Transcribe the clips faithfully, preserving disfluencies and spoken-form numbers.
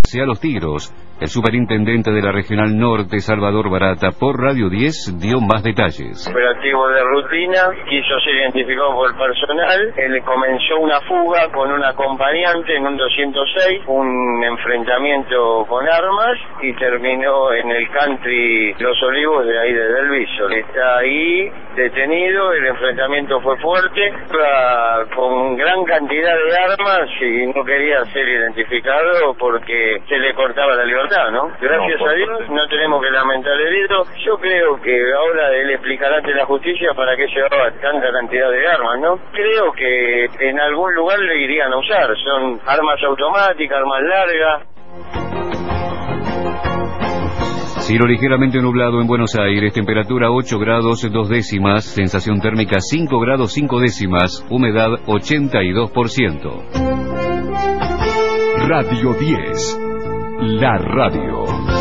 a los tiros. El superintendente de la Regional Norte, Salvador Barata, por Radio diez, dio más detalles. Operativo de rutina, quiso ser identificado por el personal. Él comenzó una fuga con un acompañante en un doscientos seis, un enfrentamiento con armas, y terminó en el country Los Olivos de ahí de Delviso. Está ahí detenido, el enfrentamiento fue fuerte, iba con gran cantidad de armas y no quería ser identificado porque se le cortaba la libertad. ¿No? Gracias a Dios no tenemos que lamentar el herido. Yo creo que ahora él explicará ante la justicia para qué llevaba tanta cantidad de armas, ¿no? Creo que en algún lugar le irían a usar, son armas automáticas, armas largas. Cielo ligeramente nublado en Buenos Aires, temperatura ocho grados dos décimas, sensación térmica cinco grados cinco décimas, humedad ochenta y dos por ciento. Radio diez. La radio.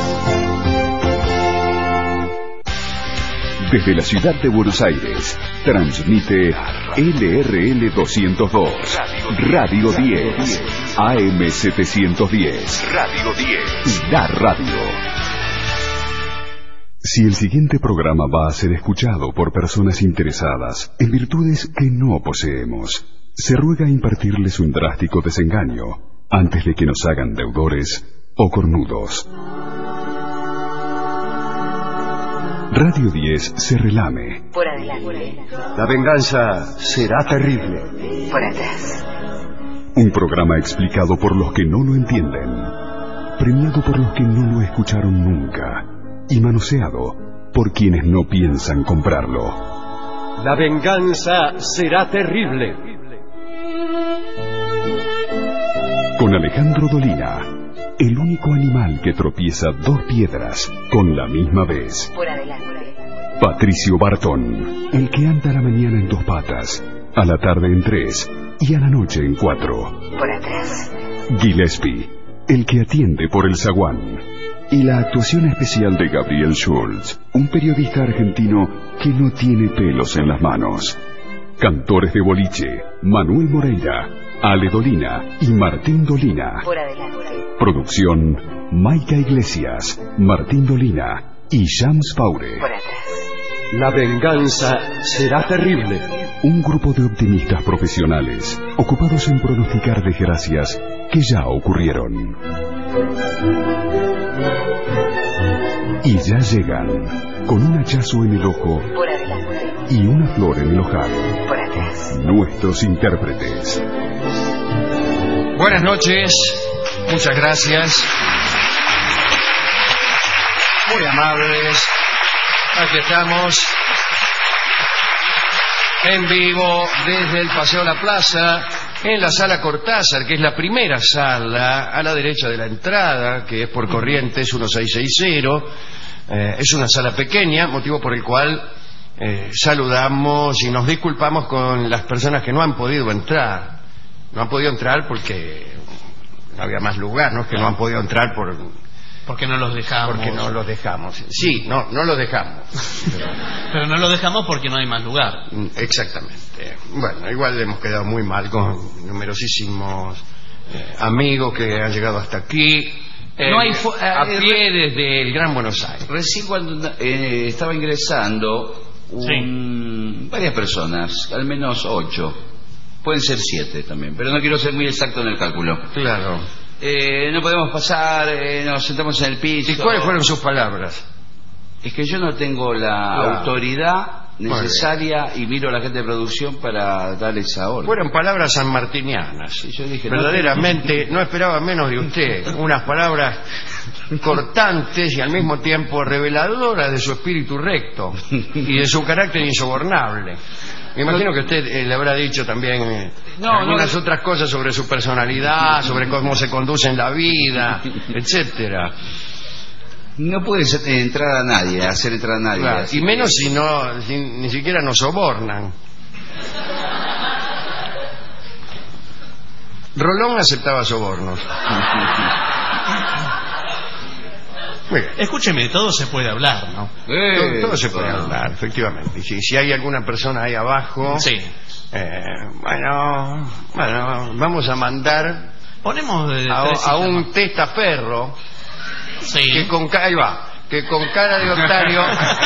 Desde la ciudad de Buenos Aires, transmite L R L doscientos dos, Radio diez, A M setecientos diez, Radio diez, La radio. Si el siguiente programa va a ser escuchado por personas interesadas en virtudes que no poseemos, se ruega impartirles un drástico desengaño antes de que nos hagan deudores o cornudos. Radio diez se relame. Por adelante. La venganza será terrible. Por atrás. Un programa explicado por los que no lo entienden, premiado por los que no lo escucharon nunca y manoseado por quienes no piensan comprarlo. La venganza será terrible. Con Alejandro Dolina, el único animal que tropieza dos piedras con la misma vez. Por adelante. Patricio Bartón, el que anda a la mañana en dos patas, a la tarde en tres y a la noche en cuatro. Por atrás. Gillespie, el que atiende por el zaguán. Y la actuación especial de Gabriel Schultz, un periodista argentino que no tiene pelos en las manos. Cantores de boliche, Manuel Moreira, Ale Dolina y Martín Dolina. Por adelante. Producción, Maica Iglesias, Martín Dolina y Shams Faure. Por atrás. La venganza será terrible. Un grupo de optimistas profesionales ocupados en pronosticar desgracias que ya ocurrieron. Y ya llegan, con un hachazo en el ojo Por adelante. y una flor en el ojal, Por atrás. nuestros intérpretes. Buenas noches, muchas gracias. Muy amables. Aquí estamos, en vivo desde el Paseo La Plaza, en la Sala Cortázar, que es la primera sala a la derecha de la entrada, que es por Corrientes dieciséis sesenta. Eh, es una sala pequeña, motivo por el cual eh, saludamos y nos disculpamos con las personas que no han podido entrar. No han podido entrar porque no había más lugar, no es que no han podido entrar por... Porque no los dejamos. Porque no los dejamos. Sí, no, no los dejamos. Pero no los dejamos porque no hay más lugar. Exactamente. Bueno, igual hemos quedado muy mal con numerosísimos eh, amigos que han llegado hasta aquí. Eh, No hay fo- a eh, pie desde el Gran Buenos Aires. Recién cuando eh, estaba ingresando, un, varias personas, al menos ocho, pueden ser siete también, pero no quiero ser muy exacto en el cálculo. Claro. Eh, no podemos pasar, eh, nos sentamos en el piso. ¿Y cuáles fueron sus palabras? Es que yo no tengo la Claro. autoridad necesaria y miro a la gente de producción para dar esa orden. Fueron palabras sanmartinianas. Y yo dije, verdaderamente no esperaba menos de usted. Unas palabras cortantes y al mismo tiempo reveladoras de su espíritu recto y de su carácter insobornable. Me imagino que usted eh, le habrá dicho también eh, No, algunas no, otras cosas sobre su personalidad, sobre cómo se conduce en la vida, etcétera. No puedes entrar a nadie, hacer entrar a nadie. Claro, así y que- menos si no, si ni siquiera nos sobornan. Rolón aceptaba sobornos. Muy bien. Escúcheme, todo se puede hablar, ¿no? Eh, Todo, todo se puede bueno. hablar, efectivamente. Si, si hay alguna persona ahí abajo, Sí. eh, bueno, bueno, vamos a mandar Ponemos de a, tres a y un más. testaferro Sí. que con ca- ahí va, que con cara de otario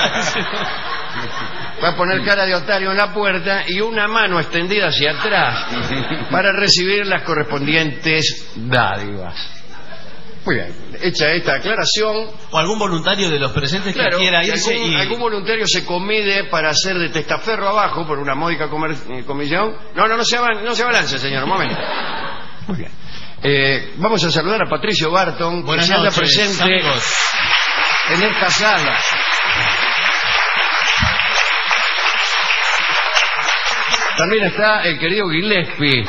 va a poner cara de otario en la puerta y una mano extendida hacia atrás para recibir las correspondientes dádivas. Muy bien, hecha esta aclaración, O algún voluntario de los presentes claro, que quiera si irse algún, y... algún voluntario se comide para hacer de testaferro abajo por una módica comer- eh, comisión. No, no, no se, avan- no se abalance, señor, un momento. Muy bien. Eh, vamos a saludar a Patricio Barton, que Buenas se anda noches, presente amigos. en esta sala. También está el querido Gillespie.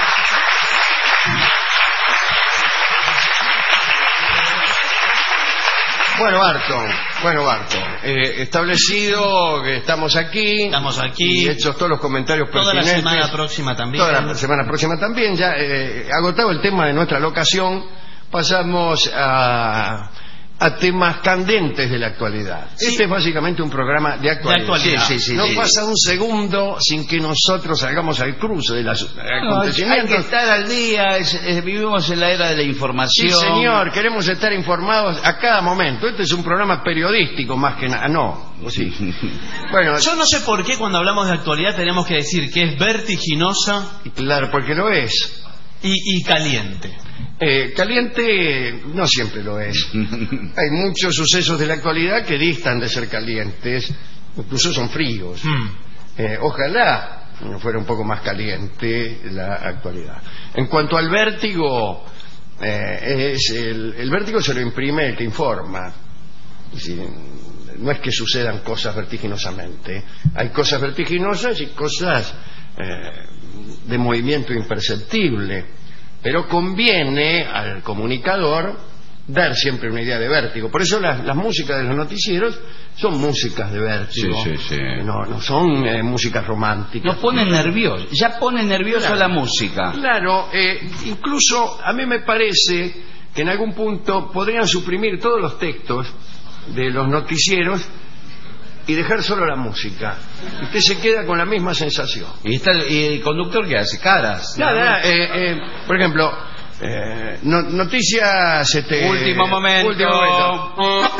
Bueno, Barton, bueno, Barton, eh, establecido que estamos aquí, Estamos aquí. y hechos todos los comentarios Toda la pertinentes, semana próxima también. toda la semana próxima también, ya eh, agotado el tema de nuestra locación, pasamos a, a temas candentes de la actualidad. Sí. Este es básicamente un programa de actualidad. De actualidad. Sí, sí, sí, no sí. pasa un segundo sin que nosotros salgamos al cruce de los No, hay que acontecimientos. estar al día, es- es- vivimos en la era de la Sí, información. señor, queremos estar informados a cada momento. Este es un programa periodístico más que nada. No, sí. Bueno, Yo no sé por qué cuando hablamos de actualidad tenemos que decir que es vertiginosa claro, porque lo es. y, y caliente. Eh, caliente no siempre lo es. Hay muchos sucesos de la actualidad que distan de ser calientes, incluso son fríos. Mm. Eh, ojalá fuera un poco más caliente la actualidad. En cuanto al vértigo, eh, es el, el vértigo se lo imprime el que informa. Es decir, no es que sucedan cosas vertiginosamente. Hay cosas vertiginosas y cosas eh, de movimiento imperceptible. Pero conviene al comunicador dar siempre una idea de vértigo. Por eso las, las músicas de los noticieros son músicas de vértigo. Sí, sí, sí. No, no son eh, músicas románticas. Nos pone nerviosos, ya pone nervioso Claro. la música. Claro, eh, incluso a mí me parece que en algún punto podrían suprimir todos los textos de los noticieros y dejar solo la música. Usted se queda con la misma sensación. Y, está el, y el conductor que hace caras. Nada, eh, eh, por ejemplo, eh, no- noticias... Este, Último momento. último momento.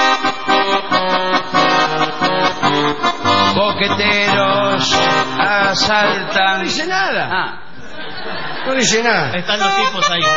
Boqueteros asaltan. No dice nada. Ah, No dice nada. Están los tipos ahí.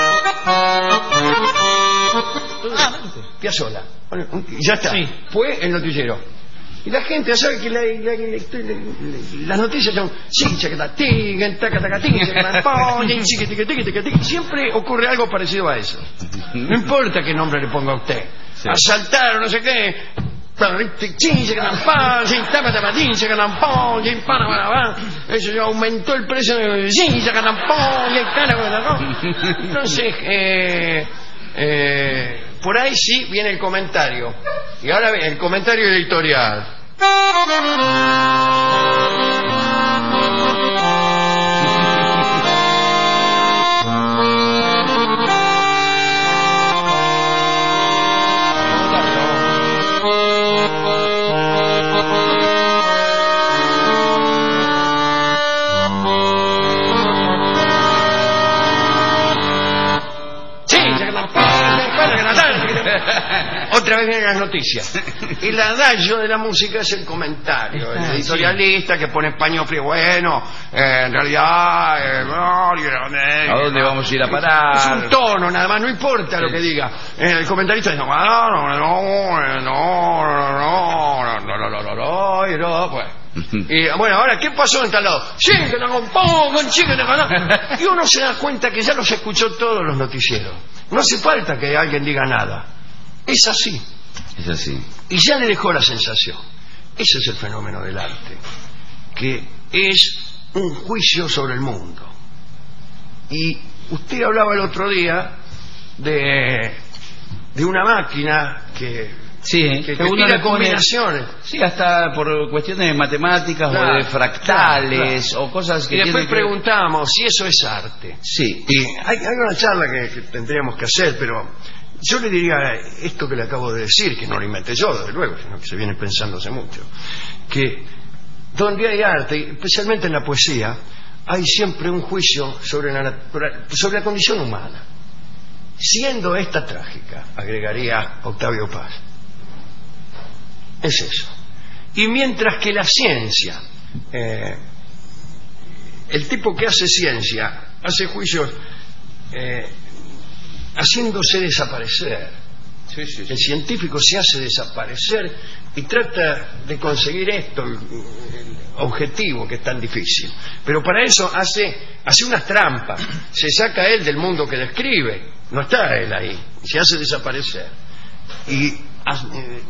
Piazzolla. Bueno, ya está. Sí. Fue el noticiero. Y la gente ya sabe que la- la- la- la- las noticias son sí, chaqueta, tiguen, taca, taca, tiguen, chaqueta, pon, yin, chiqui, tiqui, tiqui, tiqui, tiqui. Siempre ocurre algo parecido a eso. No importa qué nombre le ponga a usted. Sí. Asaltar o no sé qué. Chin, chaqueta, pon, chin, tapa, tapa, chin, chaqueta, pon, chin, para, para, para. Eso ya aumentó el precio de chin, chaqueta, pon, chin, cara, para, para. Entonces, eh, eh, por ahí sí viene el comentario. Y ahora viene el comentario editorial. Otra vez vienen las noticias. Y el adagio de la música es el comentario. El Ah, editorialista que pone paño frío. Bueno, eh, en realidad... eh, no, ¿a dónde vamos a ir a parar? Es un tono, nada más, no importa lo que diga. El comentarista dice... No, no, no, no, no, no, no, no, no, no, no, no, pues... Y bueno, ahora, ¿qué pasó en tal lado? Sí, que no compongan, sí, que no, no. Y uno se da cuenta que ya los escuchó todos los noticieros. No hace falta que alguien diga nada. Es así. Es así. Y ya le dejó la sensación. Ese es el fenómeno del arte, que es un juicio sobre el mundo. Y usted hablaba el otro día de, de una máquina que, Sí, que, que que uno tira le pone- combinaciones. Sí, hasta por cuestiones matemáticas Claro, o de fractales claro, claro. o cosas que Y después tienen que ver- preguntamos si eso es arte. Sí. Y hay, hay una charla que, que tendríamos que hacer, pero yo le diría esto que le acabo de decir, que no lo inventé yo, desde luego, sino que se viene pensando hace mucho, que donde hay arte, especialmente en la poesía, hay siempre un juicio sobre la, natura, sobre la condición humana. Siendo esta trágica, agregaría Octavio Paz. Es eso. Y mientras que la ciencia, eh, el tipo que hace ciencia, hace juicios eh, haciéndose desaparecer. Sí, sí, sí. El científico se hace desaparecer y trata de conseguir esto, el, el objetivo que es tan difícil. Pero para eso hace, hace unas trampas, se saca él del mundo que describe, no está él ahí, se hace desaparecer. Y eh,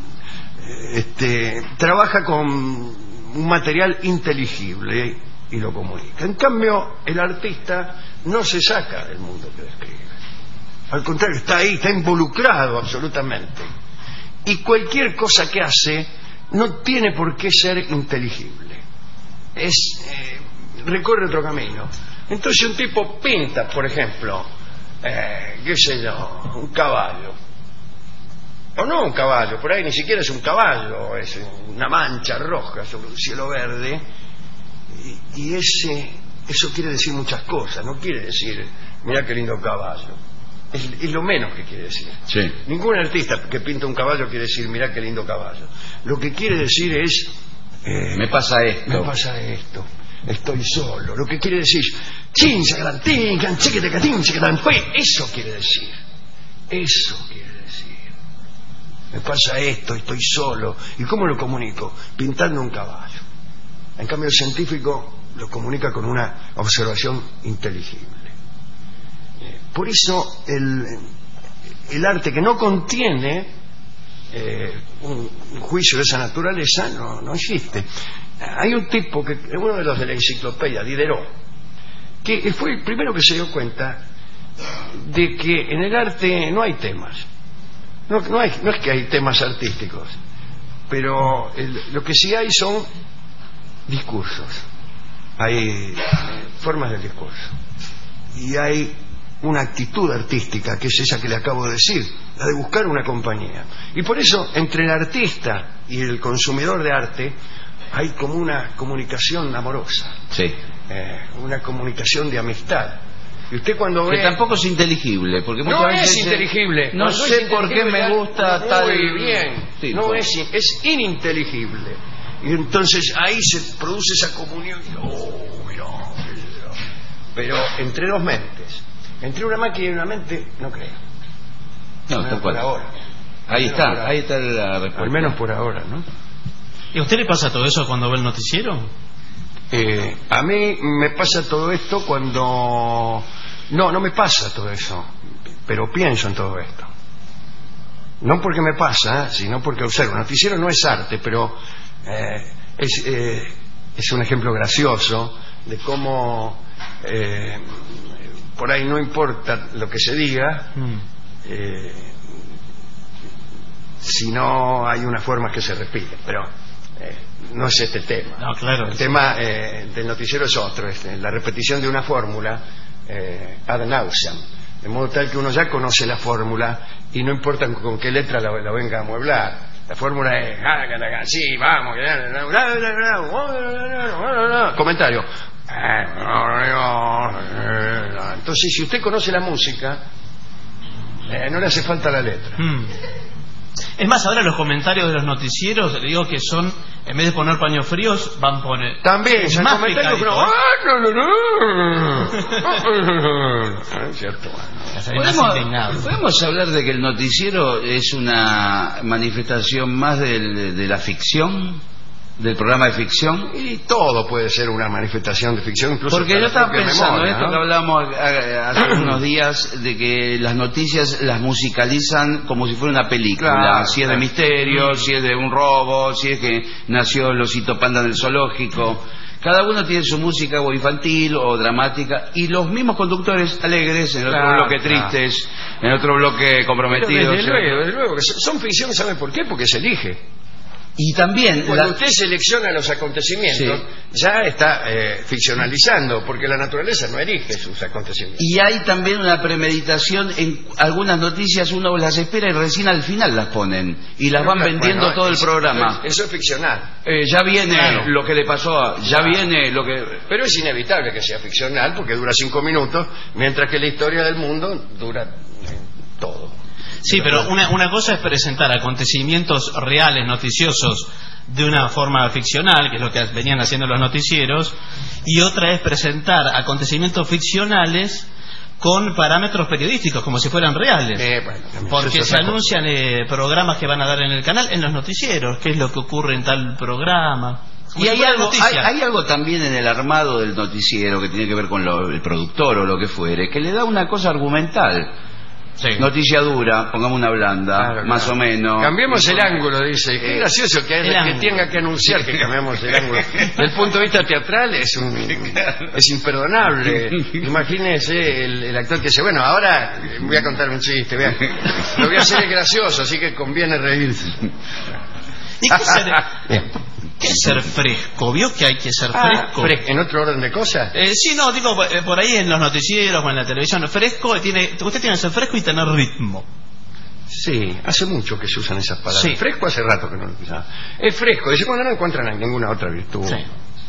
este, trabaja con un material inteligible y lo comunica. En cambio, el artista no se saca del mundo que describe. Al contrario, está ahí, está involucrado absolutamente. Y cualquier cosa que hace no tiene por qué ser inteligible. Es eh, recorre otro camino. Entonces un tipo pinta, por ejemplo, eh, qué sé yo, un caballo. O no un caballo, por ahí ni siquiera es un caballo, es una mancha roja sobre un cielo verde. Y, y ese, eso quiere decir muchas cosas. No quiere decir, mira qué lindo caballo. Es, es lo menos que quiere decir. Sí. Ningún artista que pinta un caballo quiere decir, mirá qué lindo caballo. Lo que quiere decir es eh, me pasa esto. Me pasa esto. Estoy solo. Lo que quiere decir, chin, sacarán, tin, can, chequete, catín, chequetán, fue. Eso quiere decir. Eso quiere decir. Me pasa esto, estoy solo. ¿Y cómo lo comunico? Pintando un caballo. En cambio el científico lo comunica con una observación inteligible. Por eso el, el arte que no contiene eh, un, un juicio de esa naturaleza no, no existe. Hay un tipo, que uno de los de la enciclopedia, Diderot, que fue el primero que se dio cuenta de que en el arte no hay temas. No, no, hay, no es que hay temas artísticos, pero el, lo que sí hay son discursos. Hay formas del discurso. Y hay una actitud artística, que es esa que le acabo de decir, la de buscar una compañía. Y por eso, entre el artista y el consumidor de arte, hay como una comunicación amorosa. Sí. Eh, una comunicación de amistad. Y usted cuando ve... Que tampoco es inteligible, porque muchas no veces es inteligible. No Cuando sé es por qué me gusta muy tal... Muy bien. Sí, no pues. es, es ininteligible. Y entonces ahí se produce esa comunión. Oh, mira, mira. Pero entre dos mentes. Entre una máquina y una mente, no creo. No, al tal cual. Por ahora. Ahí Al está, menos ahí está la respuesta. Al menos por ahora, ¿no? ¿Y a usted le pasa todo eso cuando ve el noticiero? Eh, a mí me pasa todo esto cuando... No, no me pasa todo eso, pero pienso en todo esto. No porque me pasa, sino porque observo. El noticiero no es arte, pero eh, es, eh, es un ejemplo gracioso de cómo eh, por ahí no importa lo que se diga, Mm. eh, si no hay unas formas que se repiten, pero eh, no es este el tema. No, claro. El tema eh, del noticiero es otro, es la repetición de una fórmula eh, ad nauseam, de modo tal que uno ya conoce la fórmula y no importa con qué letra la, la venga a amueblar. La fórmula es sí, vamos, comentario. Entonces, si usted conoce la música, eh, no le hace falta la letra. Mm. Es más, ahora los comentarios de los noticieros, le digo que son, en vez de poner paños fríos, van a poner... También, es el más comentario que picadito, no, ¿eh? ¡ah, no, no, no! Es cierto, bueno. Se ven más ¿Podemos, indignados. podemos hablar de que el noticiero es una manifestación más del- de la ficción, del programa de ficción. Y todo puede ser una manifestación de ficción, incluso Porque hasta yo la estaba propia pensando memoria, esto ¿no? que hablábamos eh, hace unos días, de que las noticias las musicalizan como si fuera una película. Claro, si es de claro. misterio, si es de un robo, si es que nació el osito panda del zoológico. Cada uno tiene su música o infantil o dramática, y los mismos conductores alegres, en otro Claro, bloque claro. tristes, en otro bloque Pero comprometidos. desde luego, desde luego, que son ficción, ¿sabe por qué? Porque se elige. Y también... Cuando la... usted selecciona los acontecimientos, sí, ya está eh, ficcionalizando, porque la naturaleza no elige sus acontecimientos. Y hay también una premeditación en algunas noticias, uno las espera y recién al final las ponen. Y las Pero, van vendiendo bueno, todo es, el programa. Eso es ficcional. Eh, ya viene claro. lo que le pasó, a, ya claro. viene lo que... Pero es inevitable que sea ficcional, porque dura cinco minutos, mientras que la historia del mundo dura eh, todo. Sí, pero una, una cosa es presentar acontecimientos reales, noticiosos, de una forma ficcional, que es lo que venían haciendo los noticieros, y otra es presentar acontecimientos ficcionales con parámetros periodísticos, como si fueran reales. Eh, bueno, porque se anuncian eh, programas que van a dar en el canal, en los noticieros, qué es lo que ocurre en tal programa. Y hay algo, hay, hay algo también en el armado del noticiero que tiene que ver con lo, el productor o lo que fuere, que le da una cosa argumental. Sí. Noticia dura, pongamos una blanda, claro, más claro. o menos. Cambiemos el ángulo, dice. Qué gracioso que, es, que tenga que anunciar que cambiamos el ángulo. Desde el punto de vista teatral es un, es imperdonable. Imagínese el, el actor que dice, bueno, ahora voy a contar un chiste, voy a, lo voy a hacer gracioso, así que conviene reírse. ¿Y qué ser, qué es ser fresco? ¿Vio que hay que ser fresco? Ah, ¿en otro orden de cosas? Eh, sí, no, digo, por ahí en los noticieros o en la televisión, fresco, tiene, usted tiene que ser fresco y tener ritmo. Sí, hace mucho que se usan esas palabras. Sí. Fresco hace rato que no lo usan. Es fresco, dice, cuando no encuentran ninguna otra virtud. Sí.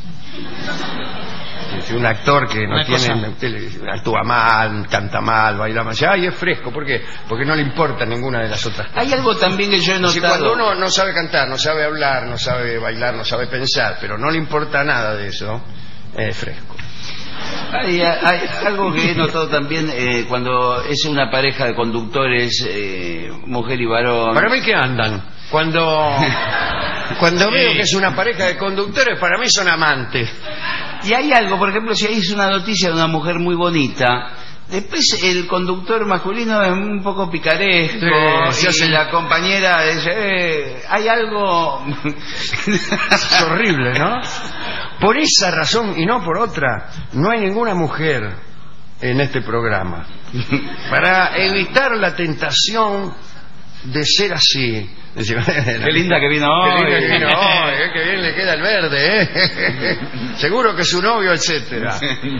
Si un actor que no Una tiene cosa... actúa mal, canta mal, baila mal, ay, es fresco, ¿por qué? Porque no le importa ninguna de las otras cosas. Hay algo también que yo he notado. Si cuando uno no sabe cantar, no sabe hablar, no sabe bailar, no sabe pensar, pero no le importa nada de eso, es fresco. Hay, hay algo que he notado también eh, cuando es una pareja de conductores, eh, mujer y varón. Para mí que andan. Cuando cuando veo que es una pareja de conductores, para mí son amantes. Y hay algo, por ejemplo, si hay una noticia de una mujer muy bonita, después el conductor masculino es un poco picaresco, sí, y hace... la compañera dice, eh, hay algo... Es horrible, ¿no? Por esa razón y no por otra, no hay ninguna mujer en este programa. Para evitar la tentación de ser así. Qué linda que vino hoy. Qué linda que vino hoy, eh, qué bien le queda el verde, eh. Seguro que su novio, etcétera.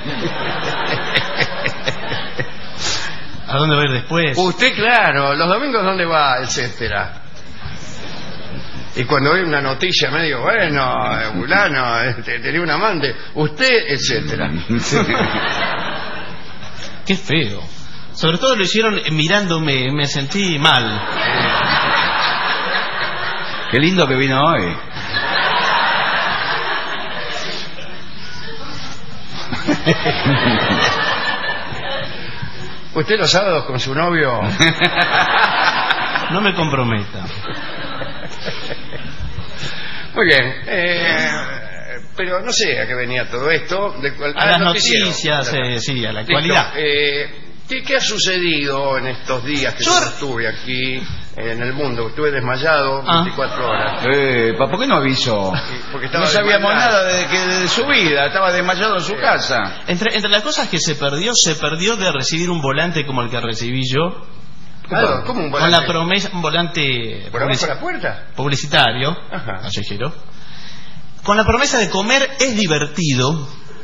¿A dónde va a ir después? Usted, claro, los domingos ¿dónde va? Etcétera. Y cuando hay una noticia medio, bueno, fulano, este, tenía un amante, usted, etcétera. Qué feo. Sobre todo lo hicieron mirándome, me sentí mal. Qué lindo que vino hoy. ¿Usted los sábados con su novio? No me comprometa. Muy bien. Eh, pero no sé a qué venía todo esto. De, a, a las noticias, eh, sí, a la actualidad. Eh, ¿qué, ¿Qué ha sucedido en estos días que yo, yo estuve aquí en el mundo? Estuve desmayado ah. veinticuatro horas. Eh, ¿Por qué no avisó? Porque no sabíamos nada de, que, de su vida, estaba desmayado en su sí. casa. Entre, entre las cosas que se perdió, se perdió de recibir un volante como el que recibí yo. Claro, ¿cómo un volante? Con la promesa, un volante ¿por abajo de la puerta? Publicitario, callejero, con la promesa de comer es divertido.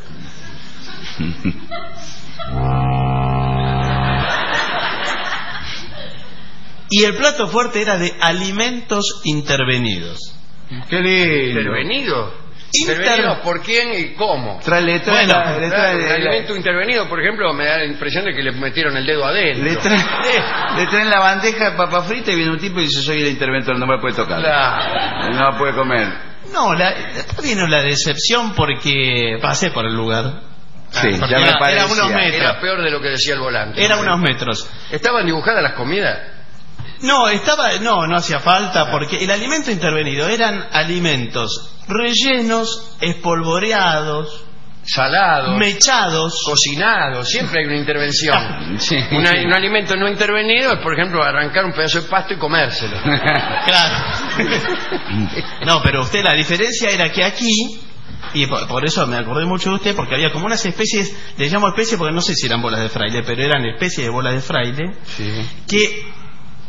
Y el plato fuerte era de alimentos intervenidos. ¡Qué lindo! ¿Intervenidos? Inter... ¿Intervenidos por quién y cómo? Trae, le trae, bueno, la, le trae, trae, el alimento intervenido, por ejemplo, me da la impresión de que le metieron el dedo adentro. Le traen, le traen la bandeja de papa frita y viene un tipo y dice, soy el interventor, no me puede tocar. Claro. No me puede comer. No, la, después vino la decepción porque pasé por el lugar. Sí, ah, ya me era, parecía. Era unos metros. Era peor de lo que decía el volante. Era unos metros. ¿Estaban dibujadas las comidas? No, estaba, no, no hacía falta porque el alimento intervenido eran alimentos rellenos, espolvoreados, salados, mechados, cocinados. Siempre hay una intervención. Sí, una, sí. Un alimento no intervenido es, por ejemplo, arrancar un pedazo de pasto y comérselo. Claro. No, pero usted, la diferencia era que aquí, y por, por eso me acordé mucho de usted, porque había como unas especies, les llamo especies porque no sé si eran bolas de fraile, pero eran especies de bolas de fraile, sí. que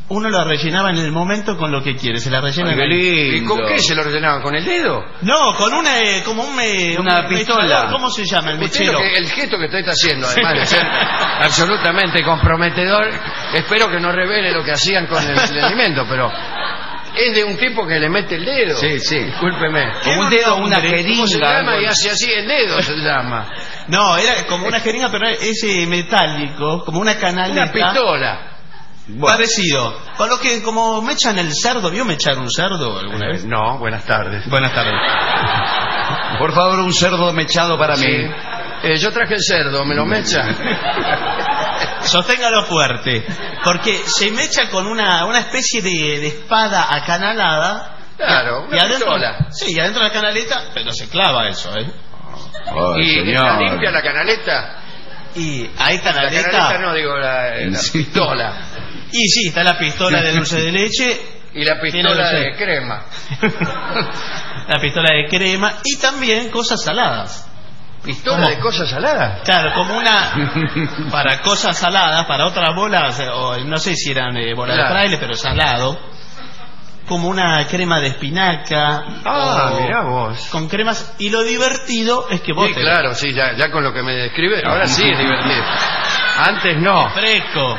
uno la rellenaba en el momento con lo que quiere. Se la rellena. Ay, qué lindo. ¿Y con qué se lo rellenaban? ¿Con el dedo? No, con una, eh, como un... Me, Una un pistola. mechador. ¿Cómo se llama el Usted mechero? lo que- el gesto que usted está haciendo, además de ser absolutamente comprometedor, espero que no revele lo que hacían con el, el alimento, pero es de un tipo que le mete el dedo. Sí, sí. Discúlpeme. Como un dedo, una nombre? ¿Cómo se jeringa. llama? algo Y hace así el dedo, se llama. No, era como una jeringa, pero ese metálico, como una canaleta. Una pistola. Bueno, Parecido. Con lo que, como me echan el cerdo, ¿vio me echar un cerdo alguna Eh, vez? no, buenas tardes. Buenas tardes. por favor, un cerdo mechado para Sí. mí. Eh, yo traje el cerdo, ¿me lo mecha? Sosténgalo fuerte, porque se me echa con una, una especie de, de espada acanalada. Claro, una y adentro, pistola. sí, y adentro de la canaleta, pero se clava eso, ¿eh? Ay, ¿Y señor. está limpia la canaleta? Y hay La canaleta. canaleta no, digo, la, la Sí. pistola. Y sí, está la pistola de dulce de leche, Y la pistola Tiene de crema. la pistola de crema y también cosas saladas. ¿Pistola ¿Cómo? de cosas saladas? Claro, como una para cosas saladas, para otras bolas, o no sé si eran eh, bolas Claro. de fraile, pero salado, como una crema de espinaca. Ah, o mirá vos. con cremas. Y lo divertido es que vos Sí, te- claro, sí, ya, ya con lo que me describe, ahora sí es divertido. Antes no, fresco.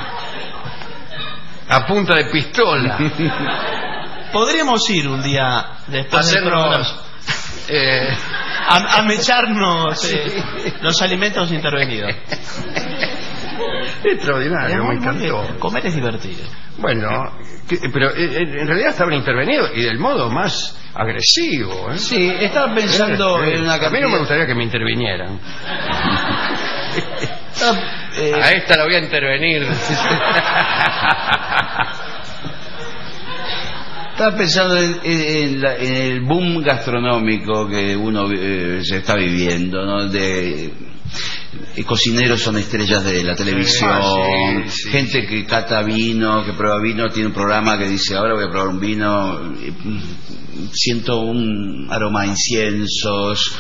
a punta de pistola. Podríamos ir un día después del programa Hacernos... Eh, a, a mecharnos eh, los alimentos intervenidos. extraordinario, me encantó. Comer es divertido. Bueno, que- pero eh, en realidad estaban intervenidos y del modo más agresivo. ¿eh? Sí, estaba pensando Eh, en una A mí no me cantidad- gustaría que me intervinieran. Estaba, eh, A esta la voy a intervenir. Estaba pensando en, en la- en el boom gastronómico que uno eh, se está viviendo, ¿no? De eh, cocineros son estrellas de la televisión, Ah, sí, sí, gente sí. que cata vino, que prueba vino, tiene un programa que dice ahora voy a probar un vino, eh, siento un aroma a inciensos,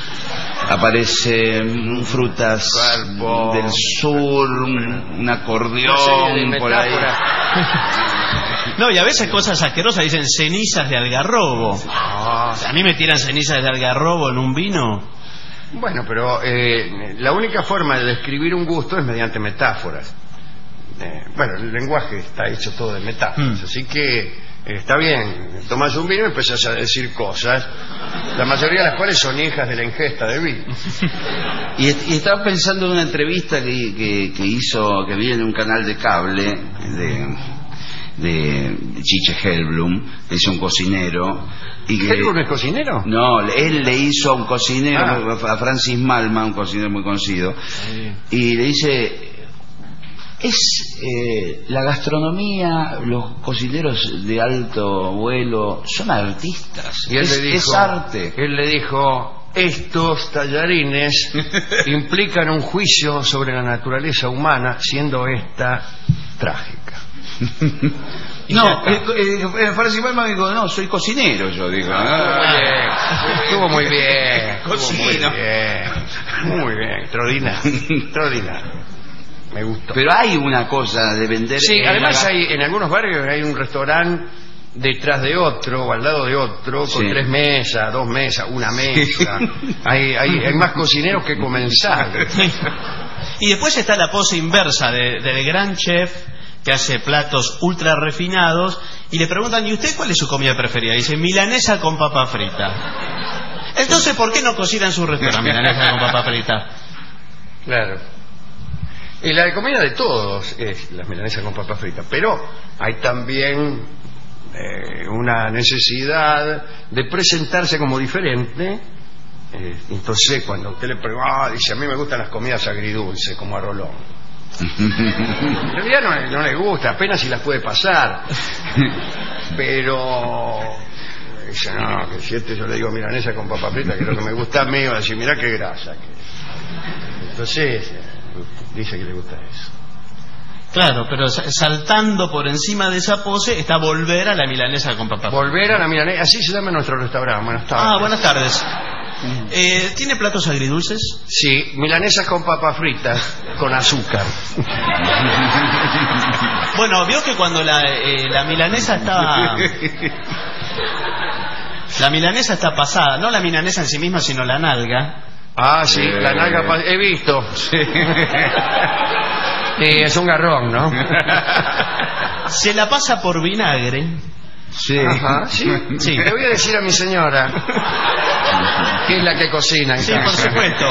aparecen frutas Cuerpo. del sur, un, un Una serie de acordeón por ahí. metáforas. No, y a veces cosas asquerosas, dicen cenizas de algarrobo. Ah, A mí me tiran cenizas de algarrobo en un vino. bueno, pero eh, la única forma de describir un gusto es mediante metáforas. Eh, bueno, el lenguaje está hecho todo de metáforas, Mm. así que eh, está bien. Tomás un vino y empezás a decir cosas, la mayoría de las cuales son hijas de la ingesta de vino. Y, est- y estaba pensando en una entrevista que, que, que hizo, que vi en un canal de cable de, de Chiche Hellblum, que es un cocinero. Y que, ¿Hellblum es cocinero? No, él le hizo a un cocinero, Ah. a Francis Malma, un cocinero muy conocido, y le dice, es eh, la gastronomía, los cocineros de alto vuelo son artistas, Y él es, le dijo, es arte. Él le dijo, estos tallarines implican un juicio sobre la naturaleza humana, siendo esta trágica. Y ya No, está. eh, eh, Francis Malma dijo, no, soy cocinero, yo digo. Ah. Estuvo muy bien, estuvo muy Cocino. bien, muy bien, extraordinario, extraordinario. Me gustó. Pero hay una cosa de vender. Sí, en además la- hay en algunos barrios hay un restaurante detrás de otro o al lado de otro con Sí. tres mesas, dos mesas, una mesa. Hay, hay, hay más cocineros que comensales. Y después está la pose inversa de- del gran chef que hace platos ultra refinados y le preguntan, ¿y usted cuál es su comida preferida? Dice, milanesa con papa frita. Entonces, ¿por qué no cocina en su restaurante milanesa con papa frita? Claro. Y la comida de todos es la milanesa con papa frita, pero hay también eh, una necesidad de presentarse como diferente. Eh, entonces, cuando usted le pregunta, ah, dice, a mí me gustan las comidas agridulces, como a Rolón. En realidad no, le- no le gusta, apenas si las puede pasar. Pero dice, no, que si este yo le digo milanesa con papa frita, que es lo que me gusta a mí, va a decir, mirá qué grasa que es. Entonces, eh, dice que le gusta eso. Claro, pero sa- saltando por encima de esa pose está volver a la milanesa con papa frita. Volver a la milanesa, así se llama nuestro restaurante. Buenas tardes. Ah, buenas tardes. Eh, ¿Tiene platos agridulces? Sí, milanesas con papas fritas, con azúcar. Bueno, vio que cuando la, eh, la milanesa está... La milanesa está pasada, no la milanesa en sí misma, sino la nalga. Ah, sí, eh... la nalga... Pa... He visto. Sí. Sí, es un garrón, ¿no? Se la pasa por vinagre. Sí. Ajá, sí. Sí. Le voy a decir a mi señora, que es la que cocina. Sí, por supuesto.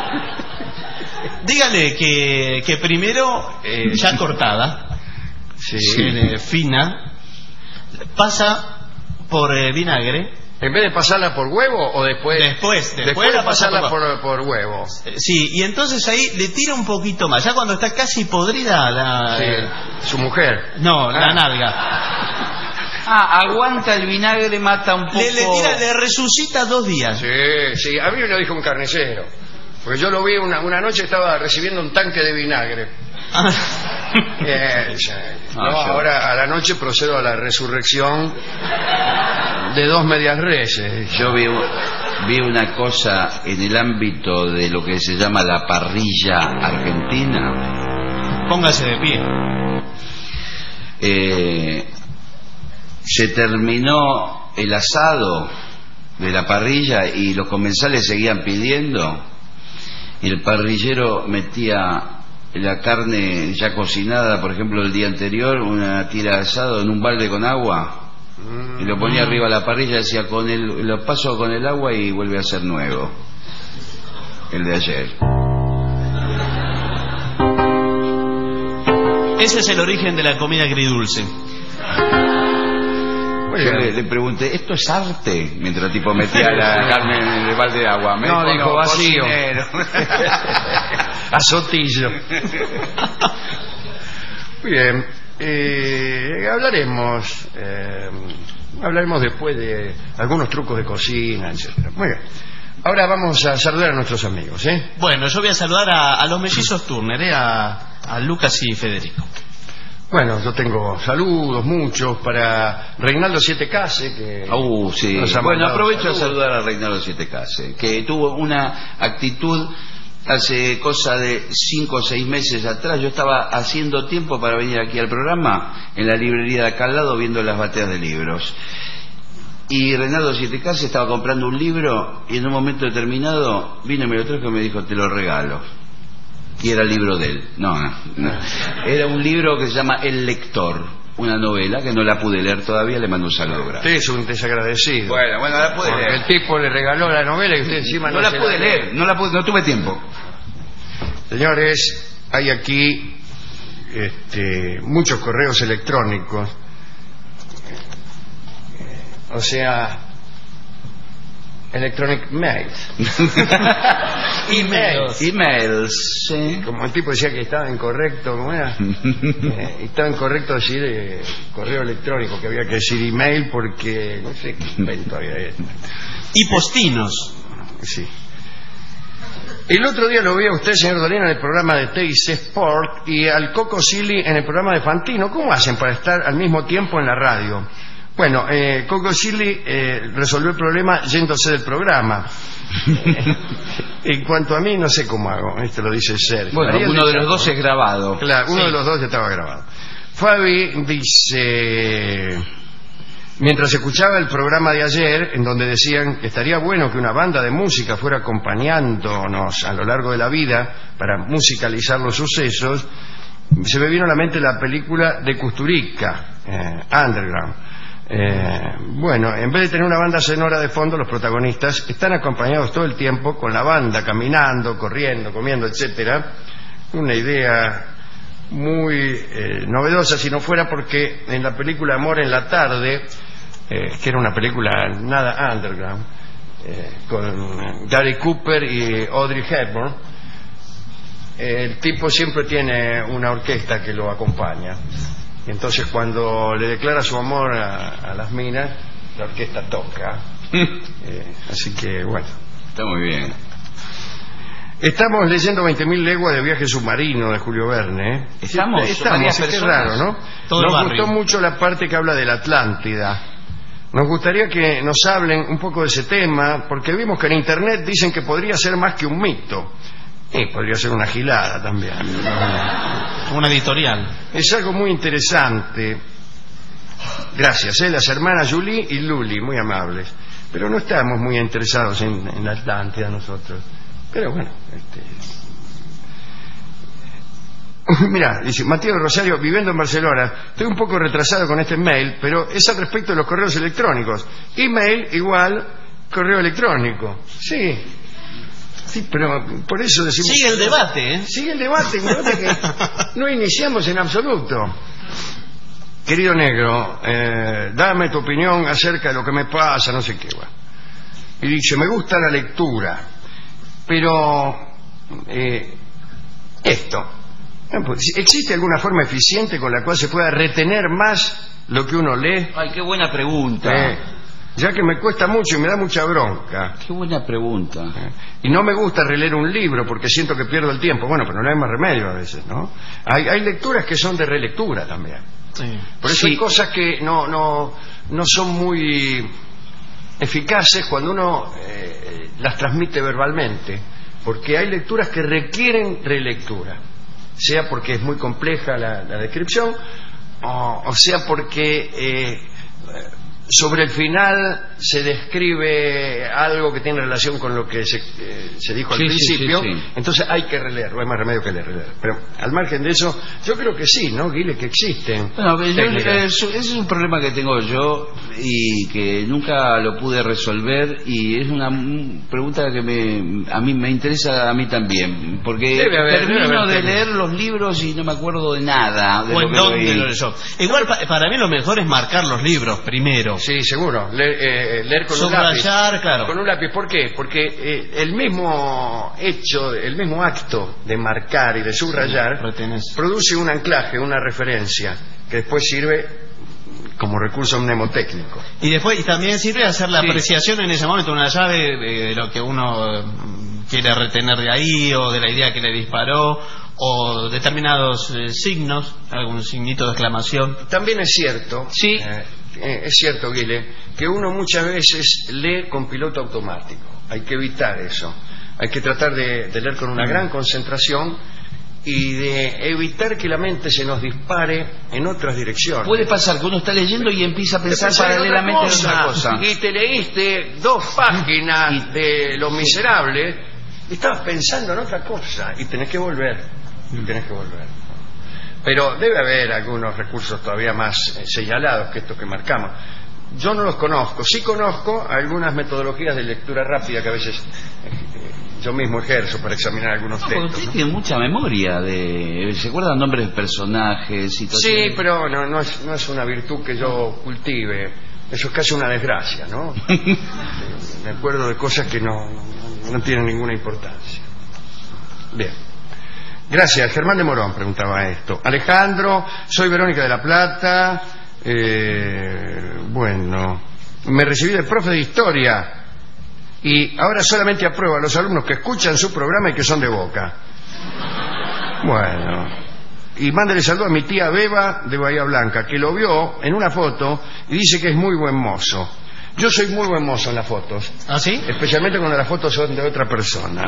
Dígale que, que primero, eh, ya cortada, sí. eh, fina, pasa por eh, vinagre. ¿En vez de pasarla por huevo o después? Después, después, después de la pasa pasarla por, por, por huevo. Sí, y entonces ahí le tira un poquito más. Ya cuando está casi podrida la... Sí, eh, su mujer. No, ah. la nalga. Ah, aguanta el vinagre, mata un poco... Le, le tira, le resucita dos días. Sí, sí, a mí me lo dijo un carnicero. Porque yo lo vi una, una noche, estaba recibiendo un tanque de vinagre. Ah. Eh, no, ahora a la noche procedo a la resurrección de dos medias reses. Yo vi, vi una cosa en el ámbito de lo que se llama la parrilla argentina. Póngase de pie. Eh, se terminó el asado de la parrilla y los comensales seguían pidiendo, y el parrillero metía la carne ya cocinada, por ejemplo el día anterior, una tira de asado en un balde con agua, y lo ponía arriba de la parrilla, decía, con el, lo paso con el agua y vuelve a ser nuevo el de ayer. Ese es el origen de la comida agridulce. Yo le, le pregunté, ¿esto es arte? Mientras el tipo metía la carne en el balde de agua. Me no, dijo, vacío. Azotillo. Muy bien. Eh, hablaremos, eh, hablaremos después de algunos trucos de cocina, etcétera. Muy bien. Ahora vamos a saludar a nuestros amigos, ¿eh? Bueno, yo voy a saludar a, a los mellizos Turner, ¿eh? a, a Lucas y Federico. Bueno, yo tengo saludos, muchos, para Reinaldo Siete Case, que... Uh, sí. Bueno, aprovecho a saludar a Reinaldo Siete Case, que tuvo una actitud hace cosa de cinco o seis meses atrás. Yo estaba haciendo tiempo para venir aquí al programa, en la librería de acá al lado, viendo las bateas de libros. Y Reinaldo Siete Case estaba comprando un libro, y en un momento determinado vino y me lo trajo y me dijo, te lo regalo. Y era el libro de él. No, no, no. Era un libro que se llama El Lector, una novela que no la pude leer todavía. Le mando un saludo grande. Usted es un desagradecido. Bueno, bueno, la pude leer. El tipo le regaló la novela y usted encima no, no no la pude la leer. No la pude, no tuve tiempo. Señores, hay aquí este, muchos correos electrónicos. O sea, electronic mail. Emails. Emails, sí. Como el tipo decía que estaba incorrecto, ¿cómo era? eh, estaba incorrecto decir eh, correo electrónico, que había que decir email porque no sé qué invento había esto. Y postinos. Sí. El otro día lo vi a usted, señor Dolina, en el programa de T I C Sport, y al Coco Silly en el programa de Fantino. ¿Cómo hacen para estar al mismo tiempo en la radio? Bueno, eh, Coco Silly eh, resolvió el problema yéndose del programa. En cuanto a mí, no sé cómo hago. Esto lo dice Sergio. Bueno, María uno de los dos es grabado. Claro, uno sí. de los dos ya estaba grabado. Fabi dice... Mientras escuchaba el programa de ayer, en donde decían que estaría bueno que una banda de música fuera acompañándonos a lo largo de la vida para musicalizar los sucesos, se me vino a la mente la película de Kusturica, eh, Underground. Eh, bueno, en vez de tener una banda sonora de fondo, los protagonistas están acompañados todo el tiempo con la banda, caminando, corriendo, comiendo, etcétera. Una idea muy eh, novedosa, si no fuera porque en la película Amor en la tarde, eh, que era una película nada underground, eh, con Gary Cooper y Audrey Hepburn, el tipo siempre tiene una orquesta que lo acompaña. Y entonces cuando le declara su amor a, a las minas, la orquesta toca. eh, así que bueno, está muy bien. Estamos leyendo veinte mil leguas de viaje submarino de Julio Verne, ¿eh? Estamos, Estamos, es raro, ¿no? Todo Nos barrio. gustó mucho la parte que habla de la Atlántida. Nos gustaría que nos hablen un poco de ese tema, porque vimos que en Internet dicen que podría ser más que un mito. Y podría ser una gilada también. Una editorial. Es algo muy interesante. Gracias, ¿eh? Las hermanas Julie y Luli, muy amables. Pero no estamos muy interesados en, en la Atlántida nosotros. Pero bueno, este... Mira, dice Mateo Rosario, viviendo en Barcelona, estoy un poco retrasado con este mail, pero es al respecto de los correos electrónicos. Email igual correo electrónico. Sí. Sí, pero por eso decimos... Sigue el debate, ¿eh? Sigue el debate, un debate que no iniciamos en absoluto. Querido negro, eh, dame tu opinión acerca de lo que me pasa, no sé qué. Bueno. Y dice, me gusta la lectura, pero eh, esto... ¿Existe alguna forma eficiente con la cual se pueda retener más lo que uno lee? Ay, qué buena pregunta. Eh, ya que me cuesta mucho y me da mucha bronca. Qué buena pregunta. Eh, y no me gusta releer un libro porque siento que pierdo el tiempo. Bueno, pero no hay más remedio a veces, ¿no? Hay, hay lecturas que son de relectura también. Sí. Por eso Sí. hay cosas que no, no, no son muy eficaces cuando uno eh, las transmite verbalmente. Porque hay lecturas que requieren relectura. Sea porque es muy compleja la, la descripción, o, o sea porque eh, sobre el final se describe algo que tiene relación con lo que se, eh, se dijo al Sí, sí, principio, sí, sí. entonces hay que releer, no hay más remedio que leer. Pero al margen de eso, yo creo que sí, ¿no, Guile? Que existen. Bueno, yo- técnicas. eh, ese es un problema que tengo yo y que nunca lo pude resolver, y es una mm, pregunta que me, a mí me interesa a mí también, porque Debe haber, termino debe haber de técnicas. leer los libros y no me acuerdo de nada. De ¿O lo en que dónde leí. lo leyó? Igual pa- para mí lo mejor es marcar los libros primero. Sí, seguro. Le- eh, leer con un lápiz. Subrayar, claro. Con un lápiz. ¿Por qué? Porque eh, el mismo hecho, el mismo acto de marcar y de subrayar Retenés. produce un anclaje, una referencia, que después sirve como recurso mnemotécnico. Y después y también sirve hacer la Sí. apreciación en ese momento, una llave eh, de lo que uno eh, quiere retener de ahí, o de la idea que le disparó, o determinados eh, signos, algún signito de exclamación. También es cierto, Sí. eh, eh, es cierto, Guile, que uno muchas veces lee con piloto automático. Hay que evitar eso. Hay que tratar de, de leer con una gran concentración y de evitar que la mente se nos dispare en otras direcciones. Puede pasar que uno está leyendo y empieza a pensar Pensar en paralelamente en otra otra cosa. Y te leíste dos páginas de Los Miserables y estabas pensando en otra cosa y tenés que volver. Y tenés que volver. Pero debe haber algunos recursos todavía más eh, señalados que estos que marcamos. Yo no los conozco. Sí conozco algunas metodologías de lectura rápida que a veces eh, eh, yo mismo ejerzo para examinar algunos No, porque textos, usted ¿no? tiene mucha memoria, de se acuerdan nombres de personajes, Sí, situaciones. pero no, no, es, no es una virtud que yo cultive. Eso es casi una desgracia, ¿no? Me acuerdo de cosas que no, no, no tienen ninguna importancia. Bien. Gracias. Germán de Morón preguntaba esto. Alejandro, soy Verónica de la Plata. Eh, bueno, me recibí de profe de historia y ahora solamente apruebo a los alumnos que escuchan su programa y que son de Boca. Bueno, y mándale saludo a mi tía Beba de Bahía Blanca, que lo vio en una foto y dice que es muy buen mozo. Yo soy muy buen mozo en las fotos, ¿Ah, sí? especialmente cuando las fotos son de otra persona.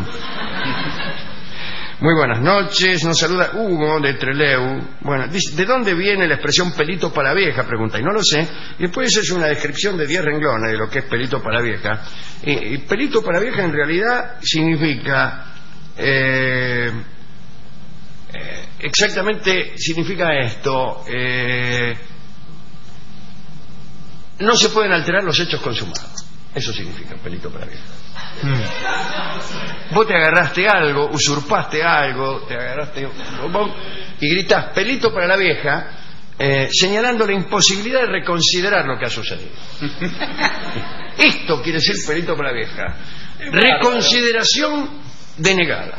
Muy buenas noches, nos saluda Hugo de Trelew. Bueno, dice, ¿de dónde viene la expresión pelito para vieja? Pregunta, y no lo sé. Y después es una descripción de diez renglones de lo que es pelito para vieja. Y, y pelito para vieja en realidad significa... Eh, eh, exactamente significa esto. Eh, no se pueden alterar los hechos consumados. Eso significa pelito para vieja. Vos te agarraste algo, usurpaste algo, te agarraste un bombón y gritás pelito para la vieja, eh, señalando la imposibilidad de reconsiderar lo que ha sucedido. Esto quiere decir pelito para la vieja. Reconsideración denegada.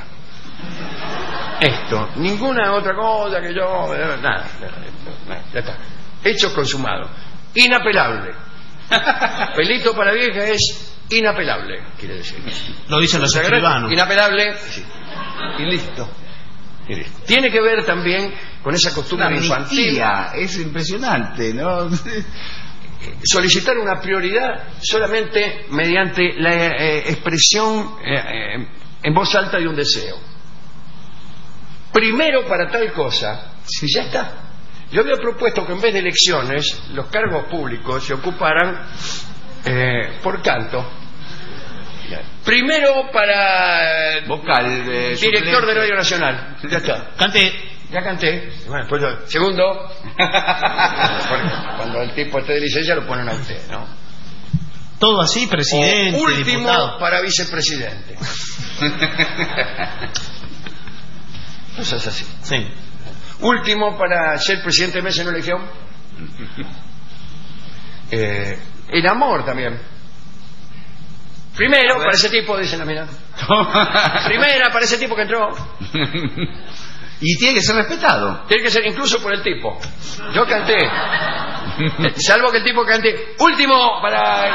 Esto, ninguna otra cosa que yo, nada, nada, nada, ya está. Hechos consumados. Inapelable. Pelito para la vieja es inapelable, quiere decir. Lo dicen los Se agarra- escribanos. Inapelable, sí. Y listo. Y listo. Tiene que ver también con esa costumbre Una infantil. amnistía, es impresionante, ¿no? solicitar una prioridad solamente mediante la eh, expresión eh, eh, en voz alta de un deseo. Primero para tal cosa, si ya está. Yo había propuesto que en vez de elecciones los cargos públicos se ocuparan eh, por canto. Primero para vocal, eh, director suplente. de Radio Nacional. Ya está. Cante. Ya canté. Bueno, pues yo- segundo. Porque cuando el tipo esté de licencia lo ponen a usted, ¿no? Todo así, presidente, O último diputado. para vicepresidente. Eso es así. Sí. Último para ser presidente de mesa en una elección. Eh, el amor también. Primero para ese tipo, dicen la mira. Primera para ese tipo que entró. Y tiene que ser respetado. Tiene que ser incluso por el tipo. Yo canté. Salvo que el tipo cante. Último para.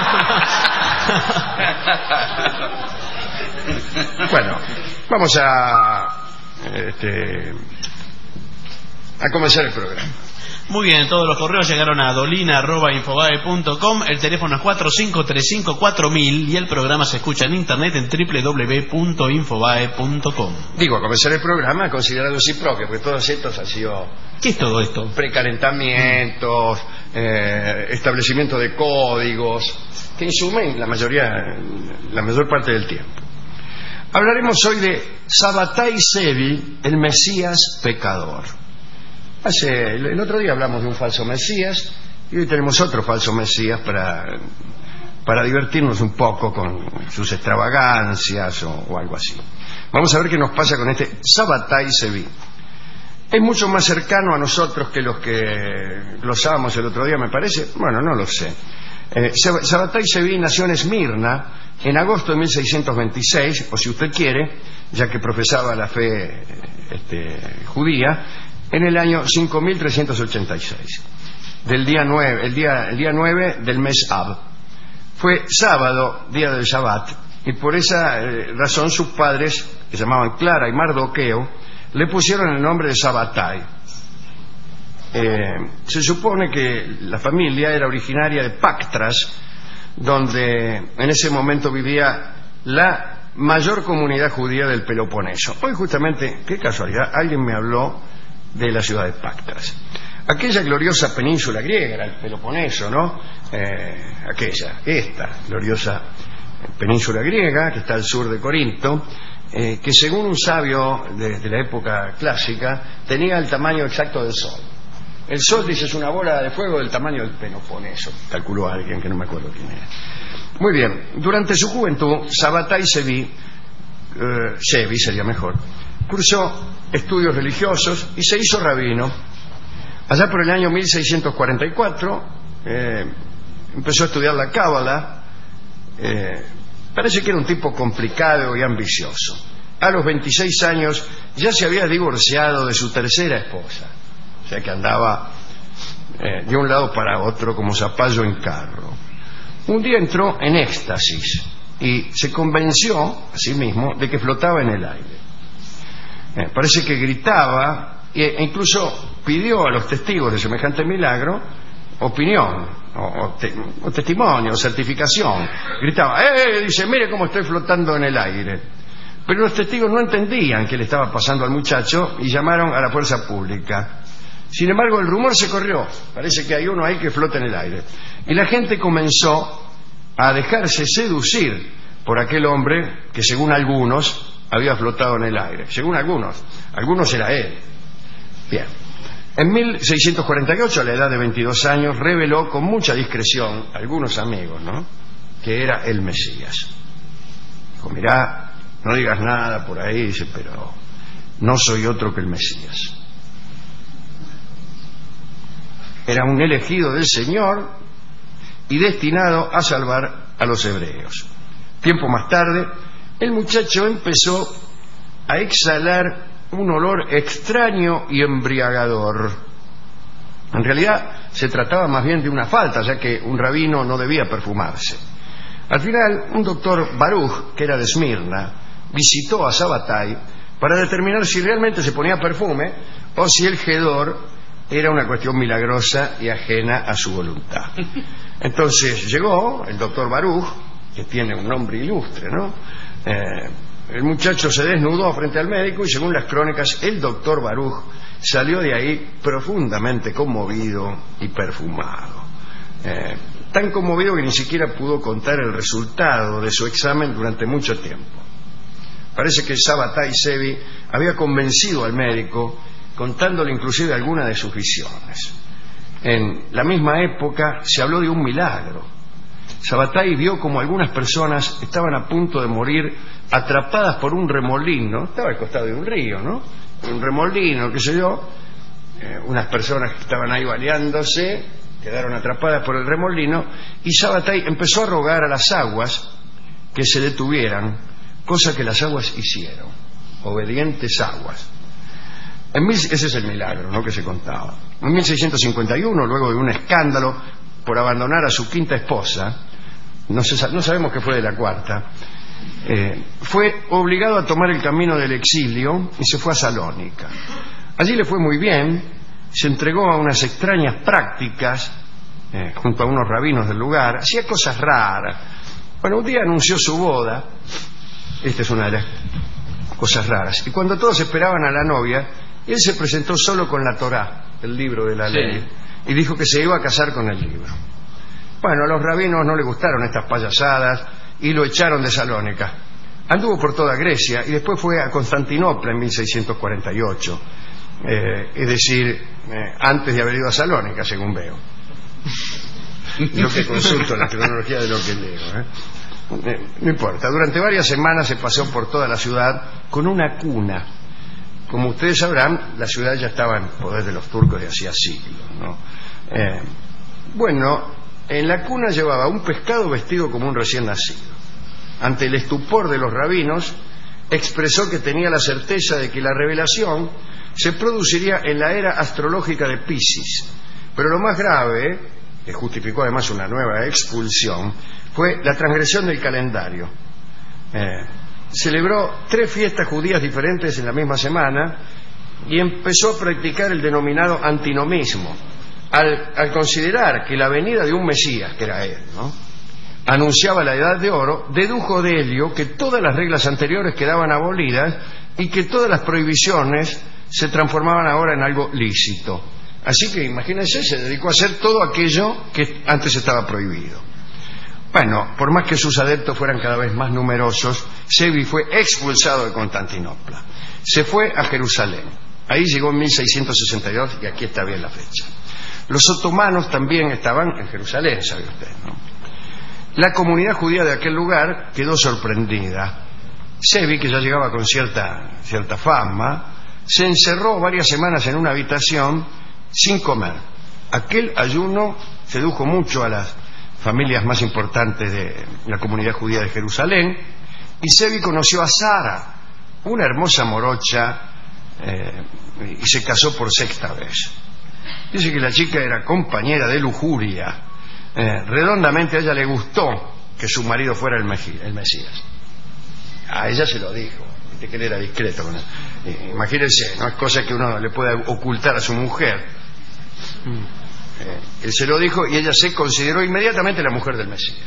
Bueno, vamos a. Este, a comenzar el programa. Muy bien, todos los correos llegaron a dolina arroba infobae punto com, el teléfono es cuatro cinco tres cinco cuatro mil y el programa se escucha en internet en doble u doble u doble u punto infobae punto com. Digo, a comenzar el programa considerado así propio, porque todos estos han sido ¿Qué es todo esto? precalentamientos, eh, establecimiento de códigos, que insumen la mayoría, la mayor parte del tiempo. Hablaremos hoy de Sabbatai Zevi, el Mesías pecador. Hace, el, el otro día hablamos de un falso Mesías y hoy tenemos otro falso Mesías para, para divertirnos un poco con sus extravagancias o, o algo así. Vamos a ver qué nos pasa con este Sabbatai Zevi. Es mucho más cercano a nosotros que los que glosábamos el otro día, me parece. Bueno, no lo sé. Eh, Sabbatai Zevi nació en Esmirna en agosto de mil seiscientos veintiséis, o si usted quiere, ya que profesaba la fe este, judía, en el año cinco mil trescientos ochenta y seis, del día nueve, el día, el día nueve del mes Ab. Fue sábado, día del Shabbat, y por esa eh, razón sus padres, que se llamaban Clara y Mardoqueo, le pusieron el nombre de Sabbatai. Eh, se supone que la familia era originaria de Pactras, donde en ese momento vivía la mayor comunidad judía del Peloponeso. Hoy justamente, qué casualidad, alguien me habló de la ciudad de Pactras. Aquella gloriosa península griega era el Peloponeso, ¿no? Eh, aquella, esta gloriosa península griega que está al sur de Corinto, eh, que según un sabio de, de la época clásica tenía el tamaño exacto del Sol. El Sol, dice, es una bola de fuego del tamaño del Peloponeso, calculó alguien que no me acuerdo quién era. Muy bien, durante su juventud, Sabbatai Zevi, eh, Zevi sería mejor, cursó estudios religiosos y se hizo rabino. Allá por el año mil seiscientos cuarenta y cuatro eh, empezó a estudiar la Cábala. Eh, parece que era un tipo complicado y ambicioso. A los veintiséis años ya se había divorciado de su tercera esposa, o sea que andaba eh, de un lado para otro como zapallo en carro. Un día entró en éxtasis y se convenció a sí mismo de que flotaba en el aire. Eh, parece que gritaba e incluso pidió a los testigos de semejante milagro opinión, o, o, te, o testimonio, o certificación. Gritaba, ¡eh! Dice, mire cómo estoy flotando en el aire. Pero los testigos no entendían qué le estaba pasando al muchacho y llamaron a la fuerza pública. Sin embargo, el rumor se corrió. Parece que hay uno ahí que flota en el aire. Y la gente comenzó a dejarse seducir por aquel hombre que, según algunos, había flotado en el aire. Según algunos. Algunos era él. Bien. En mil seiscientos cuarenta y ocho, a la edad de veintidós años, reveló con mucha discreción a algunos amigos, ¿no?, que era el Mesías. Dijo, mirá, no digas nada por ahí, dice, pero no soy otro que el Mesías. Era un elegido del Señor y destinado a salvar a los hebreos. Tiempo más tarde, el muchacho empezó a exhalar un olor extraño y embriagador. En realidad se trataba más bien de una falta, ya que un rabino no debía perfumarse. Al final, un doctor Baruch, que era de Esmirna, visitó a Sabbatai para determinar si realmente se ponía perfume o si el hedor era una cuestión milagrosa y ajena a su voluntad. Entonces llegó el doctor Baruch, que tiene un nombre ilustre, ¿no? Eh, el muchacho se desnudó frente al médico y según las crónicas, el doctor Baruch salió de ahí profundamente conmovido y perfumado. Eh, tan conmovido que ni siquiera pudo contar el resultado de su examen durante mucho tiempo. Parece que Sabbatai Zevi había convencido al médico contándole inclusive alguna de sus visiones. En la misma época se habló de un milagro. Sabbatai vio como algunas personas estaban a punto de morir atrapadas por un remolino. Estaba al costado de un río, ¿no? Un remolino, qué sé yo. Eh, unas personas que estaban ahí baleándose quedaron atrapadas por el remolino y Sabbatai empezó a rogar a las aguas que se detuvieran, cosa que las aguas hicieron. Obedientes aguas. En mil, ese es el milagro, ¿no?, que se contaba. En mil seiscientos cincuenta y uno, luego de un escándalo por abandonar a su quinta esposa, no, se, no sabemos qué fue de la cuarta, eh, fue obligado a tomar el camino del exilio y se fue a Salónica. Allí le fue muy bien, se entregó a unas extrañas prácticas eh, junto a unos rabinos del lugar, hacía cosas raras. Bueno, un día anunció su boda, esta es una de las cosas raras, y cuando todos esperaban a la novia, él se presentó solo con la Torá, el libro de la Sí. ley, y dijo que se iba a casar con el libro. Bueno, a los rabinos no le gustaron estas payasadas y lo echaron de Salónica. Anduvo por toda Grecia y después fue a Constantinopla en mil seiscientos cuarenta y ocho, eh, es decir, eh, antes de haber ido a Salónica, según veo. Lo que consulto, la cronología de lo que leo, ¿eh? Eh, no importa, durante varias semanas se paseó por toda la ciudad con una cuna. Como ustedes sabrán, la ciudad ya estaba en poder de los turcos de hacía siglos, ¿no? Eh, bueno, en la cuna llevaba un pescado vestido como un recién nacido. Ante el estupor de los rabinos, expresó que tenía la certeza de que la revelación se produciría en la era astrológica de Piscis. Pero lo más grave, que justificó además una nueva expulsión, fue la transgresión del calendario. Eh, celebró tres fiestas judías diferentes en la misma semana y empezó a practicar el denominado antinomismo, al, al considerar que la venida de un Mesías, que era él, ¿no?, anunciaba la edad de oro, dedujo de ello que todas las reglas anteriores quedaban abolidas y que todas las prohibiciones se transformaban ahora en algo lícito. Así que imagínense, se dedicó a hacer todo aquello que antes estaba prohibido. Bueno, por más que sus adeptos fueran cada vez más numerosos, Zevi fue expulsado de Constantinopla. Se fue a Jerusalén. Ahí llegó en mil seiscientos sesenta y dos y aquí está bien la fecha. Los otomanos también estaban en Jerusalén, sabe usted, ¿no? La comunidad judía de aquel lugar quedó sorprendida. Zevi, que ya llegaba con cierta, cierta fama, se encerró varias semanas en una habitación sin comer. Aquel ayuno sedujo mucho a las familias más importantes de la comunidad judía de Jerusalén, y Zevi conoció a Sara, una hermosa morocha, eh, y se casó por sexta vez. Dice que la chica era compañera de lujuria. Eh, redondamente a ella le gustó que su marido fuera el, Meji, el Mesías. A ella se lo dijo, viste que él era discreto con él. Eh, imagínense, no es cosa que uno le pueda ocultar a su mujer. Eh, él se lo dijo y ella se consideró inmediatamente la mujer del Mesías.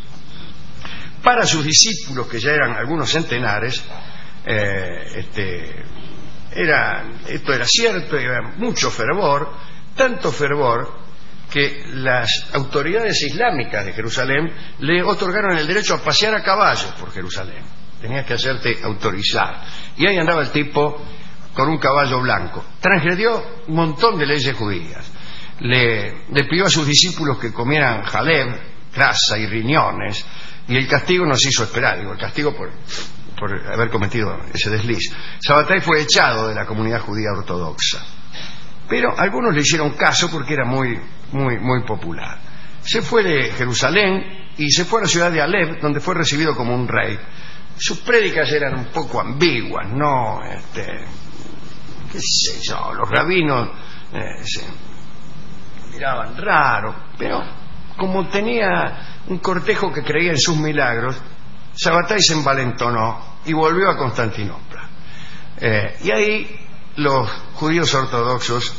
Para sus discípulos, que ya eran algunos centenares, eh, este, era, esto era cierto, era mucho fervor, tanto fervor que las autoridades islámicas de Jerusalén le otorgaron el derecho a pasear a caballo por Jerusalén. Tenías que hacerte autorizar. Y ahí andaba el tipo con un caballo blanco. Transgredió un montón de leyes judías. Le, le pidió a sus discípulos que comieran jaleb, grasa y riñones, y el castigo nos hizo esperar. Digo, el castigo por, por haber cometido ese desliz. Sabbatai fue echado de la comunidad judía ortodoxa. Pero algunos le hicieron caso porque era muy, muy, muy popular. Se fue de Jerusalén y se fue a la ciudad de Alep, donde fue recibido como un rey. Sus prédicas eran un poco ambiguas, ¿no? Este, qué sé yo, los rabinos eh, se miraban raro, pero como tenía un cortejo que creía en sus milagros, Sabbatai se envalentonó y volvió a Constantinopla. Eh, y ahí los judíos ortodoxos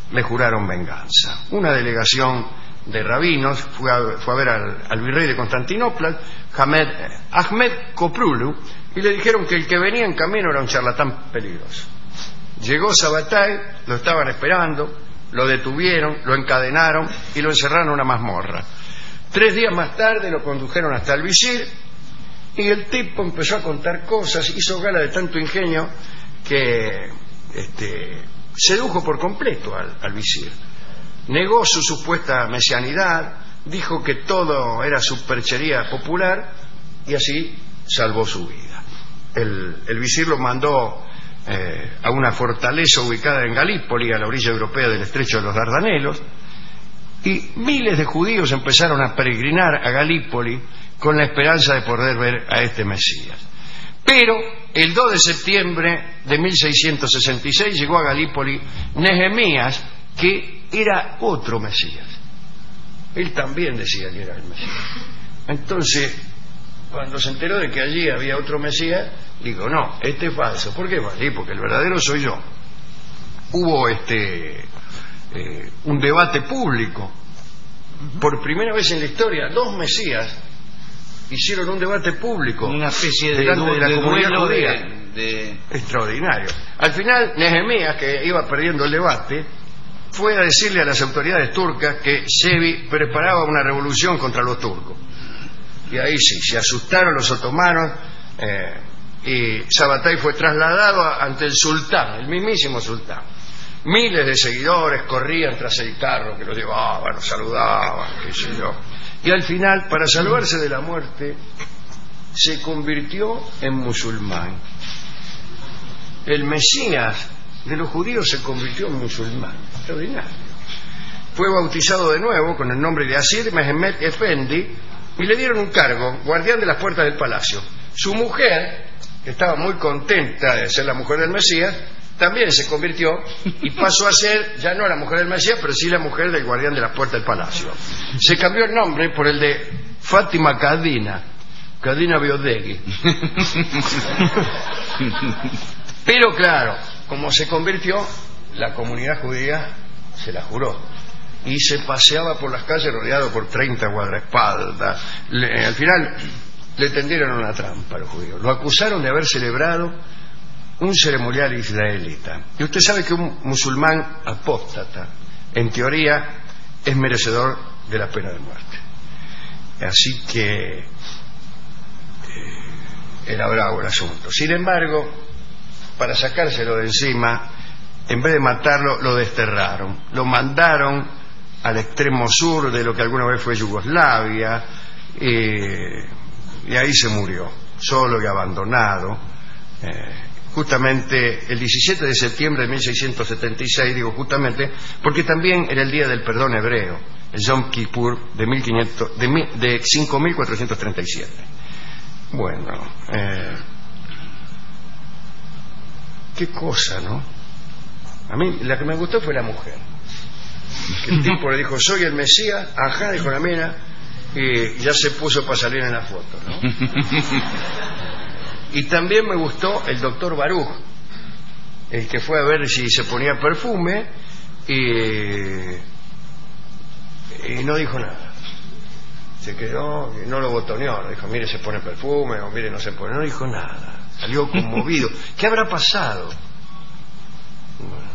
le juraron venganza. Una delegación de rabinos fue a, fue a ver al, al virrey de Constantinopla, Ahmed, Ahmed Koprulu, y le dijeron que el que venía en camino era un charlatán peligroso. Llegó Sabbatai, lo estaban esperando, lo detuvieron, lo encadenaron y lo encerraron en una mazmorra. Tres días más tarde lo condujeron hasta el visir y el tipo empezó a contar cosas, hizo gala de tanto ingenio que este, sedujo por completo al, al visir. Negó su supuesta mesianidad, dijo que todo era superchería popular y así salvó su vida. El, el visir lo mandó eh, a una fortaleza ubicada en Galípoli, a la orilla europea del estrecho de los Dardanelos, y miles de judíos empezaron a peregrinar a Galípoli con la esperanza de poder ver a este Mesías. Pero el dos de septiembre de mil seiscientos sesenta y seis llegó a Galípoli Nehemías, que era otro Mesías. Él también decía que era el Mesías. Entonces, cuando se enteró de que allí había otro Mesías, dijo, no, este es falso. ¿Por qué? Sí, porque el verdadero soy yo. Hubo este eh, un debate público. Por primera vez en la historia, dos Mesías hicieron un debate público. Una especie de, delante de la de comunidad duelo judía. de, de... Extraordinario. Al final, Nehemías, que iba perdiendo el debate, fue a decirle a las autoridades turcas que Sevi preparaba una revolución contra los turcos. Y ahí sí, se asustaron los otomanos eh, y Sabbatai fue trasladado ante el sultán, el mismísimo sultán. Miles de seguidores corrían tras el carro que lo llevaban, lo saludaban, qué sé yo. Y al final, para salvarse de la muerte, se convirtió en musulmán. El Mesías de los judíos se convirtió en musulmán. Extraordinario. Fue bautizado de nuevo con el nombre de Asir Mehmet Efendi y le dieron un cargo, guardián de las puertas del palacio. Su mujer, que estaba muy contenta de ser la mujer del Mesías, también se convirtió y pasó a ser, ya no la mujer del Mesías, pero sí la mujer del guardián de las puertas del palacio. Se cambió el nombre por el de Fátima Kadina, Kadina Biodegui. Pero claro, como se convirtió, la comunidad judía se la juró y se paseaba por las calles rodeado por treinta guardaespaldas. Le, al final le tendieron una trampa a los judíos. Lo acusaron de haber celebrado un ceremonial israelita. Y usted sabe que un musulmán apóstata, en teoría, es merecedor de la pena de muerte. Así que eh, era bravo el asunto. Sin embargo, para sacárselo de encima, en vez de matarlo, lo desterraron. Lo mandaron al extremo sur de lo que alguna vez fue Yugoslavia, eh, y ahí se murió, solo y abandonado. Eh, justamente el diecisiete de septiembre de mil seiscientos setenta y seis, digo justamente, porque también era el día del perdón hebreo, el Yom Kippur de, mil quinientos, de, de cinco mil cuatrocientos treinta y siete. Bueno, eh, qué cosa, ¿no? A mí la que me gustó fue la mujer. Que el tipo le dijo, soy el Mesías, ajá, dijo la mina, y ya se puso para salir en la foto, ¿no? Y también me gustó el doctor Baruch, el que fue a ver si se ponía perfume y, y no dijo nada. Se quedó, no lo botoneó, no dijo, mire, se pone perfume, o mire, no se pone, no dijo nada. Salió conmovido. ¿Qué habrá pasado? Bueno.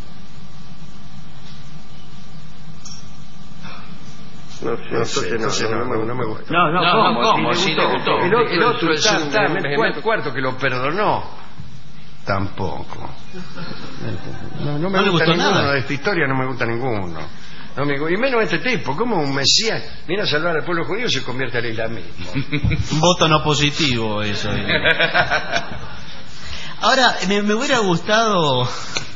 No, no, sé, no, sé, no, no, no me gustó. No, no, No, ¿cómo? ¿cómo? Sí, Sí le le gustó. gustó. El otro, el otro, el Sultán, sultán, Mehmet Mehmet cuarto, que lo perdonó, tampoco. No, no me ¿No le gusta gustó ninguno nada? de esta historia, no me gusta ninguno. No me gu- y menos este tipo, como un Mesías viene a salvar al pueblo judío y se convierte al islamismo. Un voto no positivo eso. eh. Ahora, me, me hubiera gustado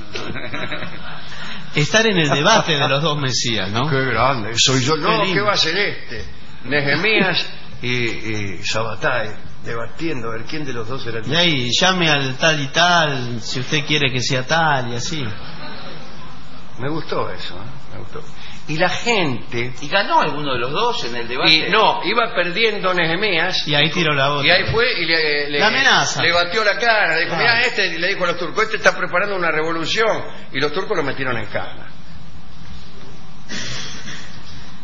estar en el debate de los dos Mesías, ¿no? Qué grande, soy yo. Qué No, lindo. ¿qué va a ser este? Nehemías y, y Sabbatai debatiendo a ver quién de los dos era el Y ahí, llame al tal y tal, si usted quiere que sea tal y así. Me gustó eso, ¿eh? Me gustó. Y la gente... ¿Y ganó alguno de los dos en el debate? Y no, iba perdiendo Nehemías. Y ahí tiró la otra. Y ahí fue y le, le, La amenaza. le batió la cara. Le dijo, Ah. mirá, este, le dijo a los turcos, este está preparando una revolución. Y los turcos lo metieron en cana.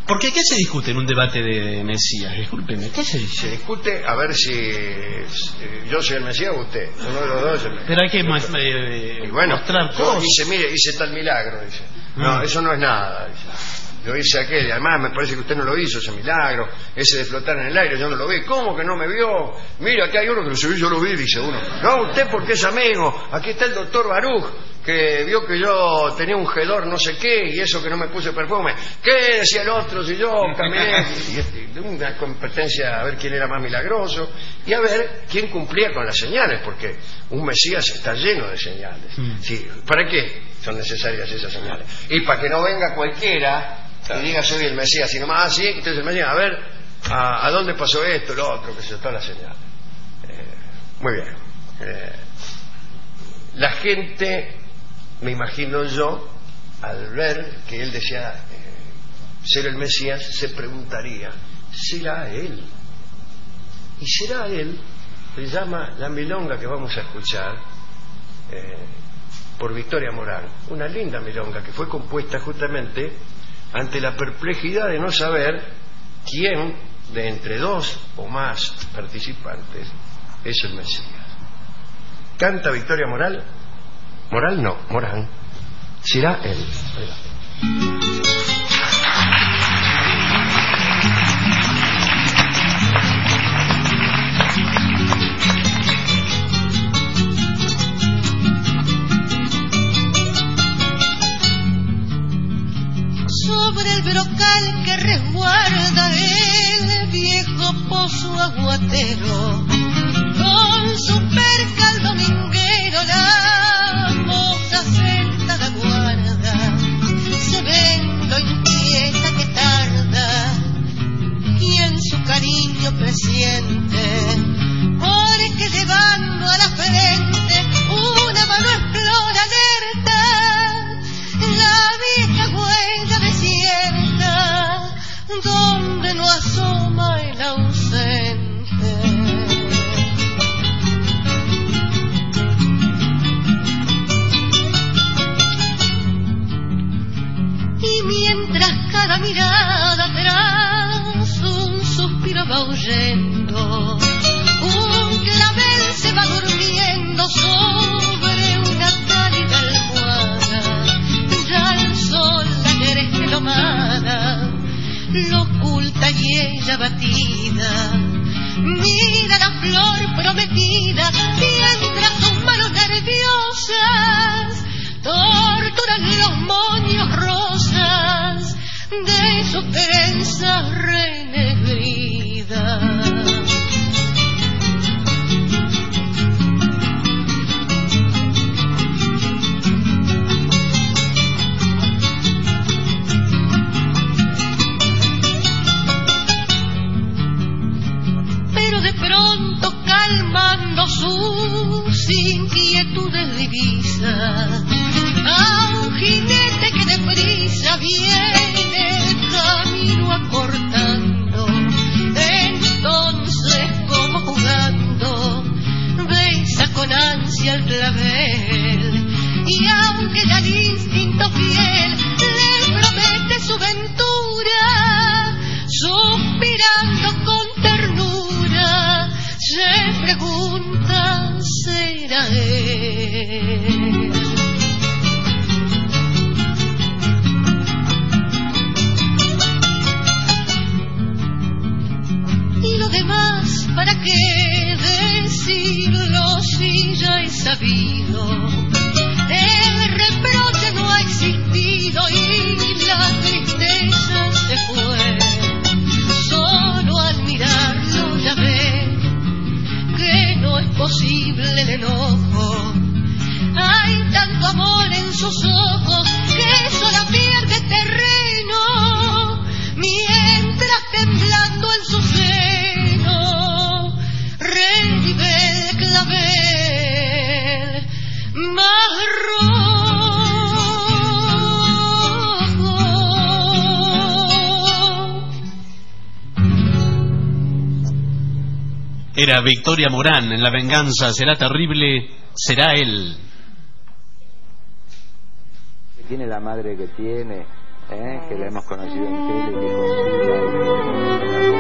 Porque ¿qué se discute en un debate de Mesías? Discúlpeme, ¿qué se dice? Se discute a ver si eh, yo soy el Mesías o usted. Uno de los dos es el Mesías. Pero hay que más, eh, y bueno, mostrar yo cosas. dice, mire, hice tal milagro, dice. No, Mm. eso no es nada, dice. Yo hice aquel, y además me parece que usted no lo hizo, ese milagro, ese de flotar en el aire, yo no lo vi. ¿Cómo que no me vio? Mira, aquí hay uno que lo subió, yo lo vi, dice uno. No, usted porque es amigo. Aquí está el doctor Baruch, que vio que yo tenía un gedor no sé qué, y eso que no me puse perfume. ¿Qué decía el otro si yo caminé? Y este, una competencia a ver quién era más milagroso, y a ver quién cumplía con las señales, porque un Mesías está lleno de señales. Mm. Sí, ¿para qué son necesarias esas señales? Y para que no venga cualquiera y diga soy el Mesías, sino más así, entonces el Mesías, a ver, ¿a, a dónde pasó esto, lo otro, que se todas las señales? Eh, muy bien. Eh, la gente, me imagino yo, al ver que él decía eh, ser el Mesías, se preguntaría, ¿será él? Y será él, se llama la milonga que vamos a escuchar, eh, por Victoria Morán, una linda milonga que fue compuesta justamente ante la perplejidad de no saber quién de entre dos o más participantes es el Mesías. Canta Victoria Moral, Moral no, Morán, será él. Sobre el brocal que resguarda el viejo pozo aguatero, con su percal dominguero la moza sentada guarda, se ven lo inquieta que tarda y en su cariño presiente, porque llevando a la frente una mano explora alerta la vieja huella desierta donde no asoma el ausente. Y mientras cada mirada atrás un suspiro va huyendo, un clavel se va durmiendo sobre una cálida almohada, ya el sol la crece lomada lo oculta y ella batida mira la flor prometida mientras sus manos nerviosas torturan los moños rosas de sus trenzas renegridas. Calmando sus inquietudes divisa a un jinete que deprisa viene el camino acortando. Entonces, como jugando, besa con ansia el clavel, y aunque ya el instinto fiel le promete su ventura, suspirando con ternura se pregunta, ¿será él? Y lo demás, ¿para qué decirlo si ya he sabido? El reproche no ha existido y la tristeza se fue. Solo al mirarlo ya ve que no es posible el enojo. Hay tanto amor en sus ojos que sola pierde terreno, mientras temblando en su seno revive el clavel más rojo. Era Victoria Morán en La venganza será terrible, será él. Tiene la madre que tiene, ¿eh? Que la hemos conocido en tele, que consigue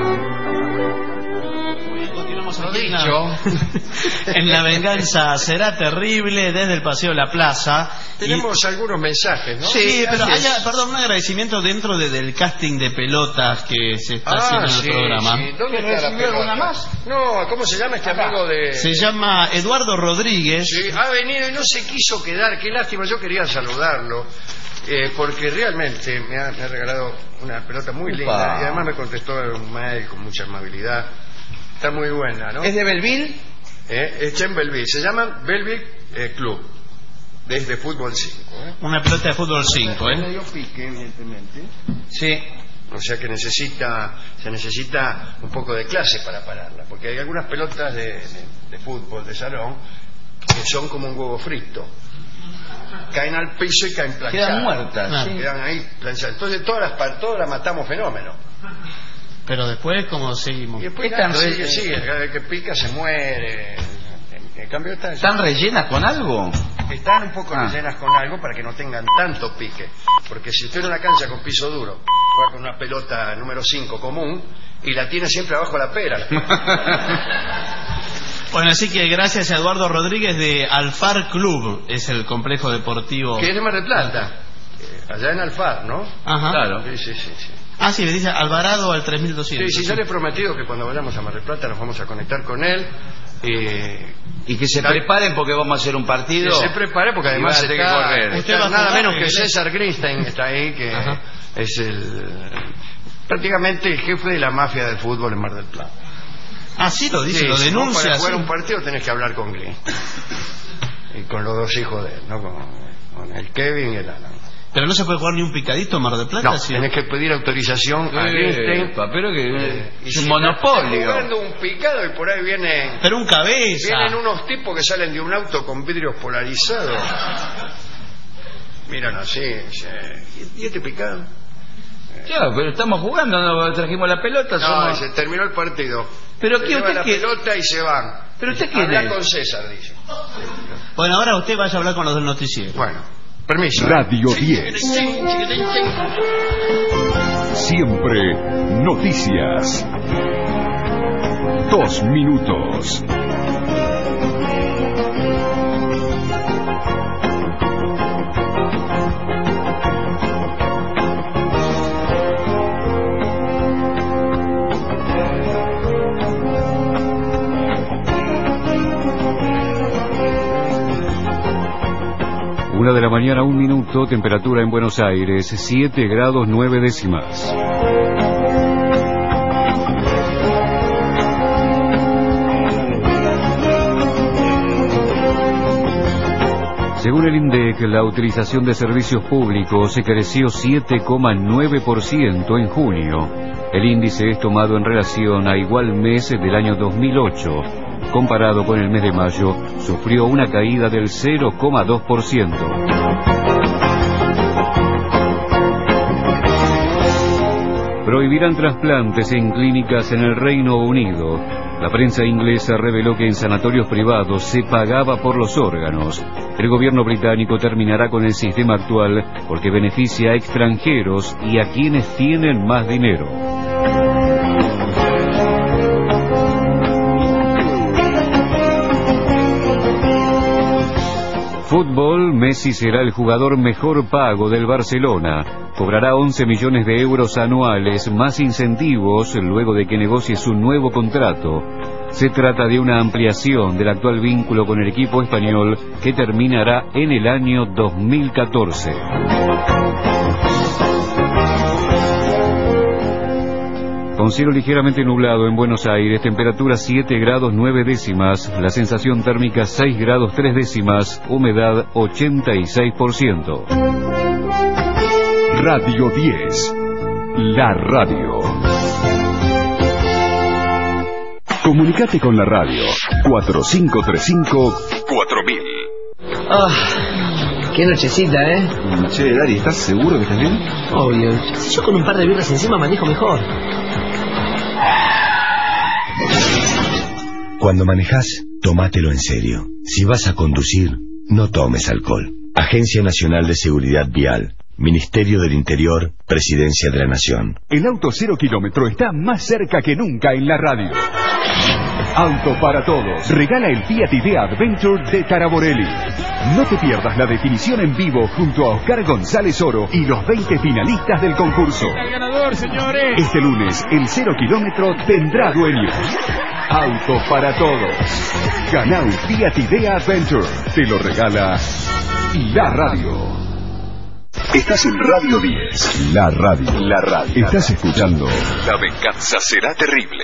Continuamos aquí en la, en La Venganza Será Terrible, desde el Paseo de la Plaza. Tenemos y, algunos mensajes, ¿no? Sí, pero hay, perdón, un agradecimiento dentro de, del casting de pelotas que se está ah, haciendo sí, en el programa. Sí. ¿Dónde está la pelota? ¿Alguna más? No, ¿cómo se llama este Acá. amigo de...? Se llama Eduardo Rodríguez. Sí, ha venido y no se quiso quedar, qué lástima, yo quería saludarlo. Eh, porque realmente me ha, me ha regalado una pelota muy Upa. linda y además me contestó en un mail con mucha amabilidad. Está muy buena, ¿no? ¿Es de Belleville? Eh, está en Belleville. Se llama Belleville eh, Club. Desde Fútbol cinco. ¿eh? Una pelota de Fútbol cinco, ¿eh? Medio pique, evidentemente. Sí. O sea que necesita, se necesita un poco de clase para pararla. Porque hay algunas pelotas de, de, de fútbol, de salón, que son como un huevo frito. Caen al piso y caen planchadas. Quedan muertas. Ah, sí. Quedan ahí planchadas. Entonces todas las, todas las matamos fenómeno. Pero después, ¿cómo seguimos? Y después nada, sigue, sigue. Cada vez que pica se muere. En, en cambio está, ¿Están rellenas con algo? Están un poco ah. rellenas con algo para que no tengan tanto pique. Porque si usted en una cancha con piso duro juega con una pelota número cinco común y la tiene siempre abajo la pera. Bueno, así que gracias a Eduardo Rodríguez de Alfar Club, es el complejo deportivo. Que es de Mar del Plata, eh, allá en Alfar, ¿no? Ajá. Claro. Sí, sí, sí, sí. Ah, sí, le dice Alvarado al tres mil doscientos. Sí, sí, yo le he prometido que cuando vayamos a Mar del Plata nos vamos a conectar con él. Eh, y que se tal... preparen porque vamos a hacer un partido. Que se prepare porque además se tiene que correr. Usted está, nada menos que César Greenstein está ahí, que Ajá. es el prácticamente el jefe de la mafia del fútbol en Mar del Plata. Ah, sí, lo dice, sí, lo denuncia. Si para jugar sí. un partido tenés que hablar con Green. Y con los dos hijos de él, ¿no? Con, con el Kevin y el Alan. Pero no se puede jugar ni un picadito en Mar del Plata. No, ¿sí? tenés que pedir autorización eh, a Greenstein. Pero que eh, es un monopolio. Estás jugando un picado y por ahí vienen... Pero un cabeza. Vienen unos tipos que salen de un auto con vidrios polarizados. Miran así, sí. ¿Y este picado? Claro, pero estamos jugando, no trajimos la pelota. No, somos... se terminó el partido. Pero se ¿qué usted la quiere? pelota y se van. Pero usted quiere. Habla con César, dice. Bueno, ahora usted vaya a hablar con los del noticiero. Bueno, permiso. Radio diez. Siempre noticias. Dos minutos. Una de la mañana, un minuto, temperatura en Buenos Aires, siete grados nueve décimas. Según el INDEC, la utilización de servicios públicos se creció siete coma nueve por ciento en junio. El índice es tomado en relación a igual mes del año dos mil ocho. Comparado con el mes de mayo, sufrió una caída del cero coma dos por ciento. Prohibirán trasplantes en clínicas en el Reino Unido. La prensa inglesa reveló que en sanatorios privados se pagaba por los órganos. El gobierno británico terminará con el sistema actual porque beneficia a extranjeros y a quienes tienen más dinero. Fútbol, Messi será el jugador mejor pago del Barcelona. Cobrará once millones de euros anuales más incentivos luego de que negocie su nuevo contrato. Se trata de una ampliación del actual vínculo con el equipo español que terminará en el año dos mil catorce. Con cielo ligeramente nublado en Buenos Aires, temperatura siete grados nueve décimas, la sensación térmica seis grados tres décimas, humedad ochenta y seis por ciento. Radio diez, la radio. Comunicate con la radio, cuatro cinco tres cinco cuatro mil. Ah, qué nochecita, ¿eh? Che, Dari, ¿estás seguro que estás bien? Obvio. Si yo con un par de birras encima manejo mejor. Cuando manejás, tómatelo en serio. Si vas a conducir, no tomes alcohol. Agencia Nacional de Seguridad Vial. Ministerio del Interior, Presidencia de la Nación. El auto cero kilómetro está más cerca que nunca en la radio. Auto para Todos regala el Fiat Idea Adventure de Taraborelli. No te pierdas la definición en vivo junto a Oscar González Oro y los veinte finalistas del concurso. ¡El ganador, señores! Este lunes, el cero kilómetro tendrá dueño. Auto para Todos. Gana un Fiat Idea Adventure. Te lo regala la radio. Estás en Radio diez. La radio. La radio. Estás escuchando La venganza será terrible.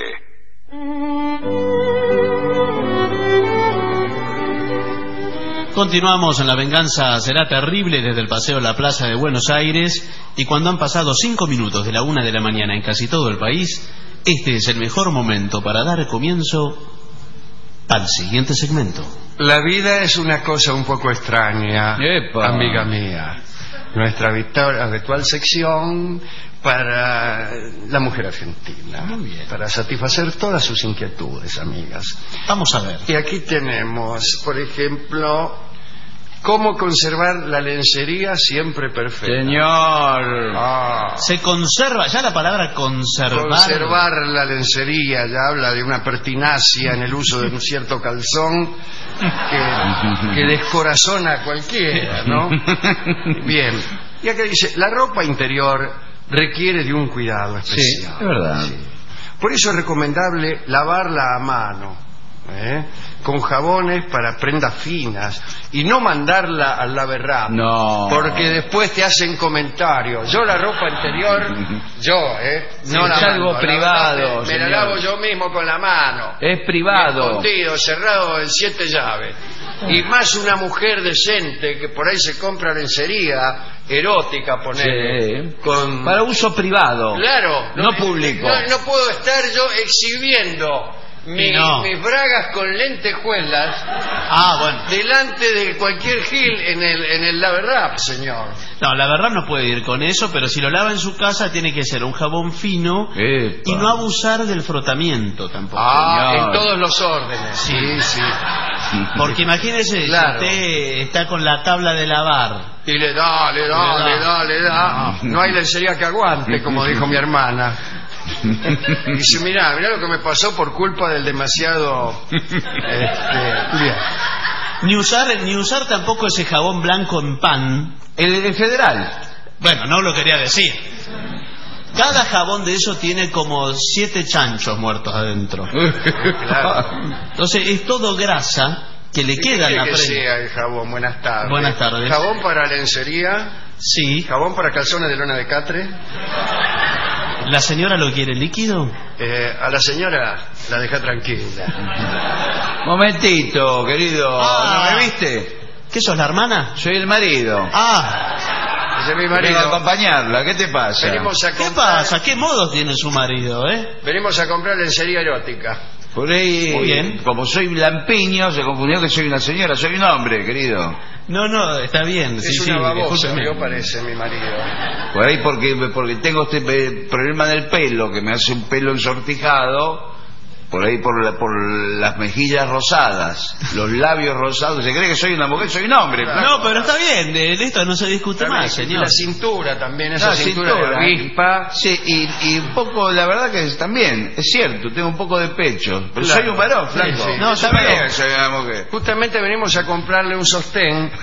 Continuamos en La venganza será terrible desde el Paseo La Plaza de Buenos Aires, y cuando han pasado cinco minutos de la una de la mañana en casi todo el país, este es el mejor momento para dar comienzo al siguiente segmento. La vida es una cosa un poco extraña, Epa. amiga mía. Nuestra habitual, habitual sección para la mujer argentina. Muy bien. Para satisfacer todas sus inquietudes, amigas. Vamos a ver. Y aquí tenemos, por ejemplo, cómo conservar la lencería siempre perfecta. Señor. Ah. Se conserva, ya la palabra conservar. Conservar la lencería ya habla de una pertinacia en el uso de un cierto calzón que, que descorazona a cualquiera, ¿no? Bien. Y acá dice, la ropa interior requiere de un cuidado especial. Sí, es verdad. Sí. Por eso es recomendable lavarla a mano, ¿eh? Con jabones para prendas finas, y no mandarla al laverrap. No. Porque después te hacen comentarios. Yo la ropa interior, yo, ¿eh? Sí, no la es algo mando. privado, La verdad, me, me la señor. lavo yo mismo con la mano. Es privado. Escondido, cerrado en siete llaves. Y más una mujer decente que por ahí se compra lencería erótica, poner Sí. con... Para uso privado. Claro. No público. No, no puedo estar yo exhibiendo mi- No. mis bragas con lentejuelas Ah, bueno. delante de cualquier gil en el, en el laverrap, señor. No, la verdad no puede ir con eso, pero si lo lava en su casa tiene que ser un jabón fino Epa. y no abusar del frotamiento tampoco. Ah, señor. en todos los órdenes. Sí. sí. Porque imagínese, Claro. si usted está con la tabla de lavar. Y le da, le da, Le le da. da, le da. No hay lencería que aguante, como dijo mi hermana. Y dice, mirá, mirá lo que me pasó por culpa del demasiado... Este, bien. Ni usar, ni usar tampoco ese jabón blanco en pan. El, el federal. Bueno, no lo quería decir. Cada jabón de eso tiene como siete chanchos muertos adentro. Claro. Entonces es todo grasa que le queda en la que prenda. sea el jabón? Buenas tardes. Buenas tardes. Jabón para lencería, Sí. jabón para calzones de lona de catre. ¿La señora lo quiere líquido? Eh, a la señora la deja tranquila. Momentito, querido. Ah. ¿No me viste? ¿Qué sos, la hermana? Soy el marido. Ah, Ese es mi Vengo a marido. acompañar. ¿Qué te pasa? Venimos a ¿qué comprar, pasa? ¿Qué modos tiene su marido, eh? venimos a comprar lencería erótica. Por ahí, Muy bien. como soy lampiño, se confundió que soy una señora. Soy un hombre, querido. No, no, está bien. Es sí, una sí, babosa, discúlpeme. me parece, mi marido. Por ahí porque, porque tengo este eh, problema del pelo, que me hace un pelo ensortijado. Por ahí por, la- por las mejillas rosadas, los labios rosados. ¿Se cree que soy una mujer? Soy un hombre. flaco. No, pero está bien, de, de esto no se discute También, más, y señor. la cintura también, esa La cintura, de cintura. avispa. Sí, y, y un poco, la verdad que es- también, es cierto, tengo un poco de pecho. Pero Claro. soy un varón, Sí, flaco. sí. No, está No me bien. digas que soy una mujer. Justamente venimos a comprarle un sostén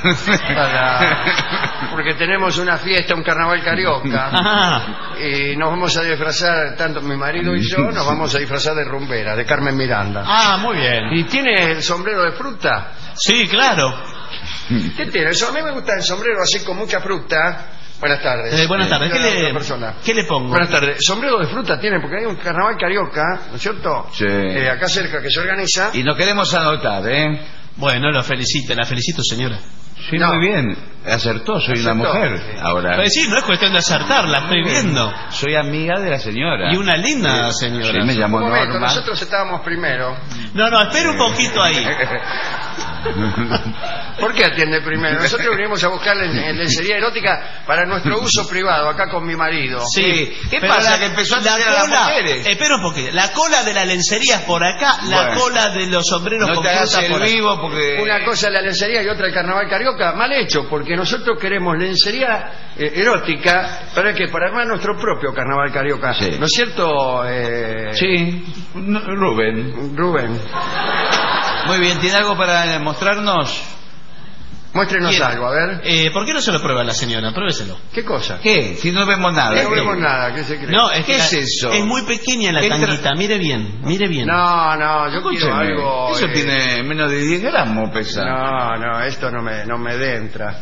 para... porque tenemos una fiesta, un carnaval carioca. Ah, Y nos vamos a disfrazar, tanto mi marido y yo, nos vamos a disfrazar de rumbera, de Carmen Miranda. ah, muy bien. ¿Y tiene el sombrero de fruta? Sí, claro. ¿Qué tiene? Eso, a mí me gusta el sombrero así con mucha fruta. Buenas tardes. Eh, buenas tardes. ¿Qué Otra le, persona. ¿Qué le pongo? Buenas tardes. Sombrero de fruta tiene, porque hay un carnaval carioca, ¿no es cierto? Sí. Eh, acá cerca que se organiza. Y nos queremos anotar, ¿eh? Bueno, lo felicito, la felicito, señora. Sí, No. muy bien. Acertó, soy Acertó, una mujer. sí. Ahora, Pues sí, no es cuestión de acertar, la estoy viendo. soy amiga de la señora. Y una linda Sí, señora. me llamó Un momento, Norma. nosotros estábamos primero. No, no, espere un poquito ahí. ¿Por qué atiende primero? Nosotros venimos a buscar len- lencería erótica para nuestro uso privado, acá con mi marido. Sí. ¿Qué Pero pasa? la- que empezó a la atender a las cola- mujeres. Espera un poquito. La cola de la lencería es por acá, la Bueno. cola de los sombreros No con te hagas fruta el por acá. vivo porque... Una cosa es la lencería y otra el carnaval carioca. Mal hecho, porque nosotros queremos lencería eh, erótica para que para armar nuestro propio carnaval carioca. Sí. ¿No es cierto? Eh, Sí, no, Rubén. Rubén, Muy bien, ¿tiene algo para mostrarnos? muéstrenos ¿Quién? algo, a ver. Eh, ¿Por qué no se lo prueba la señora? Pruébeselo. ¿Qué cosa? ¿Qué? Si no vemos nada. No ¿qué? vemos nada, ¿qué se cree? No, es ¿Qué que es la- eso? Es muy pequeña la ¿Qué tra- tanguita. Mire bien, mire bien. No, no, yo quiero Escúcheme, algo... eso eh, tiene menos de diez gramos, pesa. No, no, esto no me, no me entra.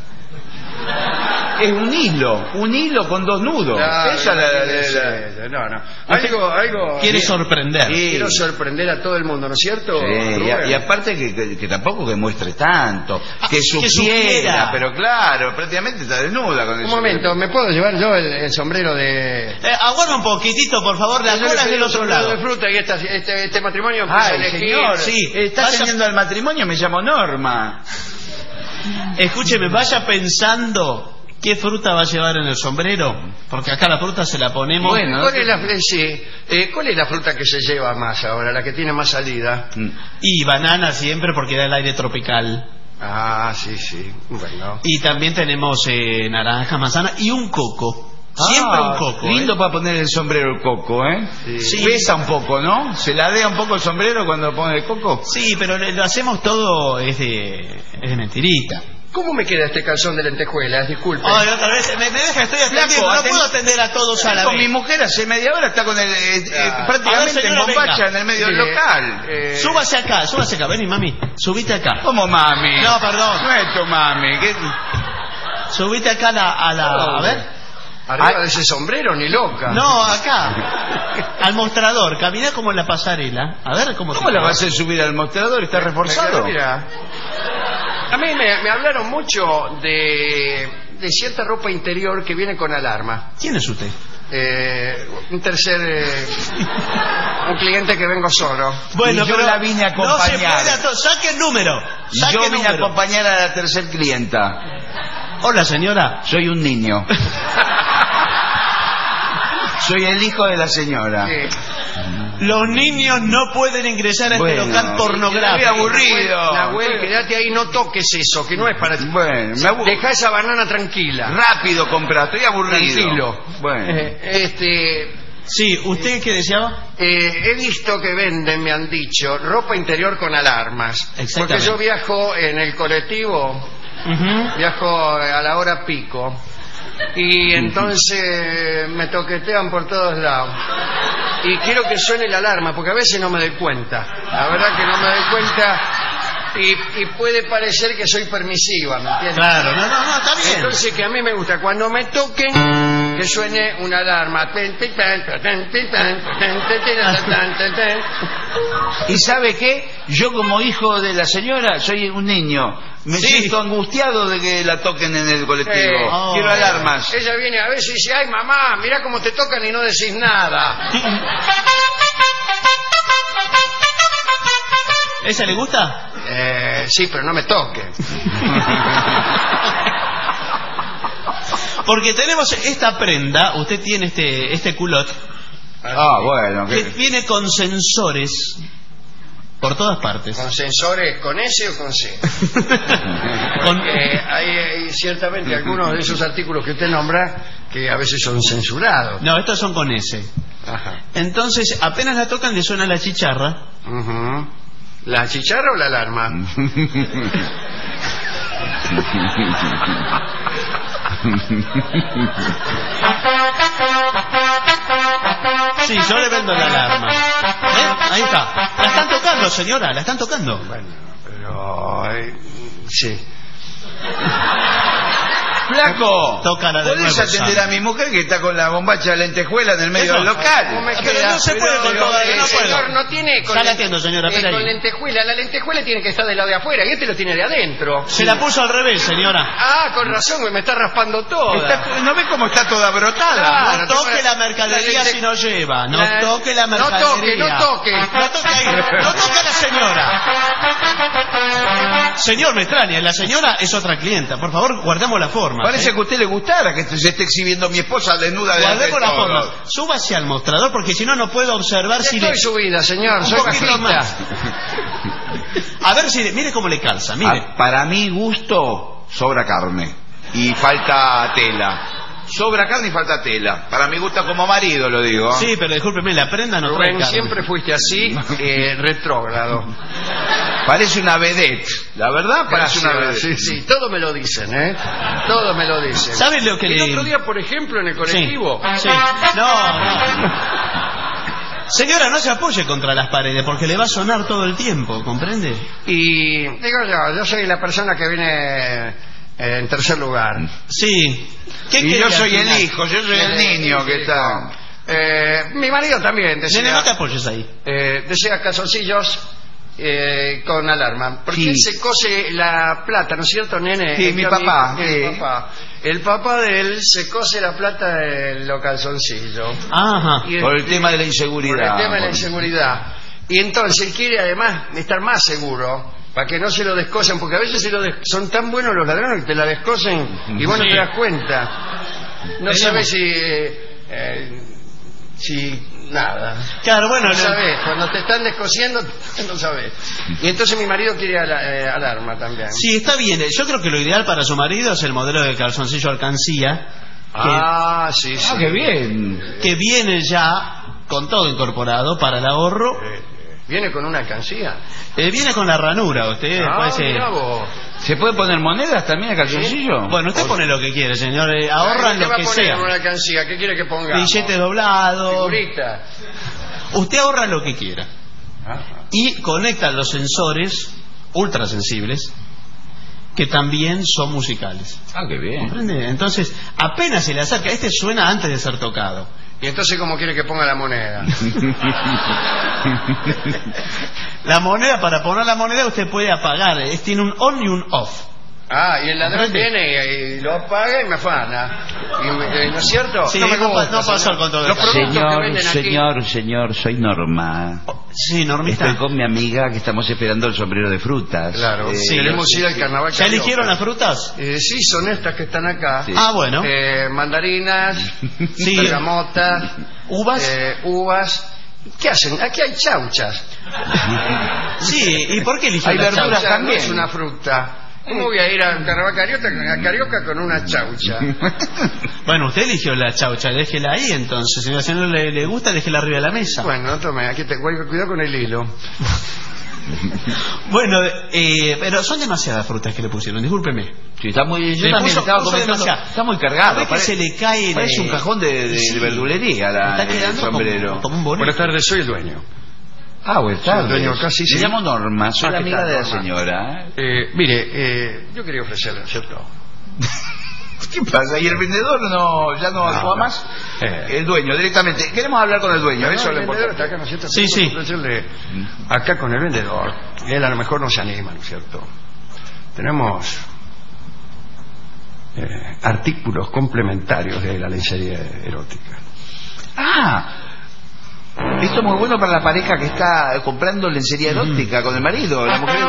Es un hilo, un hilo con dos nudos. Claro, Esa es la, la- sí, la- sí, no, no. Algo, algo... Quiere sorprender. Sí. Quiero sorprender a todo el mundo, ¿no es cierto? Sí, y, a- Rubén? y aparte que, que- que tampoco que muestre tanto, que que supiera, supiera. pero claro, prácticamente está desnuda con Un eso. momento, ¿me puedo llevar yo el, el sombrero de... Eh, aguarda un poquitito, por favor. La Yo le cola es pedí del un otro sombrero lado. de fruta y esta- este, este matrimonio empieza a Ay, elegir... señor, sí. está Vaya- teniendo al matrimonio, me llamo Norma. Escúcheme, vaya pensando qué fruta va a llevar en el sombrero, porque acá la fruta se la ponemos. Bueno, ¿Cuál es, la, eh, sí, eh, ¿Cuál es la fruta que se lleva más ahora, la que tiene más salida? Y banana siempre porque da el aire tropical. Ah, sí, sí, bueno. Y también tenemos eh, naranja, manzana y un coco. Siempre Ah, un coco. Lindo ¿eh? para poner el sombrero el coco, ¿eh? Sí. Sí. Pesa un poco, ¿no? ¿Se ladea un poco el sombrero cuando pone el coco? Sí, pero le- lo hacemos todo es de, es de mentirita. ¿Cómo me queda este calzón de lentejuelas? Disculpe. Ay, otra vez, me, me deja, estoy atendiendo, no atend- puedo atender a todos a la Con vez. mi mujer hace media hora está con el eh, eh, Claro. prácticamente A ver, en señora, bombacha venga. en el medio del Mire, local. eh, Súbase acá, súbase acá, vení mami, subite acá. ¿Cómo mami? No, perdón. No es tu mami. ¿qué? Subite acá a la, a la, a ver. Arriba Ay. de ese sombrero, ni loca. No, acá. Al mostrador, caminá como en la pasarela. A ver cómo ¿Cómo te la queda. vas a hacer subir al mostrador? ¿Está reforzado? Mira, a mí me, me hablaron mucho de, de cierta ropa interior que viene con alarma. ¿Quién es usted? Eh, un tercer... eh, un cliente que vengo solo. Bueno, Y yo pero la vine a no se acompañar. puede a to- saque el número. Saque Yo el vine a número. acompañar a la tercer clienta. Hola, señora. Soy un niño. Soy el hijo de la señora. Sí. Los niños no pueden ingresar a este Bueno, local pornográfico. estoy aburrido. Nahuel, quédate ahí, no toques eso, que no es para ti. Bueno, me abu- Deja esa banana tranquila. Rápido comprar, estoy aburrido. Tranquilo. Bueno. Eh, este, Sí, ¿usted qué deseaba? eh, he visto que venden, me han dicho, ropa interior con alarmas. Porque Exactamente. yo viajo en el colectivo, Ujú. viajo a la hora pico. Y entonces me toquetean por todos lados. Y quiero que suene la alarma, porque a veces no me doy cuenta. La verdad que no me doy cuenta. Y, y puede parecer que soy permisiva, ¿me entiendes? Claro, no, no, no, está bien. Entonces que a mí me gusta cuando me toquen que suene una alarma. ¿Y sabe qué? Yo como hijo de la señora soy un niño. Me Sí. siento angustiado de que la toquen en el colectivo. Eh, Oh. Quiero alarmas. Ella viene a veces y dice, ay mamá, mira cómo te tocan y no decís nada. ¿Esa le gusta? Eh, sí, pero no me toque. Porque tenemos esta prenda, usted tiene este, este culot, Ah, bueno. que que- viene con sensores por todas partes. ¿Con sensores con S o con C? Con- Porque hay, hay ciertamente algunos de esos artículos que usted nombra que a veces son censurados. No, estos son con S. Ajá. Entonces, apenas la tocan, le suena la chicharra. Ujú. ¿La chicharra o la alarma? Sí, yo le vendo la alarma. ¿Eh? Ahí está. La están tocando, señora, la están tocando. Bueno, pero... eh, sí. Flaco, Toca la de ¿podés nuevo, atender Sam. a mi mujer que está con la bombacha de lentejuela en el medio Eso. del local? ¿Cómo me Pero queda? no se puede con Pero, toda- eh, no puedo. señor, no tiene con, Ya la len- atiendo, señora, eh, espera con ahí. lentejuela. La lentejuela tiene que estar del lado de afuera y este lo tiene de adentro. Se la puso al revés, señora. Ah, con razón, me está raspando toda. Está- ¿No ves cómo está toda brotada? Claro, No toque tengo- la mercadería la lente- si no lleva. No La- toque la no mercadería. toque, no toque. No toque ahí. No toque a la señora. Señor, me extraña, la señora es otra clienta. Por favor, guardemos la forma. Parece ¿eh? que a usted le gustara que se esté exhibiendo mi esposa desnuda de Guardemos la forma. Súbase al mostrador porque si no, no puedo observar Ya si estoy le... subida, señor, Un soy poquito bajita. más. A ver si le... Mire cómo le calza, mire. Ah, para mi gusto, sobra carne y falta tela. Sobra carne y falta tela. Para mi gusto como marido, lo digo. Sí, pero discúlpeme, la prenda no trae Rubén, carne. siempre fuiste así, eh, retrógrado. Parece una vedette. La verdad, parece Gracias. una vedette. Sí, sí, todo me lo dicen, ¿eh? Todo me lo dicen. ¿Sabe lo que El le- otro día, por ejemplo, en el colectivo... Sí. No, no. Señora, no se apoye contra las paredes porque le va a sonar todo el tiempo, ¿comprende? Y digo yo, yo soy la persona que viene eh, en tercer lugar. Sí. ¿Qué Y quiere yo al soy el final? hijo, yo soy el Eh, niño que sí, está... Eh, mi marido también desea, Nene, no te apoyes ahí. eh, desea calzoncillos eh, con alarma. Porque Sí. él se cose la plata, ¿no es cierto, nene? Sí, Es mi que papá, mi- sí. el papá. El papá de él se cose la plata de los calzoncillos. Ajá. Y Por el tema de la inseguridad. Por el tema de la inseguridad. Y entonces él quiere además estar más seguro para que no se lo descosen, porque a veces se lo des- son tan buenos los ladrones que te la descosen y vos no Sí. te das cuenta. No Tenemos- sabes si... eh, si... nada. Claro, bueno, No le- sabes, cuando te están descosiendo, no sabes. Y entonces mi marido quiere ala- eh, alarma también. Sí, está bien. Yo creo que lo ideal para su marido es el modelo de calzoncillo alcancía. Ah, sí, sí. Ah, qué bien. Que viene ya con todo incorporado para el ahorro. Eh, ¿Viene con una alcancía? Eh, viene con la ranura, usted Ah, puede ser- mirá vos. ¿Se puede poner monedas también al calzoncillo? Bueno, usted pone lo que quiere, señor. Eh, ahorran ¿Qué lo va a que poner sea. en una alcancía? ¿Qué quiere que ponga? Billete doblado. Figurita. Usted ahorra lo que quiera. Ajá. Y conecta los sensores ultrasensibles que también son musicales. Ah, qué bien. ¿Comprende? Entonces, apenas se le acerca, este suena antes de ser tocado. ¿Y entonces cómo quiere que ponga la moneda? La moneda, para poner la moneda usted puede apagar, es, tiene un on y un off. Ah, y el ladrón ¿Comprende? viene y, y lo apaga y me afana. Y me- ¿No es cierto? Sí, no me no pa- gusta, no pasó señor. el control de Los calidad. productos que Señor, venden aquí... señor, señor, soy Norma. Sí, Normita. Estoy con mi amiga que estamos esperando el sombrero de frutas. Claro, Eh, sí. queremos ir al carnaval. ¿Ya carioca. eligieron las frutas? Eh, sí, son estas que están acá. Sí. Ah, bueno. Eh, mandarinas, Sí. bergamotas, ¿Uvas? eh, uvas. ¿Qué hacen? Aquí hay chauchas. Sí, ¿y por qué eligió Hay la verduras chaucha? No también. es una fruta. ¿Cómo voy a ir al carnaval carioca, a carioca con una chaucha? Bueno, usted eligió la chaucha, déjela ahí entonces. Si al señor le, le gusta, déjela arriba de la mesa. Bueno, no tome, aquí te cuidado con el hilo. Bueno, eh, pero son demasiadas frutas que le pusieron, discúlpeme. Sí, está muy, yo Le también puso- estaba puso comentando, demasiado. está muy cargado. ¿Sabe que parece- se le cae? Parece de- un cajón de, de- Sí. de verdulería la, Está el quedando como, sombrero. como un bonito. Buenas tardes, soy el dueño. Ah, buenas Soy el tardes. dueño acá, sí, Me sí. llamo Norma, soy Ah, la ¿qué amiga tal, de la Norma? señora. Eh, mire, eh, yo quería ofrecerle, ¿cierto? ¿Qué pasa? ¿Y el vendedor no ya no actúa no. más? Eh. El dueño, directamente. Queremos hablar con el dueño, No, eso el le vendedor importa. está acá, ¿no es cierto? Sí, Tengo sí. que ofrecerle acá con el vendedor. Él a lo mejor no se anima, ¿no es cierto? Tenemos eh, artículos complementarios de la lencería erótica. Ah, esto es muy bueno para la pareja que está comprando lencería erótica con el marido, la mujer.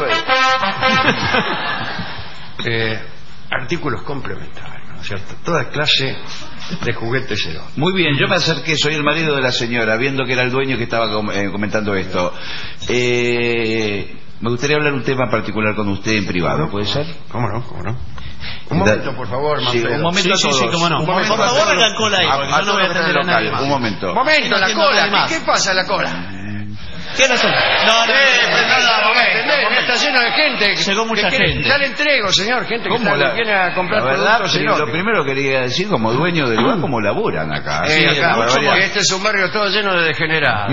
Eh, artículos complementarios, ¿no es cierto? Toda clase de juguetes eróticos. Muy bien, yo me acerqué, soy el marido de la señora, viendo que era el dueño que estaba com- eh, comentando esto. Eh, me gustaría hablar un tema particular con usted en privado, ¿puede ser? ¿Cómo no? ¿Cómo no? Un Da- momento, por favor, Sí, Manfredo. un momento Sí, a sí, todos. sí, cómo no. Un Por momento favor, a todos hagan cola ahí, los- porque a- yo no a voy a todos los atender a nadie locales. más. Un momento. Un momento, No la entiendo cola. nada más. ¿Qué, qué pasa la cola? ¿Qué no son? No, no, Eh, no, pero no, no, no, no, momento, ¿entendés? momento. Está lleno de gente. que- Llegó mucha que quiere- gente. Ya le entrego, señor, gente que ¿Cómo está- la- viene a comprar la verdad, productos sí, eróticos. lo primero quería decir, como dueño del lugar, cómo laburan acá. Eh, Sí, acá, mucho porque movimiento. este es un barrio todo lleno de degenerados.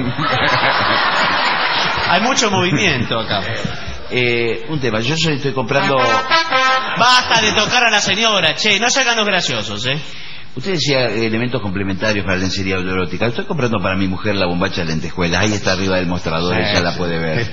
Hay mucho movimiento acá. Eh, un tema, yo soy- estoy comprando... Basta de tocar a la señora, che, no se hagan los graciosos, ¿eh? Usted decía eh, elementos complementarios para la lencería erótica. Estoy comprando para mi mujer la bombacha de lentejuelas. Ahí está arriba del mostrador, ella la puede ver.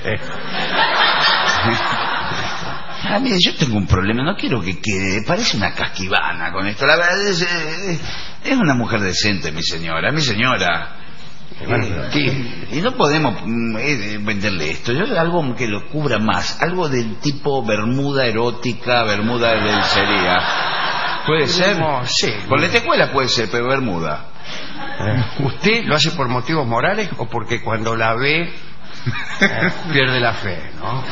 Ah, mire, yo tengo un problema, no quiero que quede, parece una casquivana con esto. La verdad es, eh, es una mujer decente, mi señora, mi señora. Bueno, y, y no podemos mm, eh, venderle esto. Yo algo que lo cubra más, algo del tipo bermuda erótica, bermuda de lencería. ¿Puede ser? Sí. Con lentejuela puede ser, pero bermuda. Eh, ¿Usted lo hace por motivos morales o porque cuando la ve eh, pierde la fe, no?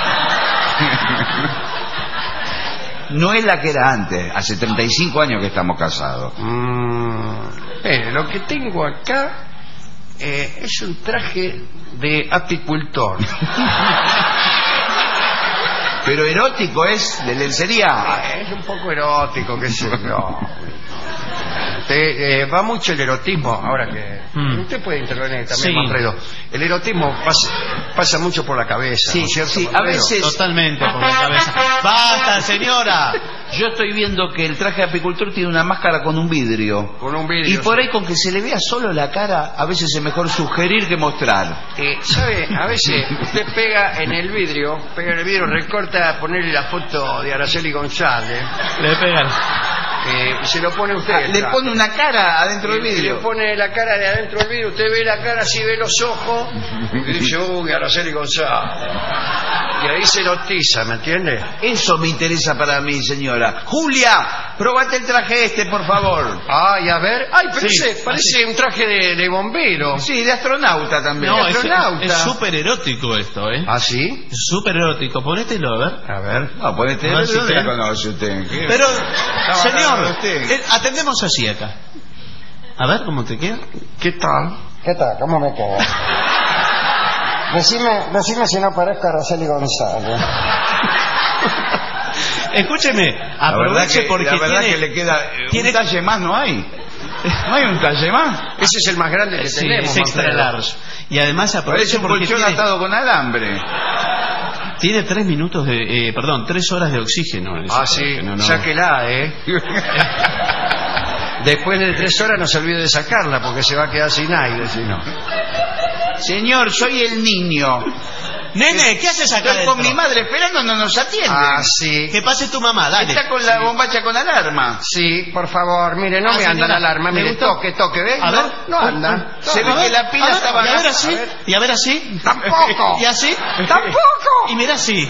No es la que era antes. Hace treinta y cinco años que estamos casados. Mm, eh, lo que tengo acá eh, es un traje de apicultor. Pero erótico es, de lencería. Ah, es un poco erótico, qué sé yo. Te, eh, va mucho el erotismo, ahora que... Mm. Usted puede intervenir también, sí. Manfredo. El erotismo pasa, pasa mucho por la cabeza, sí, ¿no es cierto, sí, Manfredo? a veces... Totalmente por la cabeza. ¡Basta, señora! Yo estoy viendo que el traje de apicultor tiene una máscara con un vidrio. Con un vidrio. Y por sí. ahí con que se le vea solo la cara, a veces es mejor sugerir que mostrar. Eh, ¿Sabe? A veces usted pega en el vidrio, pega en el vidrio, recorta, ponerle la foto de Araceli González. Le pegan. Eh, y se lo pone usted. Ah, le pone una cara adentro del vidrio. Le pone la cara de adentro del vidrio, usted ve la cara, así ve los ojos, y dice, uy, Araceli González. Y ahí se erotiza, ¿me entiende? Eso me interesa para mí, señora. Julia, probate el traje este, por favor. Ay, a ver. Ay, parece, Sí, parece así. un traje de, de bombero. Sí, de astronauta también. No, de es astronauta. es súper erótico esto, ¿eh? ¿Ah, sí? Súper erótico. Ponételo, a ver. A ver. No, ponete, A ver si ¿dónde te- la conoce usted? ¿Qué? Pero, Estaba señor, hablando de usted. eh, atendemos así acá. A ver, ¿cómo te queda? ¿Qué tal? ¿Qué tal? ¿Cómo me queda? Decime, decime si no parezco a Araceli González. Escúcheme, La verdad aproveche que, porque la verdad tiene... que le queda eh, tiene- un talle más, no hay. No hay un talle más. Ese es el más grande que Sí, tenemos. es extra Manfredo. large. Y además Parece aproveche un porque colchón tiene, atado con alambre. tiene tres minutos de... Eh, perdón, tres horas de oxígeno. en ese Ah, sí. traje, no, no. Sáquela, ¿eh? Después de tres horas no se olvide de sacarla porque se va a quedar sin aire, si no. Señor, soy el niño. Nene, ¿qué haces acá Estoy con dentro? mi madre esperando, no nos atiende. Ah, sí. Que pase tu mamá, dale. Está con la bombacha con alarma. Sí, por favor, mire, no Ah, me anda señora, la alarma, ¿le mire, gustó? toque, toque, ¿ves? A no, ver. no anda. Se No, ve a que ver. la pila A ver, estaba... y a ver así, A ver. y a ver así. ¡Tampoco! ¿Y así? ¡Tampoco! Y mira así.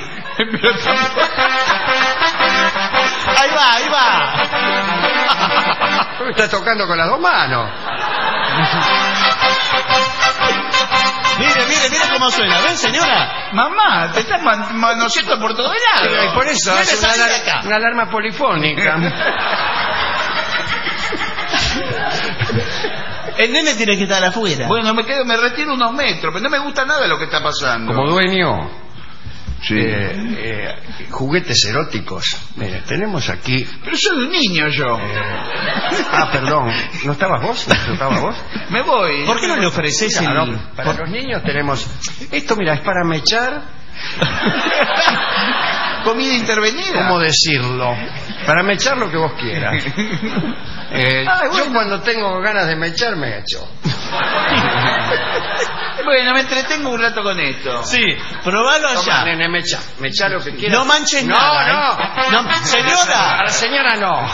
Ahí va, ahí va. Me está tocando con las dos manos. Mire, mire, mire cómo suena. ¿Ven, señora? Mamá, te estás man- manoseando por todo el Y lado. por eso Nene, hace una, salí de alar- acá. una alarma polifónica. El nene tiene que estar afuera. Bueno, me quedo, me retiro unos metros, pero no me gusta nada lo que está pasando. Como dueño, Sí. eh, eh, juguetes eróticos. Mire, tenemos aquí... Pero soy un niño yo. eh, ah, perdón. ¿No estabas vos? ¿No estabas vos? Me voy. ¿Por qué no le ofreces el...? Claro, para los niños tenemos... Esto, mira, es para mechar... Comida intervenida. ¿Cómo decirlo? Para mechar lo que vos quieras. Eh, Ay, bueno. Yo cuando tengo ganas de mechar, me echo. Bueno, me entretengo un rato con esto. Sí, probalo Toma, allá. nene, mecha. Mecha lo que quieras. No manches no, nada. ¿eh? No, No, señora. A la señora no.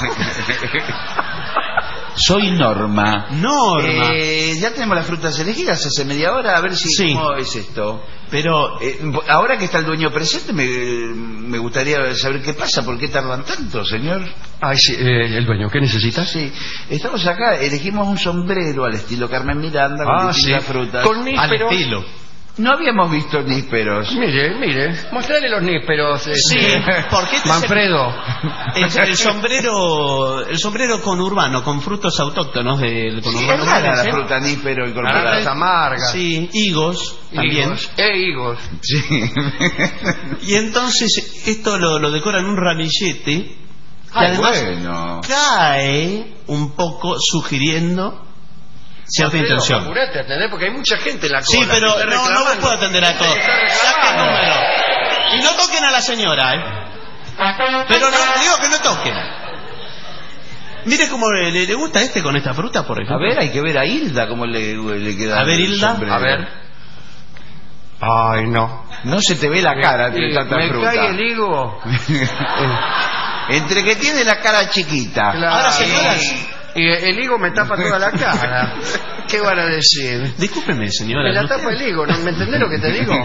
Soy Norma. Norma. Eh, ya tenemos las frutas elegidas hace media hora. A ver si Sí. cómo es esto. Pero... Eh, ahora que está el dueño presente, me, me gustaría saber qué pasa. ¿Por qué tardan tanto, señor? Ay, sí, eh, el dueño, ¿qué necesitas? Sí, estamos acá, elegimos un sombrero al estilo Carmen Miranda con Ah, distintas sí. frutas. Con Al nísperos. estilo. No habíamos visto nísperos. Mire, mire. Mostrale los nísperos. Sí, este, porque este Manfredo. El, el sombrero el sombrero conurbano con frutos autóctonos del Sí, conurbano. es rara la ¿eh? fruta níspero incorporada. Naranjas amargas. Sí, higos también. Higos. Eh, higos. Sí. Y entonces esto lo, lo decoran un ramillete que Ay, además bueno. cae un poco sugiriendo cierta Manfredo, intención. apurate a atender porque hay mucha gente en la cola. Sí, pero que está no, no me reclamando. puedo atender a todos. Está reclamando. Saca el número. Y no toquen a la señora, ¿eh? Pero no, digo que no toquen. Mire cómo le, le- le gusta este con esta fruta, por A ejemplo. ver, hay que ver a Hilda cómo le, le queda. A ver, el Hilda, sombrero. A ver. Ay, no. No se te ve la cara entre Y tanta me fruta. cae el higo. Entre que tiene la cara chiquita. Claro. Ahora, señoras, y, Y el higo me tapa toda la cara. ¿Qué van a decir? Discúlpeme, señora. Me la ¿no? tapa el higo, ¿no me entendés lo que te digo?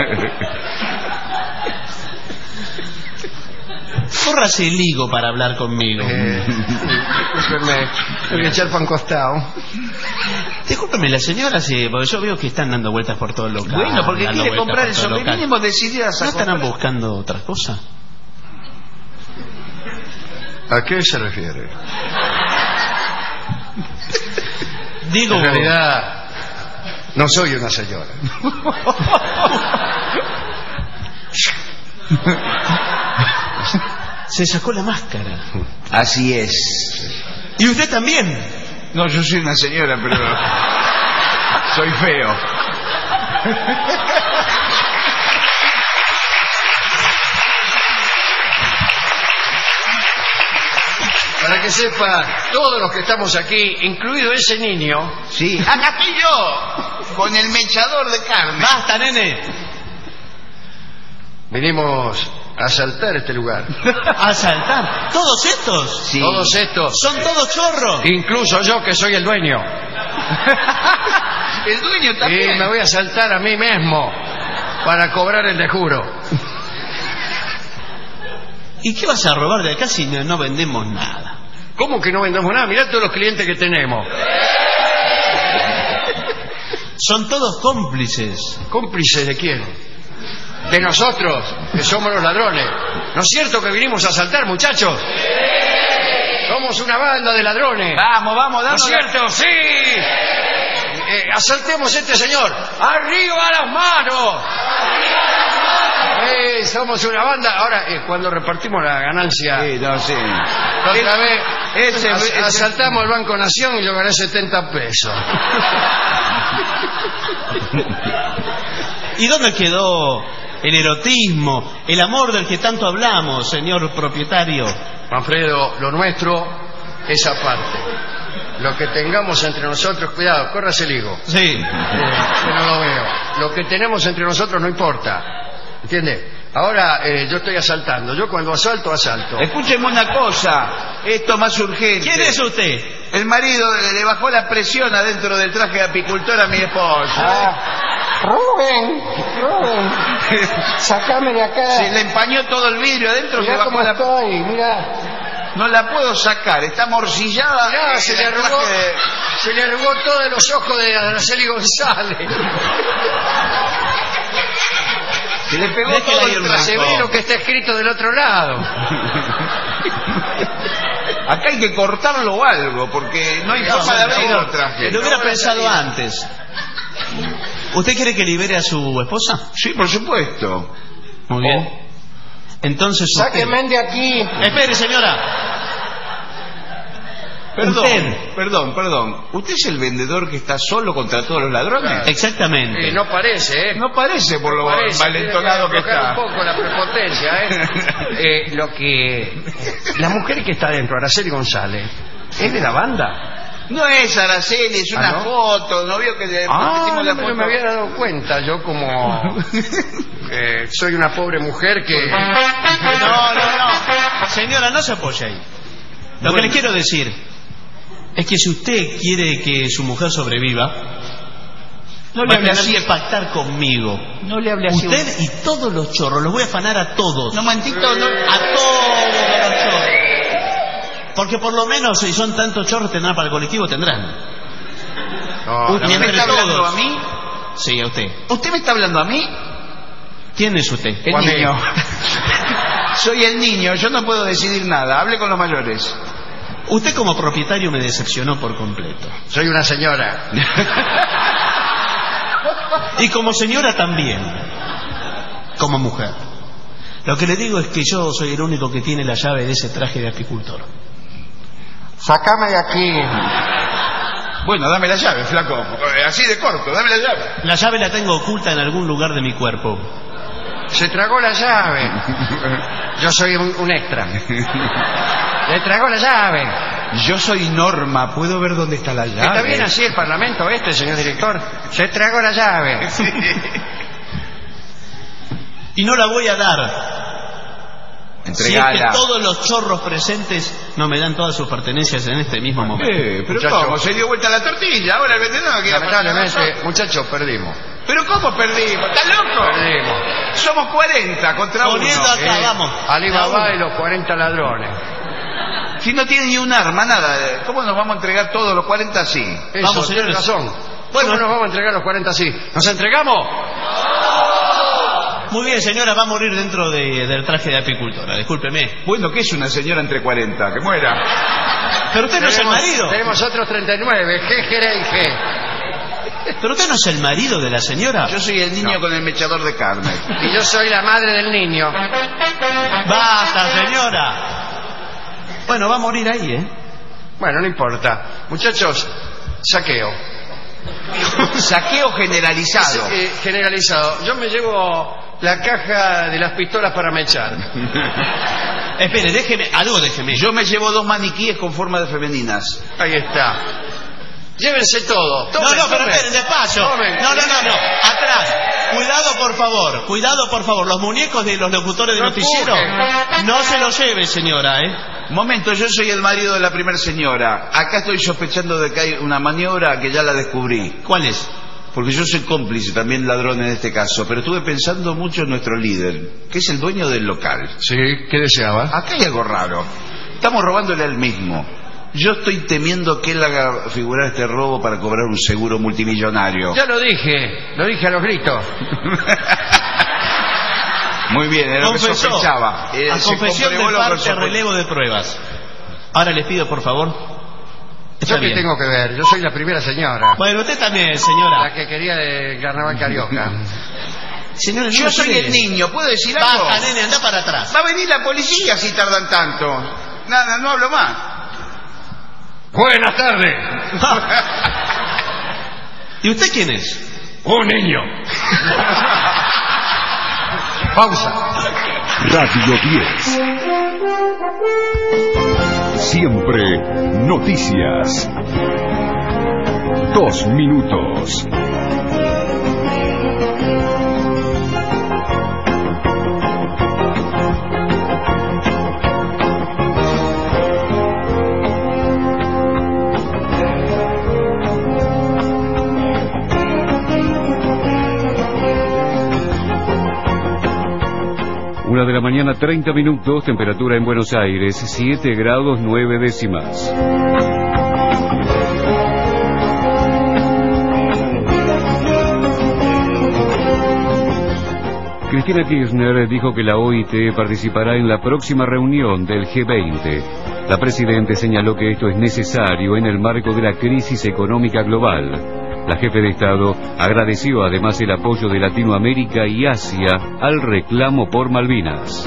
Córrase el higo para hablar conmigo. Eh, discúlpeme, voy a echar pan costado. Discúlpeme, la señora, sí, porque yo veo que están dando vueltas por todo el local. Bueno, porque dando quiere vueltas comprar por el todo sobre local. mínimo decididas a ¿No estarán comprar. buscando otra cosa? ¿A qué se refiere? Digo... En realidad, no soy una señora. Se sacó la máscara. Así es. ¿Y usted también? No, yo soy una señora, pero soy feo. Para que sepa, todos los que estamos aquí, incluido ese niño... Sí, acá estoy yo, con el mechador de carne. ¡Basta, nene! Venimos a asaltar este lugar. ¿A asaltar? ¿Todos estos? Sí. Todos estos. ¿Son todos chorros? Incluso yo, que soy el dueño. El dueño Y también. me voy a asaltar a mí mismo para cobrar el dejuro. ¿Y qué vas a robar de acá si no, no vendemos nada? ¿Cómo que no vendemos nada? Mirá todos los clientes que tenemos. Son todos cómplices. ¿Cómplices de quién? De nosotros, que somos los ladrones. ¿No es cierto que vinimos a asaltar, muchachos? Somos una banda de ladrones. Vamos, vamos, ¿No damos es cierto? ¡Sí! Eh, asaltemos a este señor. ¡Arriba las manos! Eh, somos una banda. Ahora, eh, cuando repartimos la ganancia... Sí, no, sí. La otra vez ese- as- ese- asaltamos el Banco Nación y yo gané setenta pesos. ¿Y dónde quedó el erotismo, el amor del que tanto hablamos, señor propietario? Manfredo, lo nuestro es aparte. Lo que tengamos entre nosotros, cuidado, córrase el higo. Sí. Eh, que no lo veo. Lo que tenemos entre nosotros no importa. ¿Entiende? Ahora eh, yo estoy asaltando. Yo cuando asalto, asalto. Escúcheme una cosa, esto más urgente. ¿Quién es usted? El marido le le bajó la presión adentro del traje de apicultor a mi esposa. Ah, Rubén, Rubén, sacame de acá. Se le empañó todo el vidrio adentro. Se Mirá bajó cómo la... estoy, mira. No la puedo sacar, está morcillada. Mirá, se le El arrugó, traje de- se le arrugó todo de los ojos de Araceli González. Se le pegó Déjela todo ir, el Marco. traje. Se ve lo que está escrito del otro lado. Acá hay que cortarlo o algo, porque no hay No, forma de abrir señor, el traje. Lo hubiera No, pensado ahora antes. ¿Usted quiere que libere a su esposa? Sí, por supuesto. Muy bien. Entonces usted... Sáquenme de aquí. Espere, señora. Perdón, Usted. perdón, perdón. ¿Usted es el vendedor que está solo contra todos los ladrones? Exactamente. Eh, no parece, ¿eh? No parece por lo Parece, malentonado que tiene aflojar está. un poco la prepotencia, ¿eh? Eh, Lo que... La mujer que está dentro, Araceli González, ¿es de la banda? No es Araceli, es una ¿Ah, no? foto. ¿No vio que le Ah, pusimos la no foto? me había dado cuenta. Yo como... eh, soy una pobre mujer que... No, no, no. Señora, no se apoye ahí. Lo que le quiero decir es que si usted quiere que su mujer sobreviva, No le va a hable tener así. que pactar conmigo. No le hable así. Usted y todos los chorros, los voy a afanar a todos. No, momentito, no. A todos los chorros. Porque por lo menos si son tantos chorros tendrán para el colectivo, tendrán. No, ¿Usted la me verdad- está hablando todos. a mí? Sí, a usted. ¿Usted me está hablando a mí? ¿Quién es usted? El O a mí. niño. Soy el niño, yo no puedo decidir nada. Hable con los mayores. Usted como propietario me decepcionó por completo. Soy una señora. Y como señora también. Como mujer. Lo que le digo es que yo soy el único que tiene la llave de ese traje de apicultor. Sácame de aquí. Bueno, dame la llave, flaco. Eh, Así de corto, dame la llave. La llave la tengo oculta en algún lugar de mi cuerpo. Se tragó la llave. Yo soy un, un extra. Le tragó la llave. Yo soy Norma, ¿puedo ver dónde está la llave? ¿Está bien así el parlamento este, señor director? Se tragó la llave. Sí. Y no la voy a dar. Entregala. Si es que todos los chorros presentes no me dan todas sus pertenencias en este mismo momento. Eh, pero Muchacho. ¿cómo? Se dio vuelta la tortilla. Ahora el vendedor no quiere Lamentablemente, muchachos, perdimos. ¿Pero cómo perdimos? ¿Estás loco? Perdimos. Somos cuarenta contra uno. Poniendo acá, Eh, vamos. Alibaba y los cuarenta ladrones. Si no tiene ni un arma, nada. ¿Cómo nos vamos a entregar todos los cuarenta así? Eso, Vamos, tiene señores. razón. Bueno. ¿Cómo nos vamos a entregar los cuarenta así? ¿Nos entregamos? Muy bien, señora, va a morir dentro de- del traje de apicultora. Discúlpeme. Bueno, ¿qué es una señora entre cuarenta? Que muera. Pero usted no es el Tenemos- marido. Tenemos otros treinta y nueve. ¿Qué queréis que? Pero usted no es el marido de la señora. Yo soy el niño con el mechador de carne. Y yo soy la madre del niño. Basta, señora. Bueno, va a morir ahí, ¿eh? Bueno, no importa. Muchachos, saqueo. Saqueo generalizado. Eh, generalizado. Yo me llevo la caja de las pistolas para mechar. Espere, déjeme, algo déjeme. Yo me llevo dos maniquíes con forma de femeninas. Ahí está. Llévense todo. No, Tomen, no, pero tomen. esperen, despacio. Tomen. No, no, no, no. Atrás. Cuidado, por favor. Cuidado, por favor. Los muñecos de los locutores de No noticiero. empuje. No se los lleve, señora, ¿eh? Momento, yo soy el marido de la primera señora. Acá estoy sospechando de que hay una maniobra que ya la descubrí. ¿Cuál es? Porque yo soy cómplice, también ladrón en este caso. Pero estuve pensando mucho en nuestro líder, que es el dueño del local. Sí, ¿qué deseaba? Acá hay algo raro. Estamos robándole al mismo. Yo estoy temiendo que él haga figurar este robo para cobrar un seguro multimillonario. Ya lo dije. Lo dije a los gritos. Muy bien, era lo que Confesó. sospechaba. Eh, A se confesión comprobó de lo que parte, sospe- relevo de pruebas. Ahora les pido, por favor. Está ¿Yo qué bien. tengo que ver? Yo soy la primera señora. Bueno, usted también, señora. La que quería el carnaval carioca. Señora, no Yo me soy quiere. el niño, ¿puedo decir algo? Basta, nene, anda para atrás. Va a venir la policía si tardan tanto. Nada, no hablo más. Buenas tardes. ¿Y usted quién es? Un niño. Pausa. Radio diez. Siempre noticias. Dos minutos. Una de la mañana, treinta minutos, temperatura en Buenos Aires, siete grados nueve décimas. Cristina Kirchner dijo que la O I T participará en la próxima reunión del G veinte. La presidenta señaló que esto es necesario en el marco de la crisis económica global. La jefe de Estado agradeció además el apoyo de Latinoamérica y Asia al reclamo por Malvinas.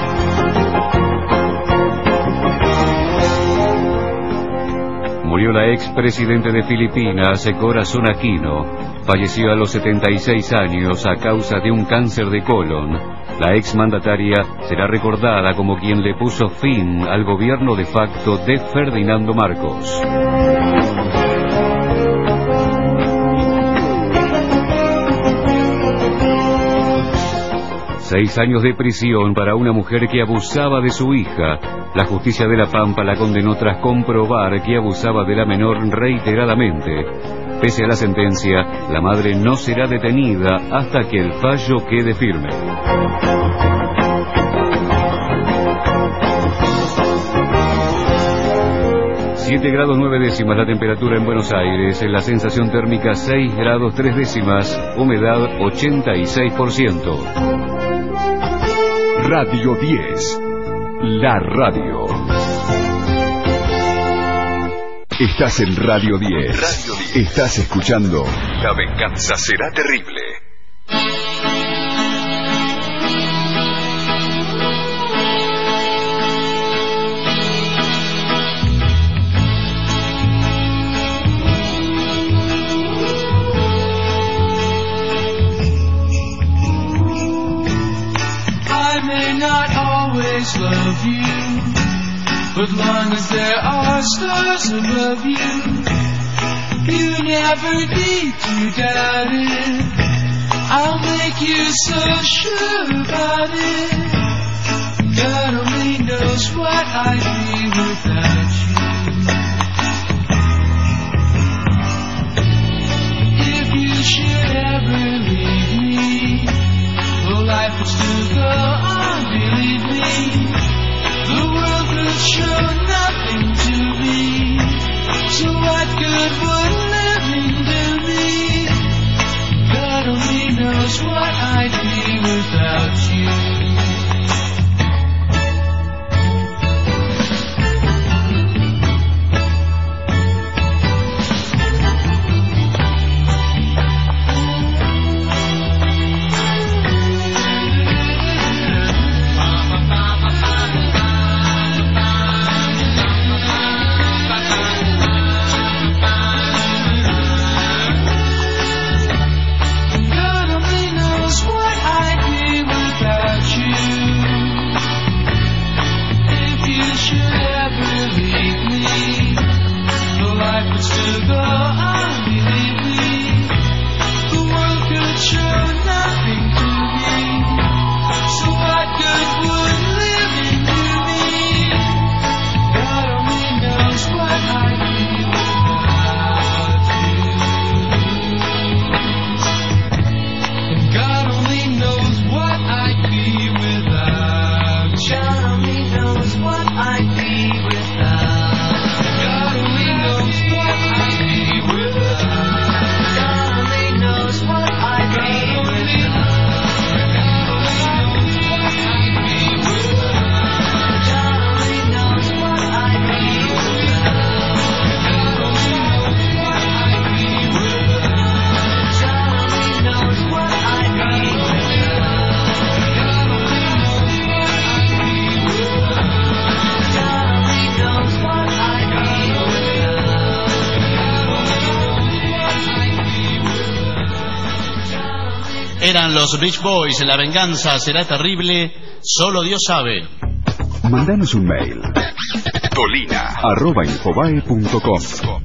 Murió la expresidente de Filipinas, Corazon Aquino. Falleció a los setenta y seis años a causa de un cáncer de colon. La exmandataria será recordada como quien le puso fin al gobierno de facto de Ferdinando Marcos. Seis años de prisión para una mujer que abusaba de su hija. La justicia de La Pampa la condenó tras comprobar que abusaba de la menor reiteradamente. Pese a la sentencia, la madre no será detenida hasta que el fallo quede firme. siete grados nueve décimas la temperatura en Buenos Aires, la sensación térmica seis grados tres décimas, humedad ochenta y seis por ciento. Radio diez. La radio. Estás en Radio diez. Radio diez. Estás escuchando La venganza será terrible. I may not always love you, but long as there are stars above you, you never need to doubt it. I'll make you so sure about it. God only knows. knows what I'd be without you. If you should ever leave me, well, life would still go on, believe me. The world could show nothing to me, so what good would living do me? God only knows what I'd be without you. Eran los Beach Boys, La venganza será terrible, solo Dios sabe. Mandanos un mail. Tolina arroba infobae punto com.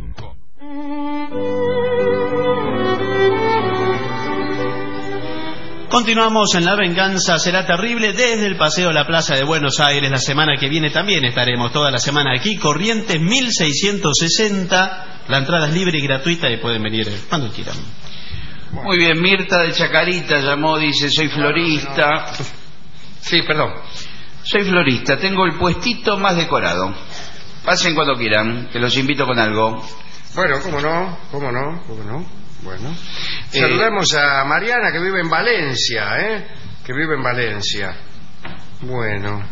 Continuamos en La venganza será terrible desde el Paseo La Plaza de Buenos Aires. La semana que viene también estaremos toda la semana aquí. Corrientes mil seiscientos sesenta. La entrada es libre y gratuita y pueden venir cuando quieran. Muy bien, Mirta de Chacarita llamó, dice, soy florista. Sí, perdón. Soy florista, tengo el puestito más decorado. Pasen cuando quieran, que los invito con algo. Bueno, cómo no, cómo no, cómo no. Bueno. Eh, Saludamos a Mariana, que vive en Valencia, ¿eh? Que vive en Valencia. Bueno.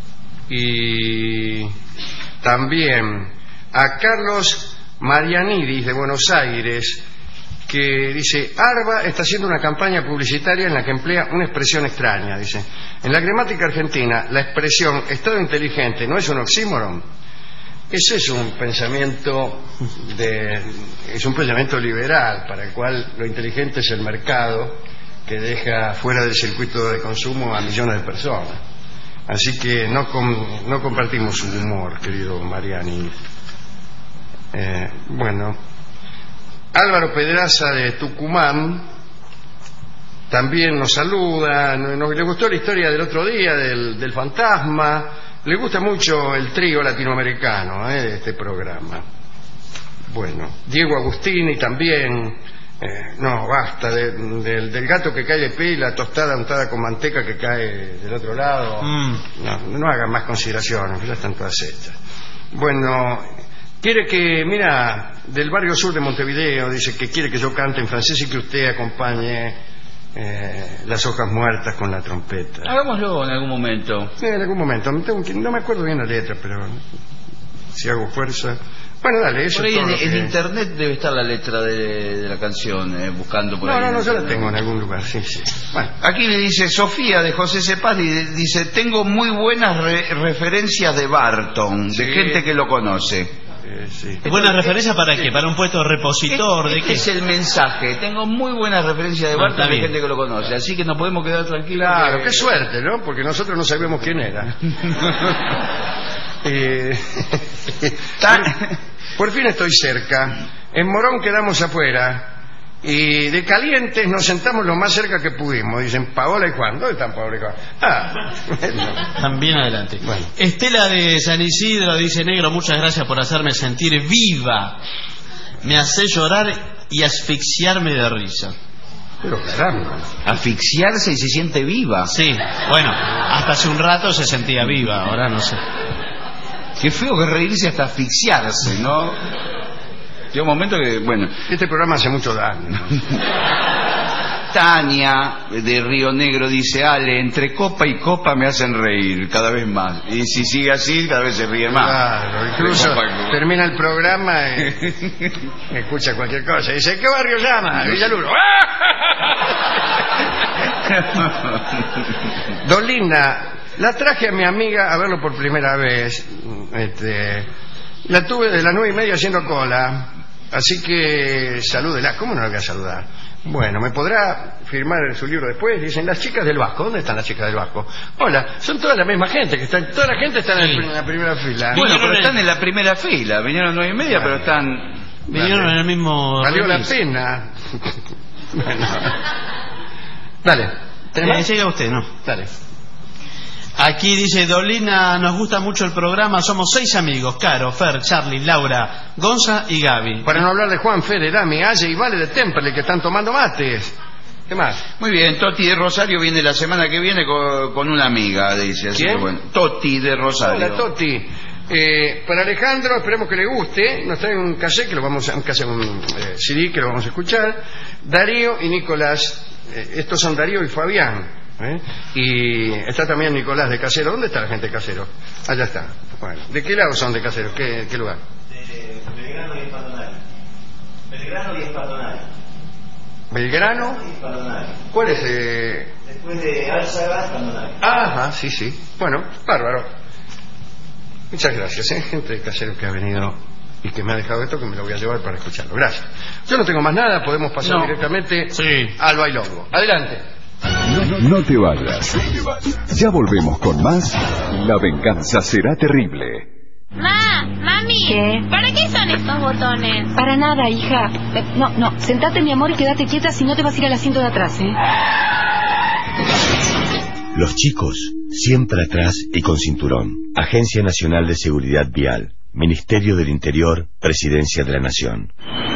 Y también a Carlos Marianidis de Buenos Aires, que dice, Arba está haciendo una campaña publicitaria en la que emplea una expresión extraña, dice. En la gramática argentina, la expresión estado inteligente no es un oxímoron. Ese es un pensamiento de, es un pensamiento liberal, para el cual lo inteligente es el mercado, que deja fuera del circuito de consumo a millones de personas. Así que no, com, no compartimos su humor, querido Mariani. Eh, bueno, Álvaro Pedraza de Tucumán también nos saluda, nos, le gustó la historia del otro día del, del fantasma, le gusta mucho el trío latinoamericano eh, de este programa. Bueno, Diego Agustini también, eh, no, basta, de, de, del gato que cae de pie y la tostada untada con manteca que cae del otro lado. Mm. No, no hagan más consideraciones, ya están todas hechas. Bueno, quiere que, mira, del barrio sur de Montevideo, dice que quiere que yo cante en francés y que usted acompañe eh, Las hojas muertas con la trompeta. Hagámoslo en algún momento. Sí, en algún momento. No me acuerdo bien la letra, pero si hago fuerza. Bueno, dale, eso. Por ahí es todo en, que... en internet debe estar la letra de, de la canción, eh, buscando por no, ahí. No, no, yo la tengo en algún lugar, sí, sí. Bueno. Aquí le dice Sofía de José Cepaz, y dice, tengo muy buenas re referencias de Barton, sí, de gente que lo conoce. Eh, sí. ¿Buenas referencias para qué? ¿Para un puesto de repositor? Este, ¿De qué? Es el mensaje. Tengo muy buenas referencias de Barton, de gente que lo conoce. Así que nos podemos quedar tranquilos. Claro, que... qué suerte, ¿no? Porque nosotros no sabíamos quién era. eh... Por fin estoy cerca. En Morón quedamos afuera. Y de calientes nos sentamos lo más cerca que pudimos. Dicen, Paola y Juan. ¿Dónde están Paola y Juan? Ah, no. También adelante. Bueno. Estela de San Isidro dice, negro, muchas gracias por hacerme sentir viva. Me hace llorar y asfixiarme de risa. Pero caramba. Asfixiarse y se siente viva. Sí, bueno, hasta hace un rato se sentía viva, ahora no sé. Qué feo que reírse hasta asfixiarse, ¿no? Llega un momento que, bueno... Este programa hace mucho daño. Tania, de Río Negro, dice, Ale, entre copa y copa me hacen reír cada vez más. Y si sigue así, cada vez se ríe más. Claro, incluso termina el programa y escucha cualquier cosa. Y dice, ¿qué barrio llama? Villaluro. Dolina, la traje a mi amiga a verlo por primera vez. Este, la tuve de las nueve y media haciendo cola. Así que salúdela. ¿Cómo no la voy a saludar? Bueno, ¿me podrá firmar su libro después? Dicen, las chicas del Vasco. ¿Dónde están las chicas del Vasco? Hola, son toda la misma gente, que están, toda la gente está en, el, en la primera fila. Bueno, pero están en la primera fila. Vinieron a las nueve y media, bueno, pero están... Vinieron en el mismo... Valió la pena. Bueno. Dale. Eh, llega usted, ¿no? Dale. Aquí dice, Dolina, nos gusta mucho el programa, somos seis amigos, Caro, Fer, Charlie, Laura, Gonza y Gaby. Para no hablar de Juan, Fede, Dami, Aye y Vale de Temperley, que están tomando mates. ¿Qué más? Muy bien, Toti de Rosario viene la semana que viene con, con una amiga, dice. Así ¿Quién? Que bueno. Toti de Rosario. Hola, Toti. Eh, para Alejandro, esperemos que le guste. Nos trae un cassette, que lo vamos a, un, cassette, un eh, C D que lo vamos a escuchar. Darío y Nicolás, eh, estos son Darío y Fabián. ¿Eh? Y está también Nicolás de Casero. ¿Dónde está la gente de Casero? Allá está. Bueno, ¿de qué lado son de Casero? ¿Qué, qué lugar? De Belgrano y Espaldonari. Belgrano y Espaldonari. ¿Belgrano? Y Espaldonari. ¿Cuál es? Eh... Después de Álzaga, Espaldonari. Ajá, sí, sí. Bueno, bárbaro. Muchas gracias, ¿eh? Gente de Casero que ha venido y que me ha dejado esto, que me lo voy a llevar para escucharlo. Gracias. Yo no tengo más nada, podemos pasar no. directamente sí. al bailongo. Adelante. No, no te vayas. Ya volvemos con más. La venganza será terrible. Ma, mami, ¿qué? ¿Para qué son estos botones? Para nada, hija. Eh, no, no, sentate, mi amor, y quédate quieta, si no te vas a ir al asiento de atrás, ¿eh? Los chicos, siempre atrás y con cinturón. Agencia Nacional de Seguridad Vial. Ministerio del Interior, Presidencia de la Nación.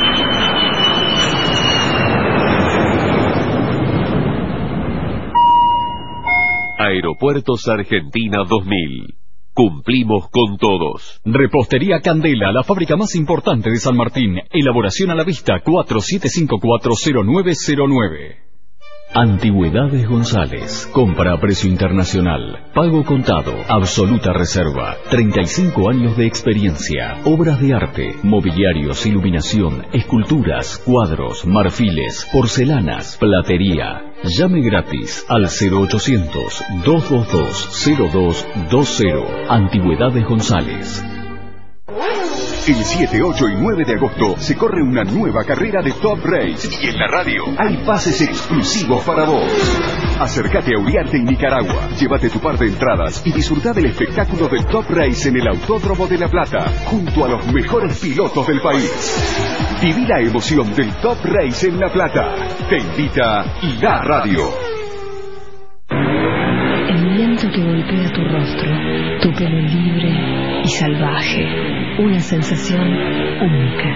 Aeropuertos Argentina dos mil. Cumplimos con todos. Repostería Candela, la fábrica más importante de San Martín. Elaboración a la vista, cuatro siete cinco cuatro cero nueve cero nueve. Antigüedades González. Compra a precio internacional. Pago contado. Absoluta reserva. treinta y cinco años de experiencia. Obras de arte, mobiliarios, iluminación, esculturas, cuadros, marfiles, porcelanas, platería. Llame gratis al cero ochocientos, dos dos dos, cero dos dos cero. Antigüedades González. El siete, ocho y nueve de agosto se corre una nueva carrera de Top Race. Y en la radio hay pases exclusivos para vos. Acércate a Uriarte y Nicaragua. Llévate tu par de entradas y disfruta del espectáculo del Top Race en el Autódromo de La Plata, junto a los mejores pilotos del país. Viví la emoción del Top Race en La Plata. Te invita La Radio. El viento que golpea tu rostro, tu pelo libre y salvaje. Una sensación única.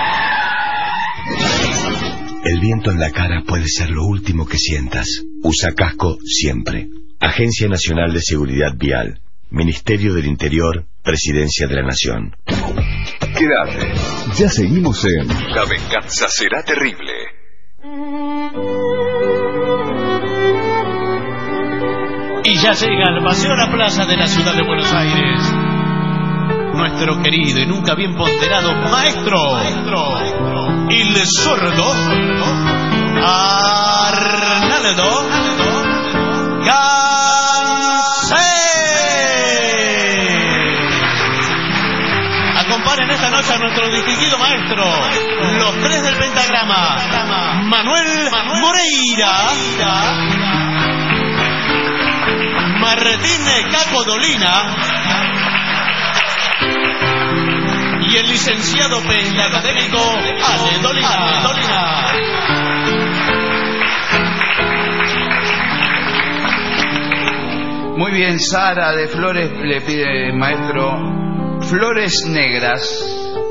El viento en la cara puede ser lo último que sientas. Usa casco siempre. Agencia Nacional de Seguridad Vial. Ministerio del Interior, Presidencia de la Nación. Quédate. Ya seguimos en La venganza será terrible. Y ya llega al Paseo a la Plaza de la Ciudad de Buenos Aires nuestro querido y nunca bien ponderado maestro, maestro el sordo Arnaldo Gansé. Acompañen esta noche a nuestro distinguido maestro, los tres del pentagrama, Manuel Moreira, Martín Caco Dolina y el licenciado pentacadémico Ale Dolina. Muy bien, Sara de Flores le pide, maestro, flores negras.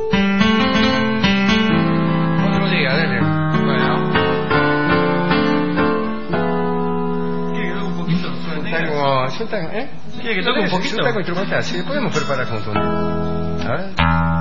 Otro día, dale. Bueno. ¿Quiere que toque un poquito? Tengo, yo tengo, ¿eh? ¿Quiere que toque un poquito? Yo tengo instrumental, sí, podemos preparar juntos. A ver.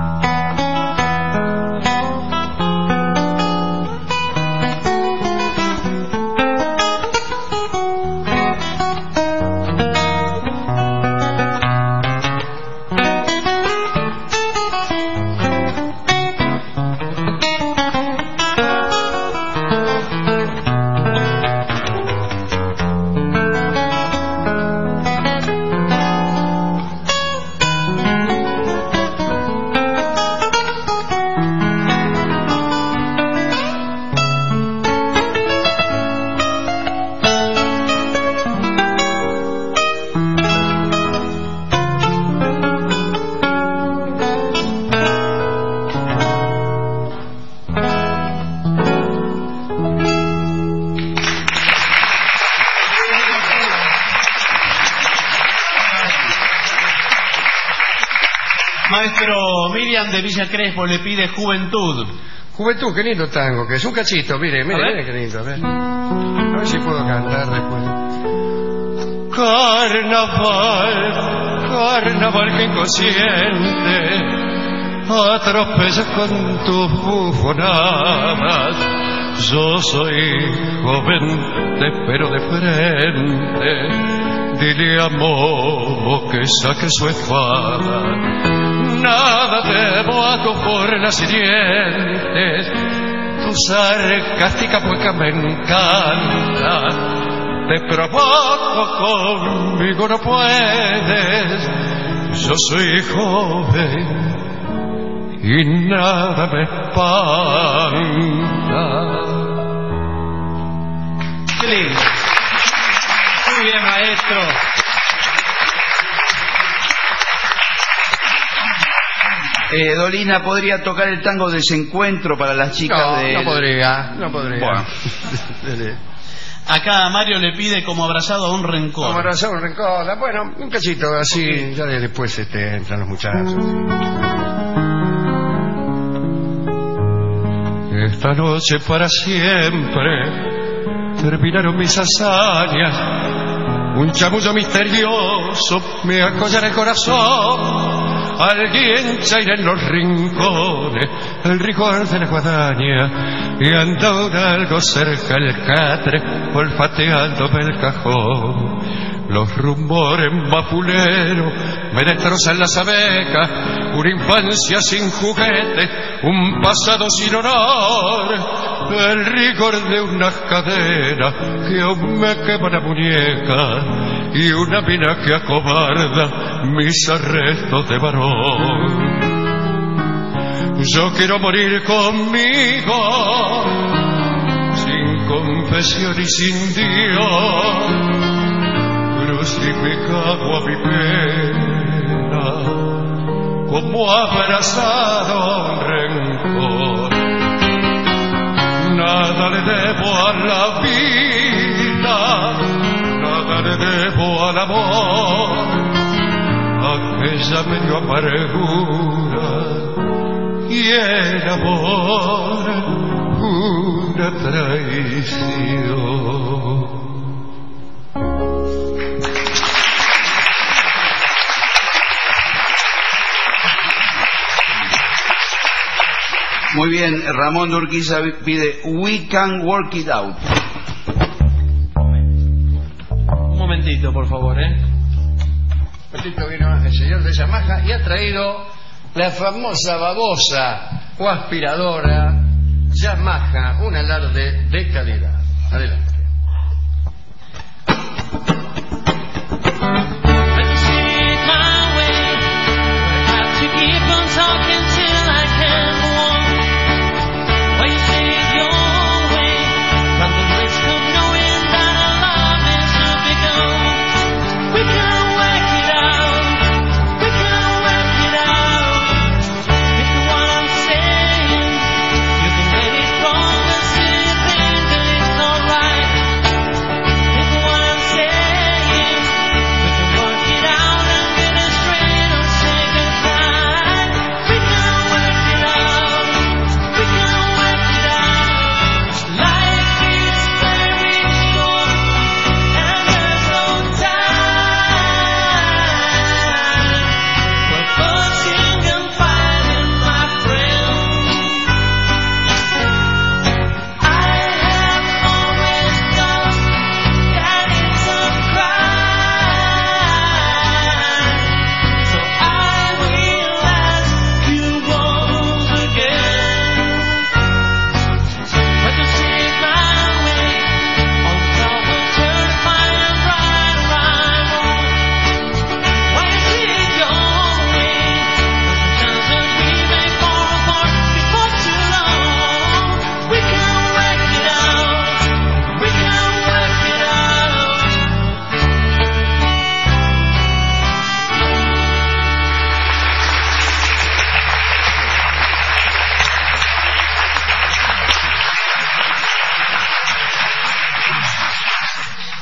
Maestro, Miriam de Villa Crespo le pide Juventud. Juventud, qué lindo tango, que es un cachito, mire, mire, mire qué lindo, a ver. A ver si puedo cantar después. Carnaval, carnaval que inconsciente atropellas con tus bufonadas. Yo soy joven, te espero de frente. Dile a Momo que saque su espada. Nada temo a tu por las siguientes. Tu sarcástica mueca me encanta. Te provoco, conmigo no puedes. Yo soy joven y nada me espanta. Qué lindo. Muy bien, maestro. Eh, Dolina, ¿podría tocar el tango Desencuentro para las chicas no, de...? No podría, no podría. Bueno. Acá Mario le pide Como abrazado a un rencor. Como abrazado a un rencor. Bueno, un cachito así, okay. Ya después este, entran los muchachos. Esta noche para siempre terminaron mis hazañas. Un chamullo misterioso me acollará el corazón. Alguien chaira en los rincones el rigor de la guadaña y anda un algo cerca el catre olfateándome el cajón. Los rumores mapuleros me destrozan las abecas, una infancia sin juguete, un pasado sin honor, el rigor de unas caderas que aún me quema la muñeca y una mina que acobarda mis arrestos de varón. Yo quiero morir conmigo, sin confesión y sin Dios, crucificado a mi pena, como abrazado a un rencor. Nada le debo a la vida, nada le debo al amor, aquella medio amargura y el amor una traición. Muy bien, Ramón de Urquiza pide We Can Work It Out. Un momentito, por favor, ¿eh? Un momentito, vino el señor de Yamaha y ha traído la famosa babosa o aspiradora Yamaha, un alarde de calidad. Adelante. Right.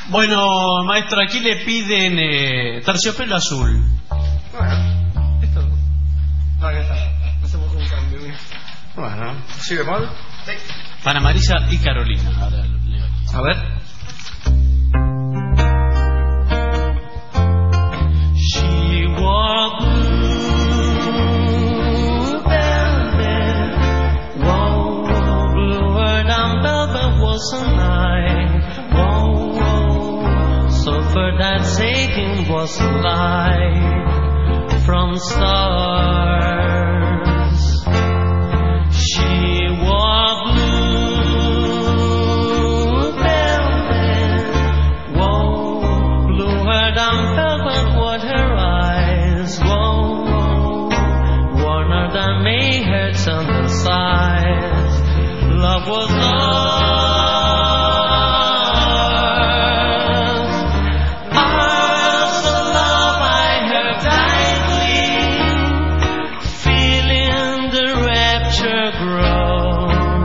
Bueno, maestro, aquí le piden eh, terciopelo azul. Bueno, esto... No, acá está. Hacemos un cambio. Mira. Bueno, ¿sí bemol? Sí. Para Marisa y Carolina. Ahora leo aquí. A ver. She wore blue velvet, whoa, bluer than velvet was a night, whoa, whoa, suffered that Satan was a light from stars. She wore blue velvet, whoa, bluer than velvet was her eyes, whoa, warmer than May heads on the sides. Love was ours, ours the love I heard idly, feeling the rapture grow,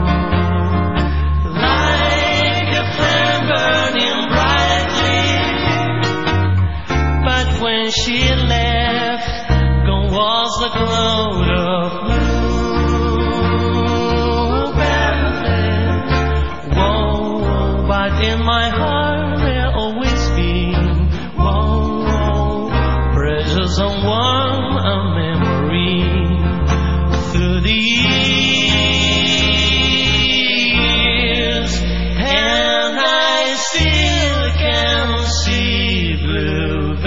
like a flame burning brightly. But when she left, gone was the glow of blue velvet. Whoa, but in my heart there always been, whoa, precious and warm a memory through the years, and I still can see blue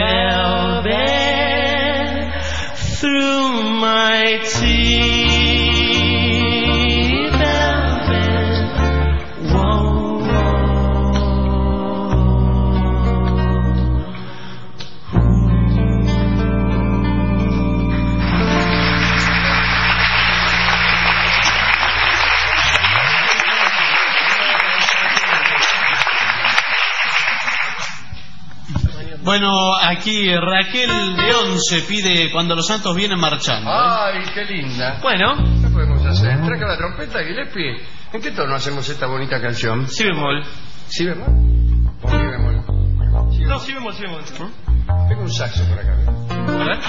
velvet through my tea velvet. Whoa, Bueno, aquí Raquel de Once pide Cuando los santos vienen marchando. Ay, qué linda. Bueno, ¿qué podemos hacer? Traca la trompeta, Gillespie. ¿En qué tono hacemos esta bonita canción? Si bemol. ¿Si bemol? ¿O mi bemol? ¿Sí No, si bemol, si bemol. Tengo un saxo por acá. A ver.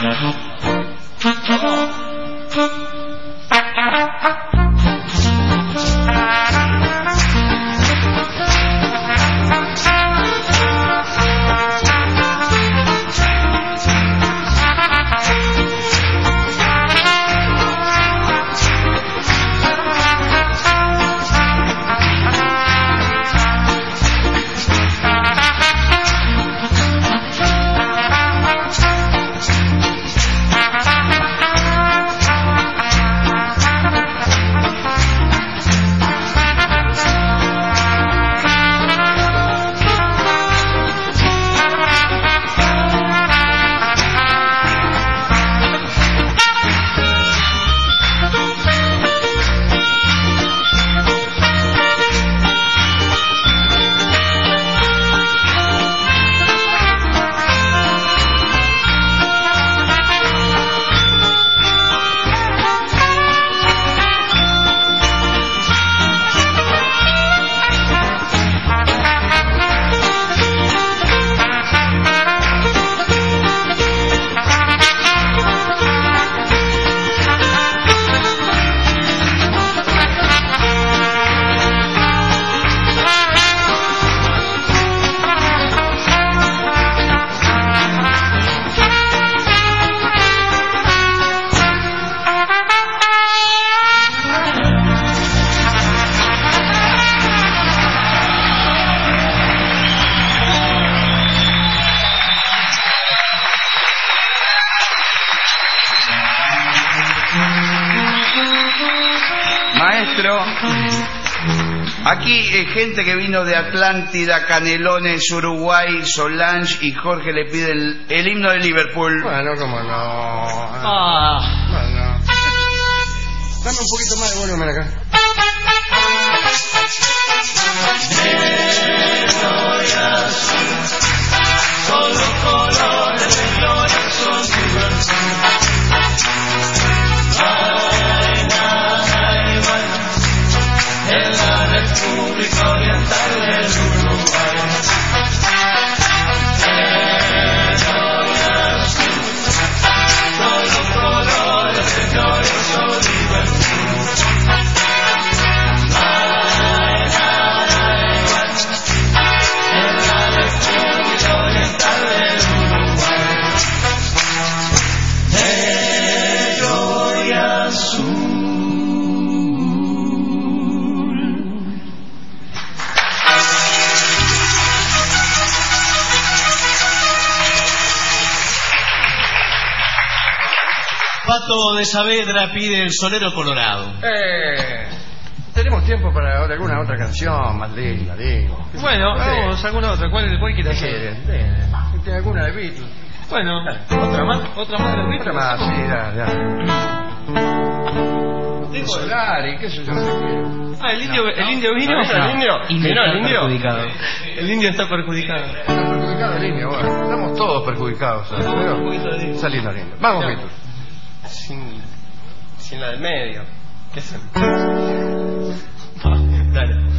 Maestro, aquí eh, gente que vino de Atlántida, Canelones, Uruguay, Solange y Jorge le pide el, el himno de Liverpool. Bueno, cómo no. Ah. Bueno. Dame un poquito más de volumen acá. Con los colores de gloria son diversión. Ay, ay, ay, en la República Oriental del Uruguay. Pato de Saavedra pide El Solero Colorado. Eh, tenemos tiempo para alguna otra canción más linda, digo. Bueno, Eh, vamos, alguna otra. ¿Cuál, cuál quiere hacer? eh, eh, ¿Alguna de Beatles? Bueno, ¿otra más? ¿Otra más de los Beatles? Otra más, sí, ya, ya. Solari, qué sé yo, no sé qué. Ah, el indio, el indio vino. ¿No? ¿El indio? ¿Vino el indio? Perjudicado. El indio está perjudicado. Está perjudicado el indio, bueno. Estamos todos perjudicados. ¿Sabes? Pero está lindo, lindo. Vamos, Ya. Beatles. Sin, sin la del medio. ¿Qué es el? Dale.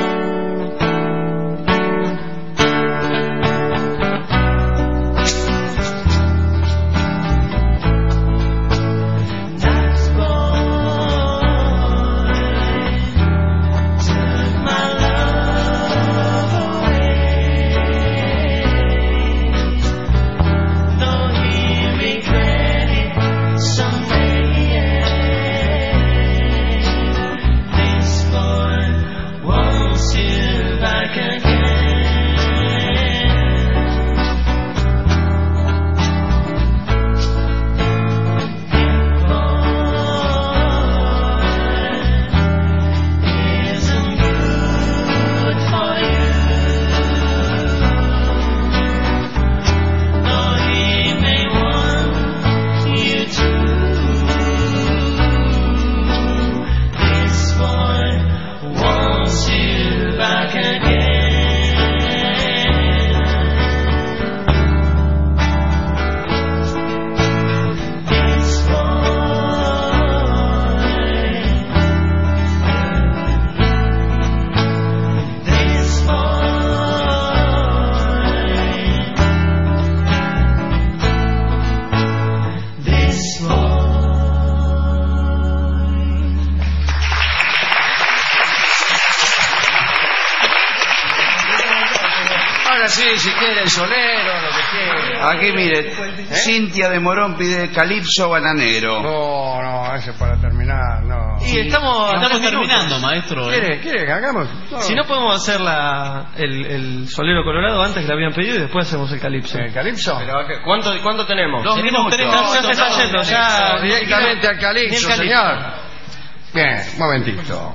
Sí, si quiere el solero, lo que quiera. Aquí, mire, Cintia de Morón pide Calipso Bananero. No, no, ese para terminar, no. Y estamos, Estamos estamos terminando, maestro. ¿eh? ¿Quiere, quiere que hagamos? No. Si no podemos hacer la, el, el solero colorado antes que lo habían pedido y después hacemos el calipso. ¿El calipso? Pero, ¿cuánto, ¿Cuánto tenemos? Dos Tenemos minutos. tres minutos. Ya se está yendo, ya. Directamente al calipso, Ni el señor. Bien, un momentito.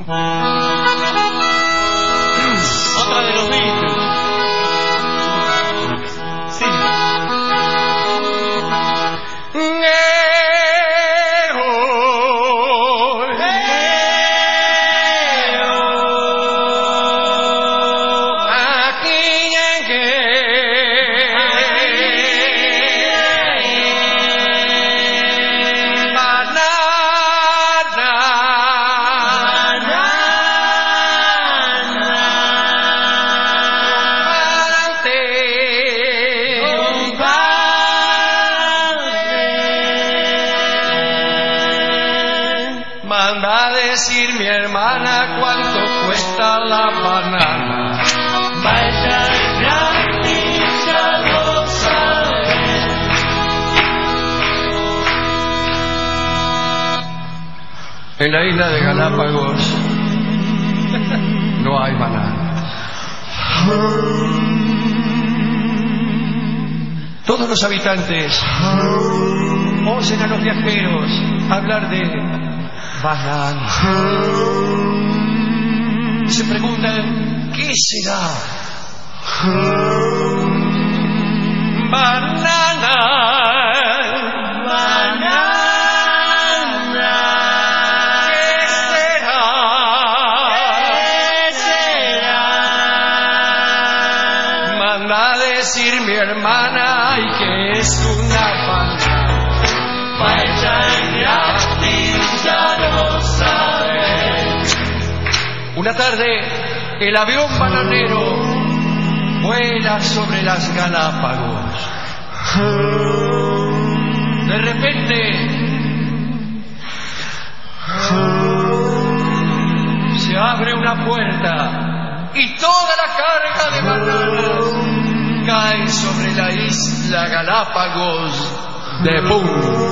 Otra de los Beatles. Sí. Manda a decir mi hermana cuánto cuesta la banana. Vaya gratis, ya lo sabe. En la isla de Galápagos no hay banana. Todos los habitantes oyen a los viajeros hablar de banana. Se preguntan, ¿qué será? Banana. Banana. ¿Qué será? ¿Qué será? Manda a decir mi hermana y que es una banana. Vaya gratis, ya lo sabe. Una tarde, el avión bananero vuela sobre las Galápagos. De repente, se abre una puerta y toda la carga de bananas cae sobre la isla Galápagos de boom.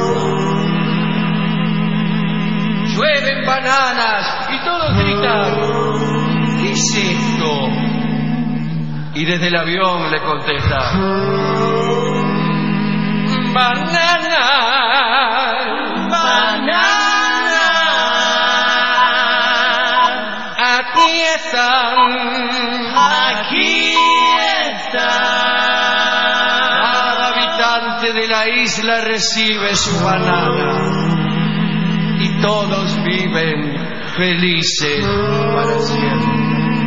Llueven bananas y todos gritan, ¿qué es esto? Y desde el avión le contestan, banana, banana. Aquí están, aquí están. Cada habitante de la isla recibe su banana y todos viven felices para siempre.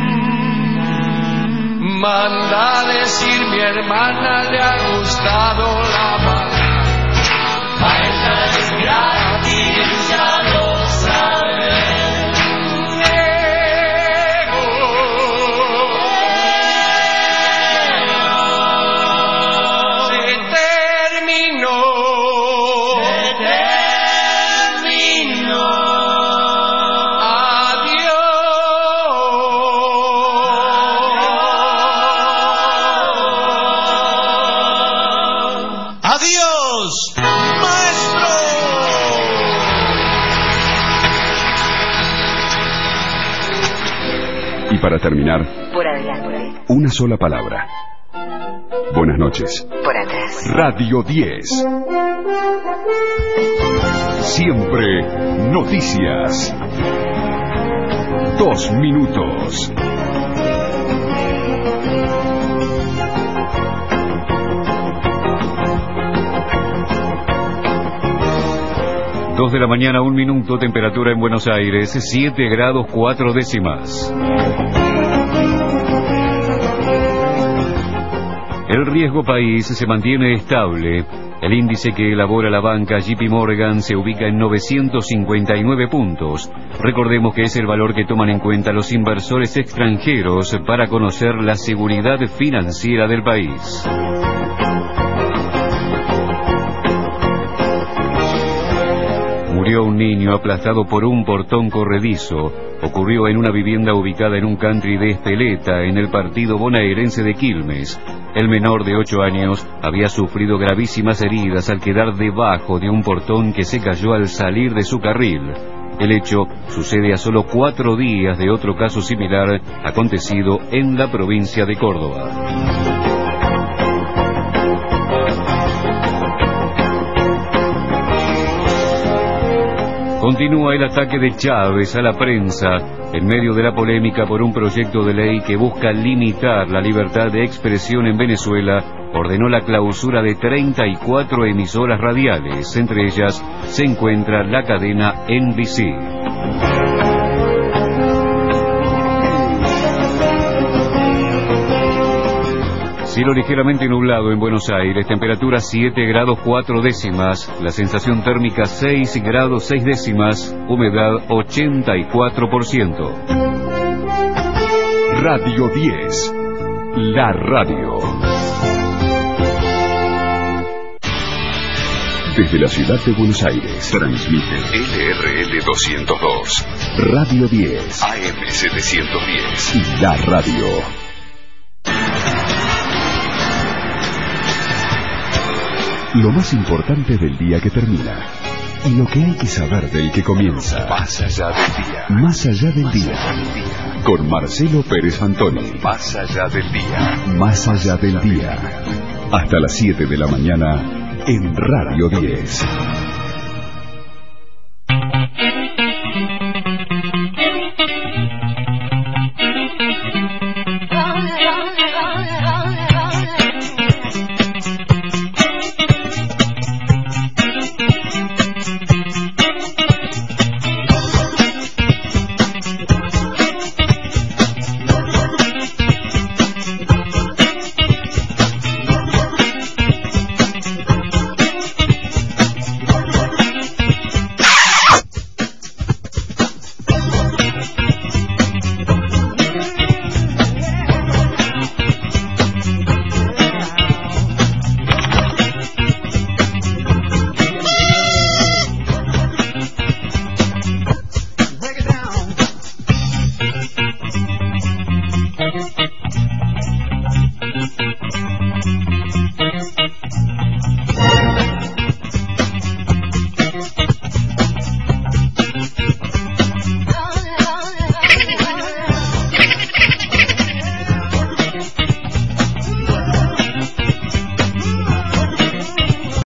Manda a decir mi hermana le ha gustado la banana. A ella es gratis, ya lo sabe. Y para terminar, Por adelante. una sola palabra. Buenas noches. Por atrás. Radio diez. Siempre noticias. Dos minutos. Dos de la mañana, un minuto, temperatura en Buenos Aires, siete grados cuatro décimas. El riesgo país se mantiene estable. El índice que elabora la banca J P Morgan se ubica en novecientos cincuenta y nueve puntos. Recordemos que es el valor que toman en cuenta los inversores extranjeros para conocer la seguridad financiera del país. Murió un niño aplastado por un portón corredizo. Ocurrió en una vivienda ubicada en un country de Espeleta, en el partido bonaerense de Quilmes. El menor de ocho años había sufrido gravísimas heridas al quedar debajo de un portón que se cayó al salir de su carril. El hecho sucede a solo cuatro días de otro caso similar acontecido en la provincia de Córdoba. Continúa el ataque de Chávez a la prensa en medio de la polémica por un proyecto de ley que busca limitar la libertad de expresión en Venezuela. Ordenó la clausura de treinta y cuatro emisoras radiales, entre ellas se encuentra la cadena N B C. Cielo ligeramente nublado en Buenos Aires, temperatura siete grados cuatro décimas, la sensación térmica seis grados seis décimas, humedad ochenta y cuatro por ciento. Radio diez, la radio. Desde la ciudad de Buenos Aires, transmite L R L doscientos dos, Radio diez, A M setecientos diez y la radio. Lo más importante del día que termina y lo que hay que saber del que comienza. Más allá del día. Más allá del día. Con Marcelo Pérez Fantoni. Más allá del día. Más allá del día. Hasta las siete de la mañana en Radio diez.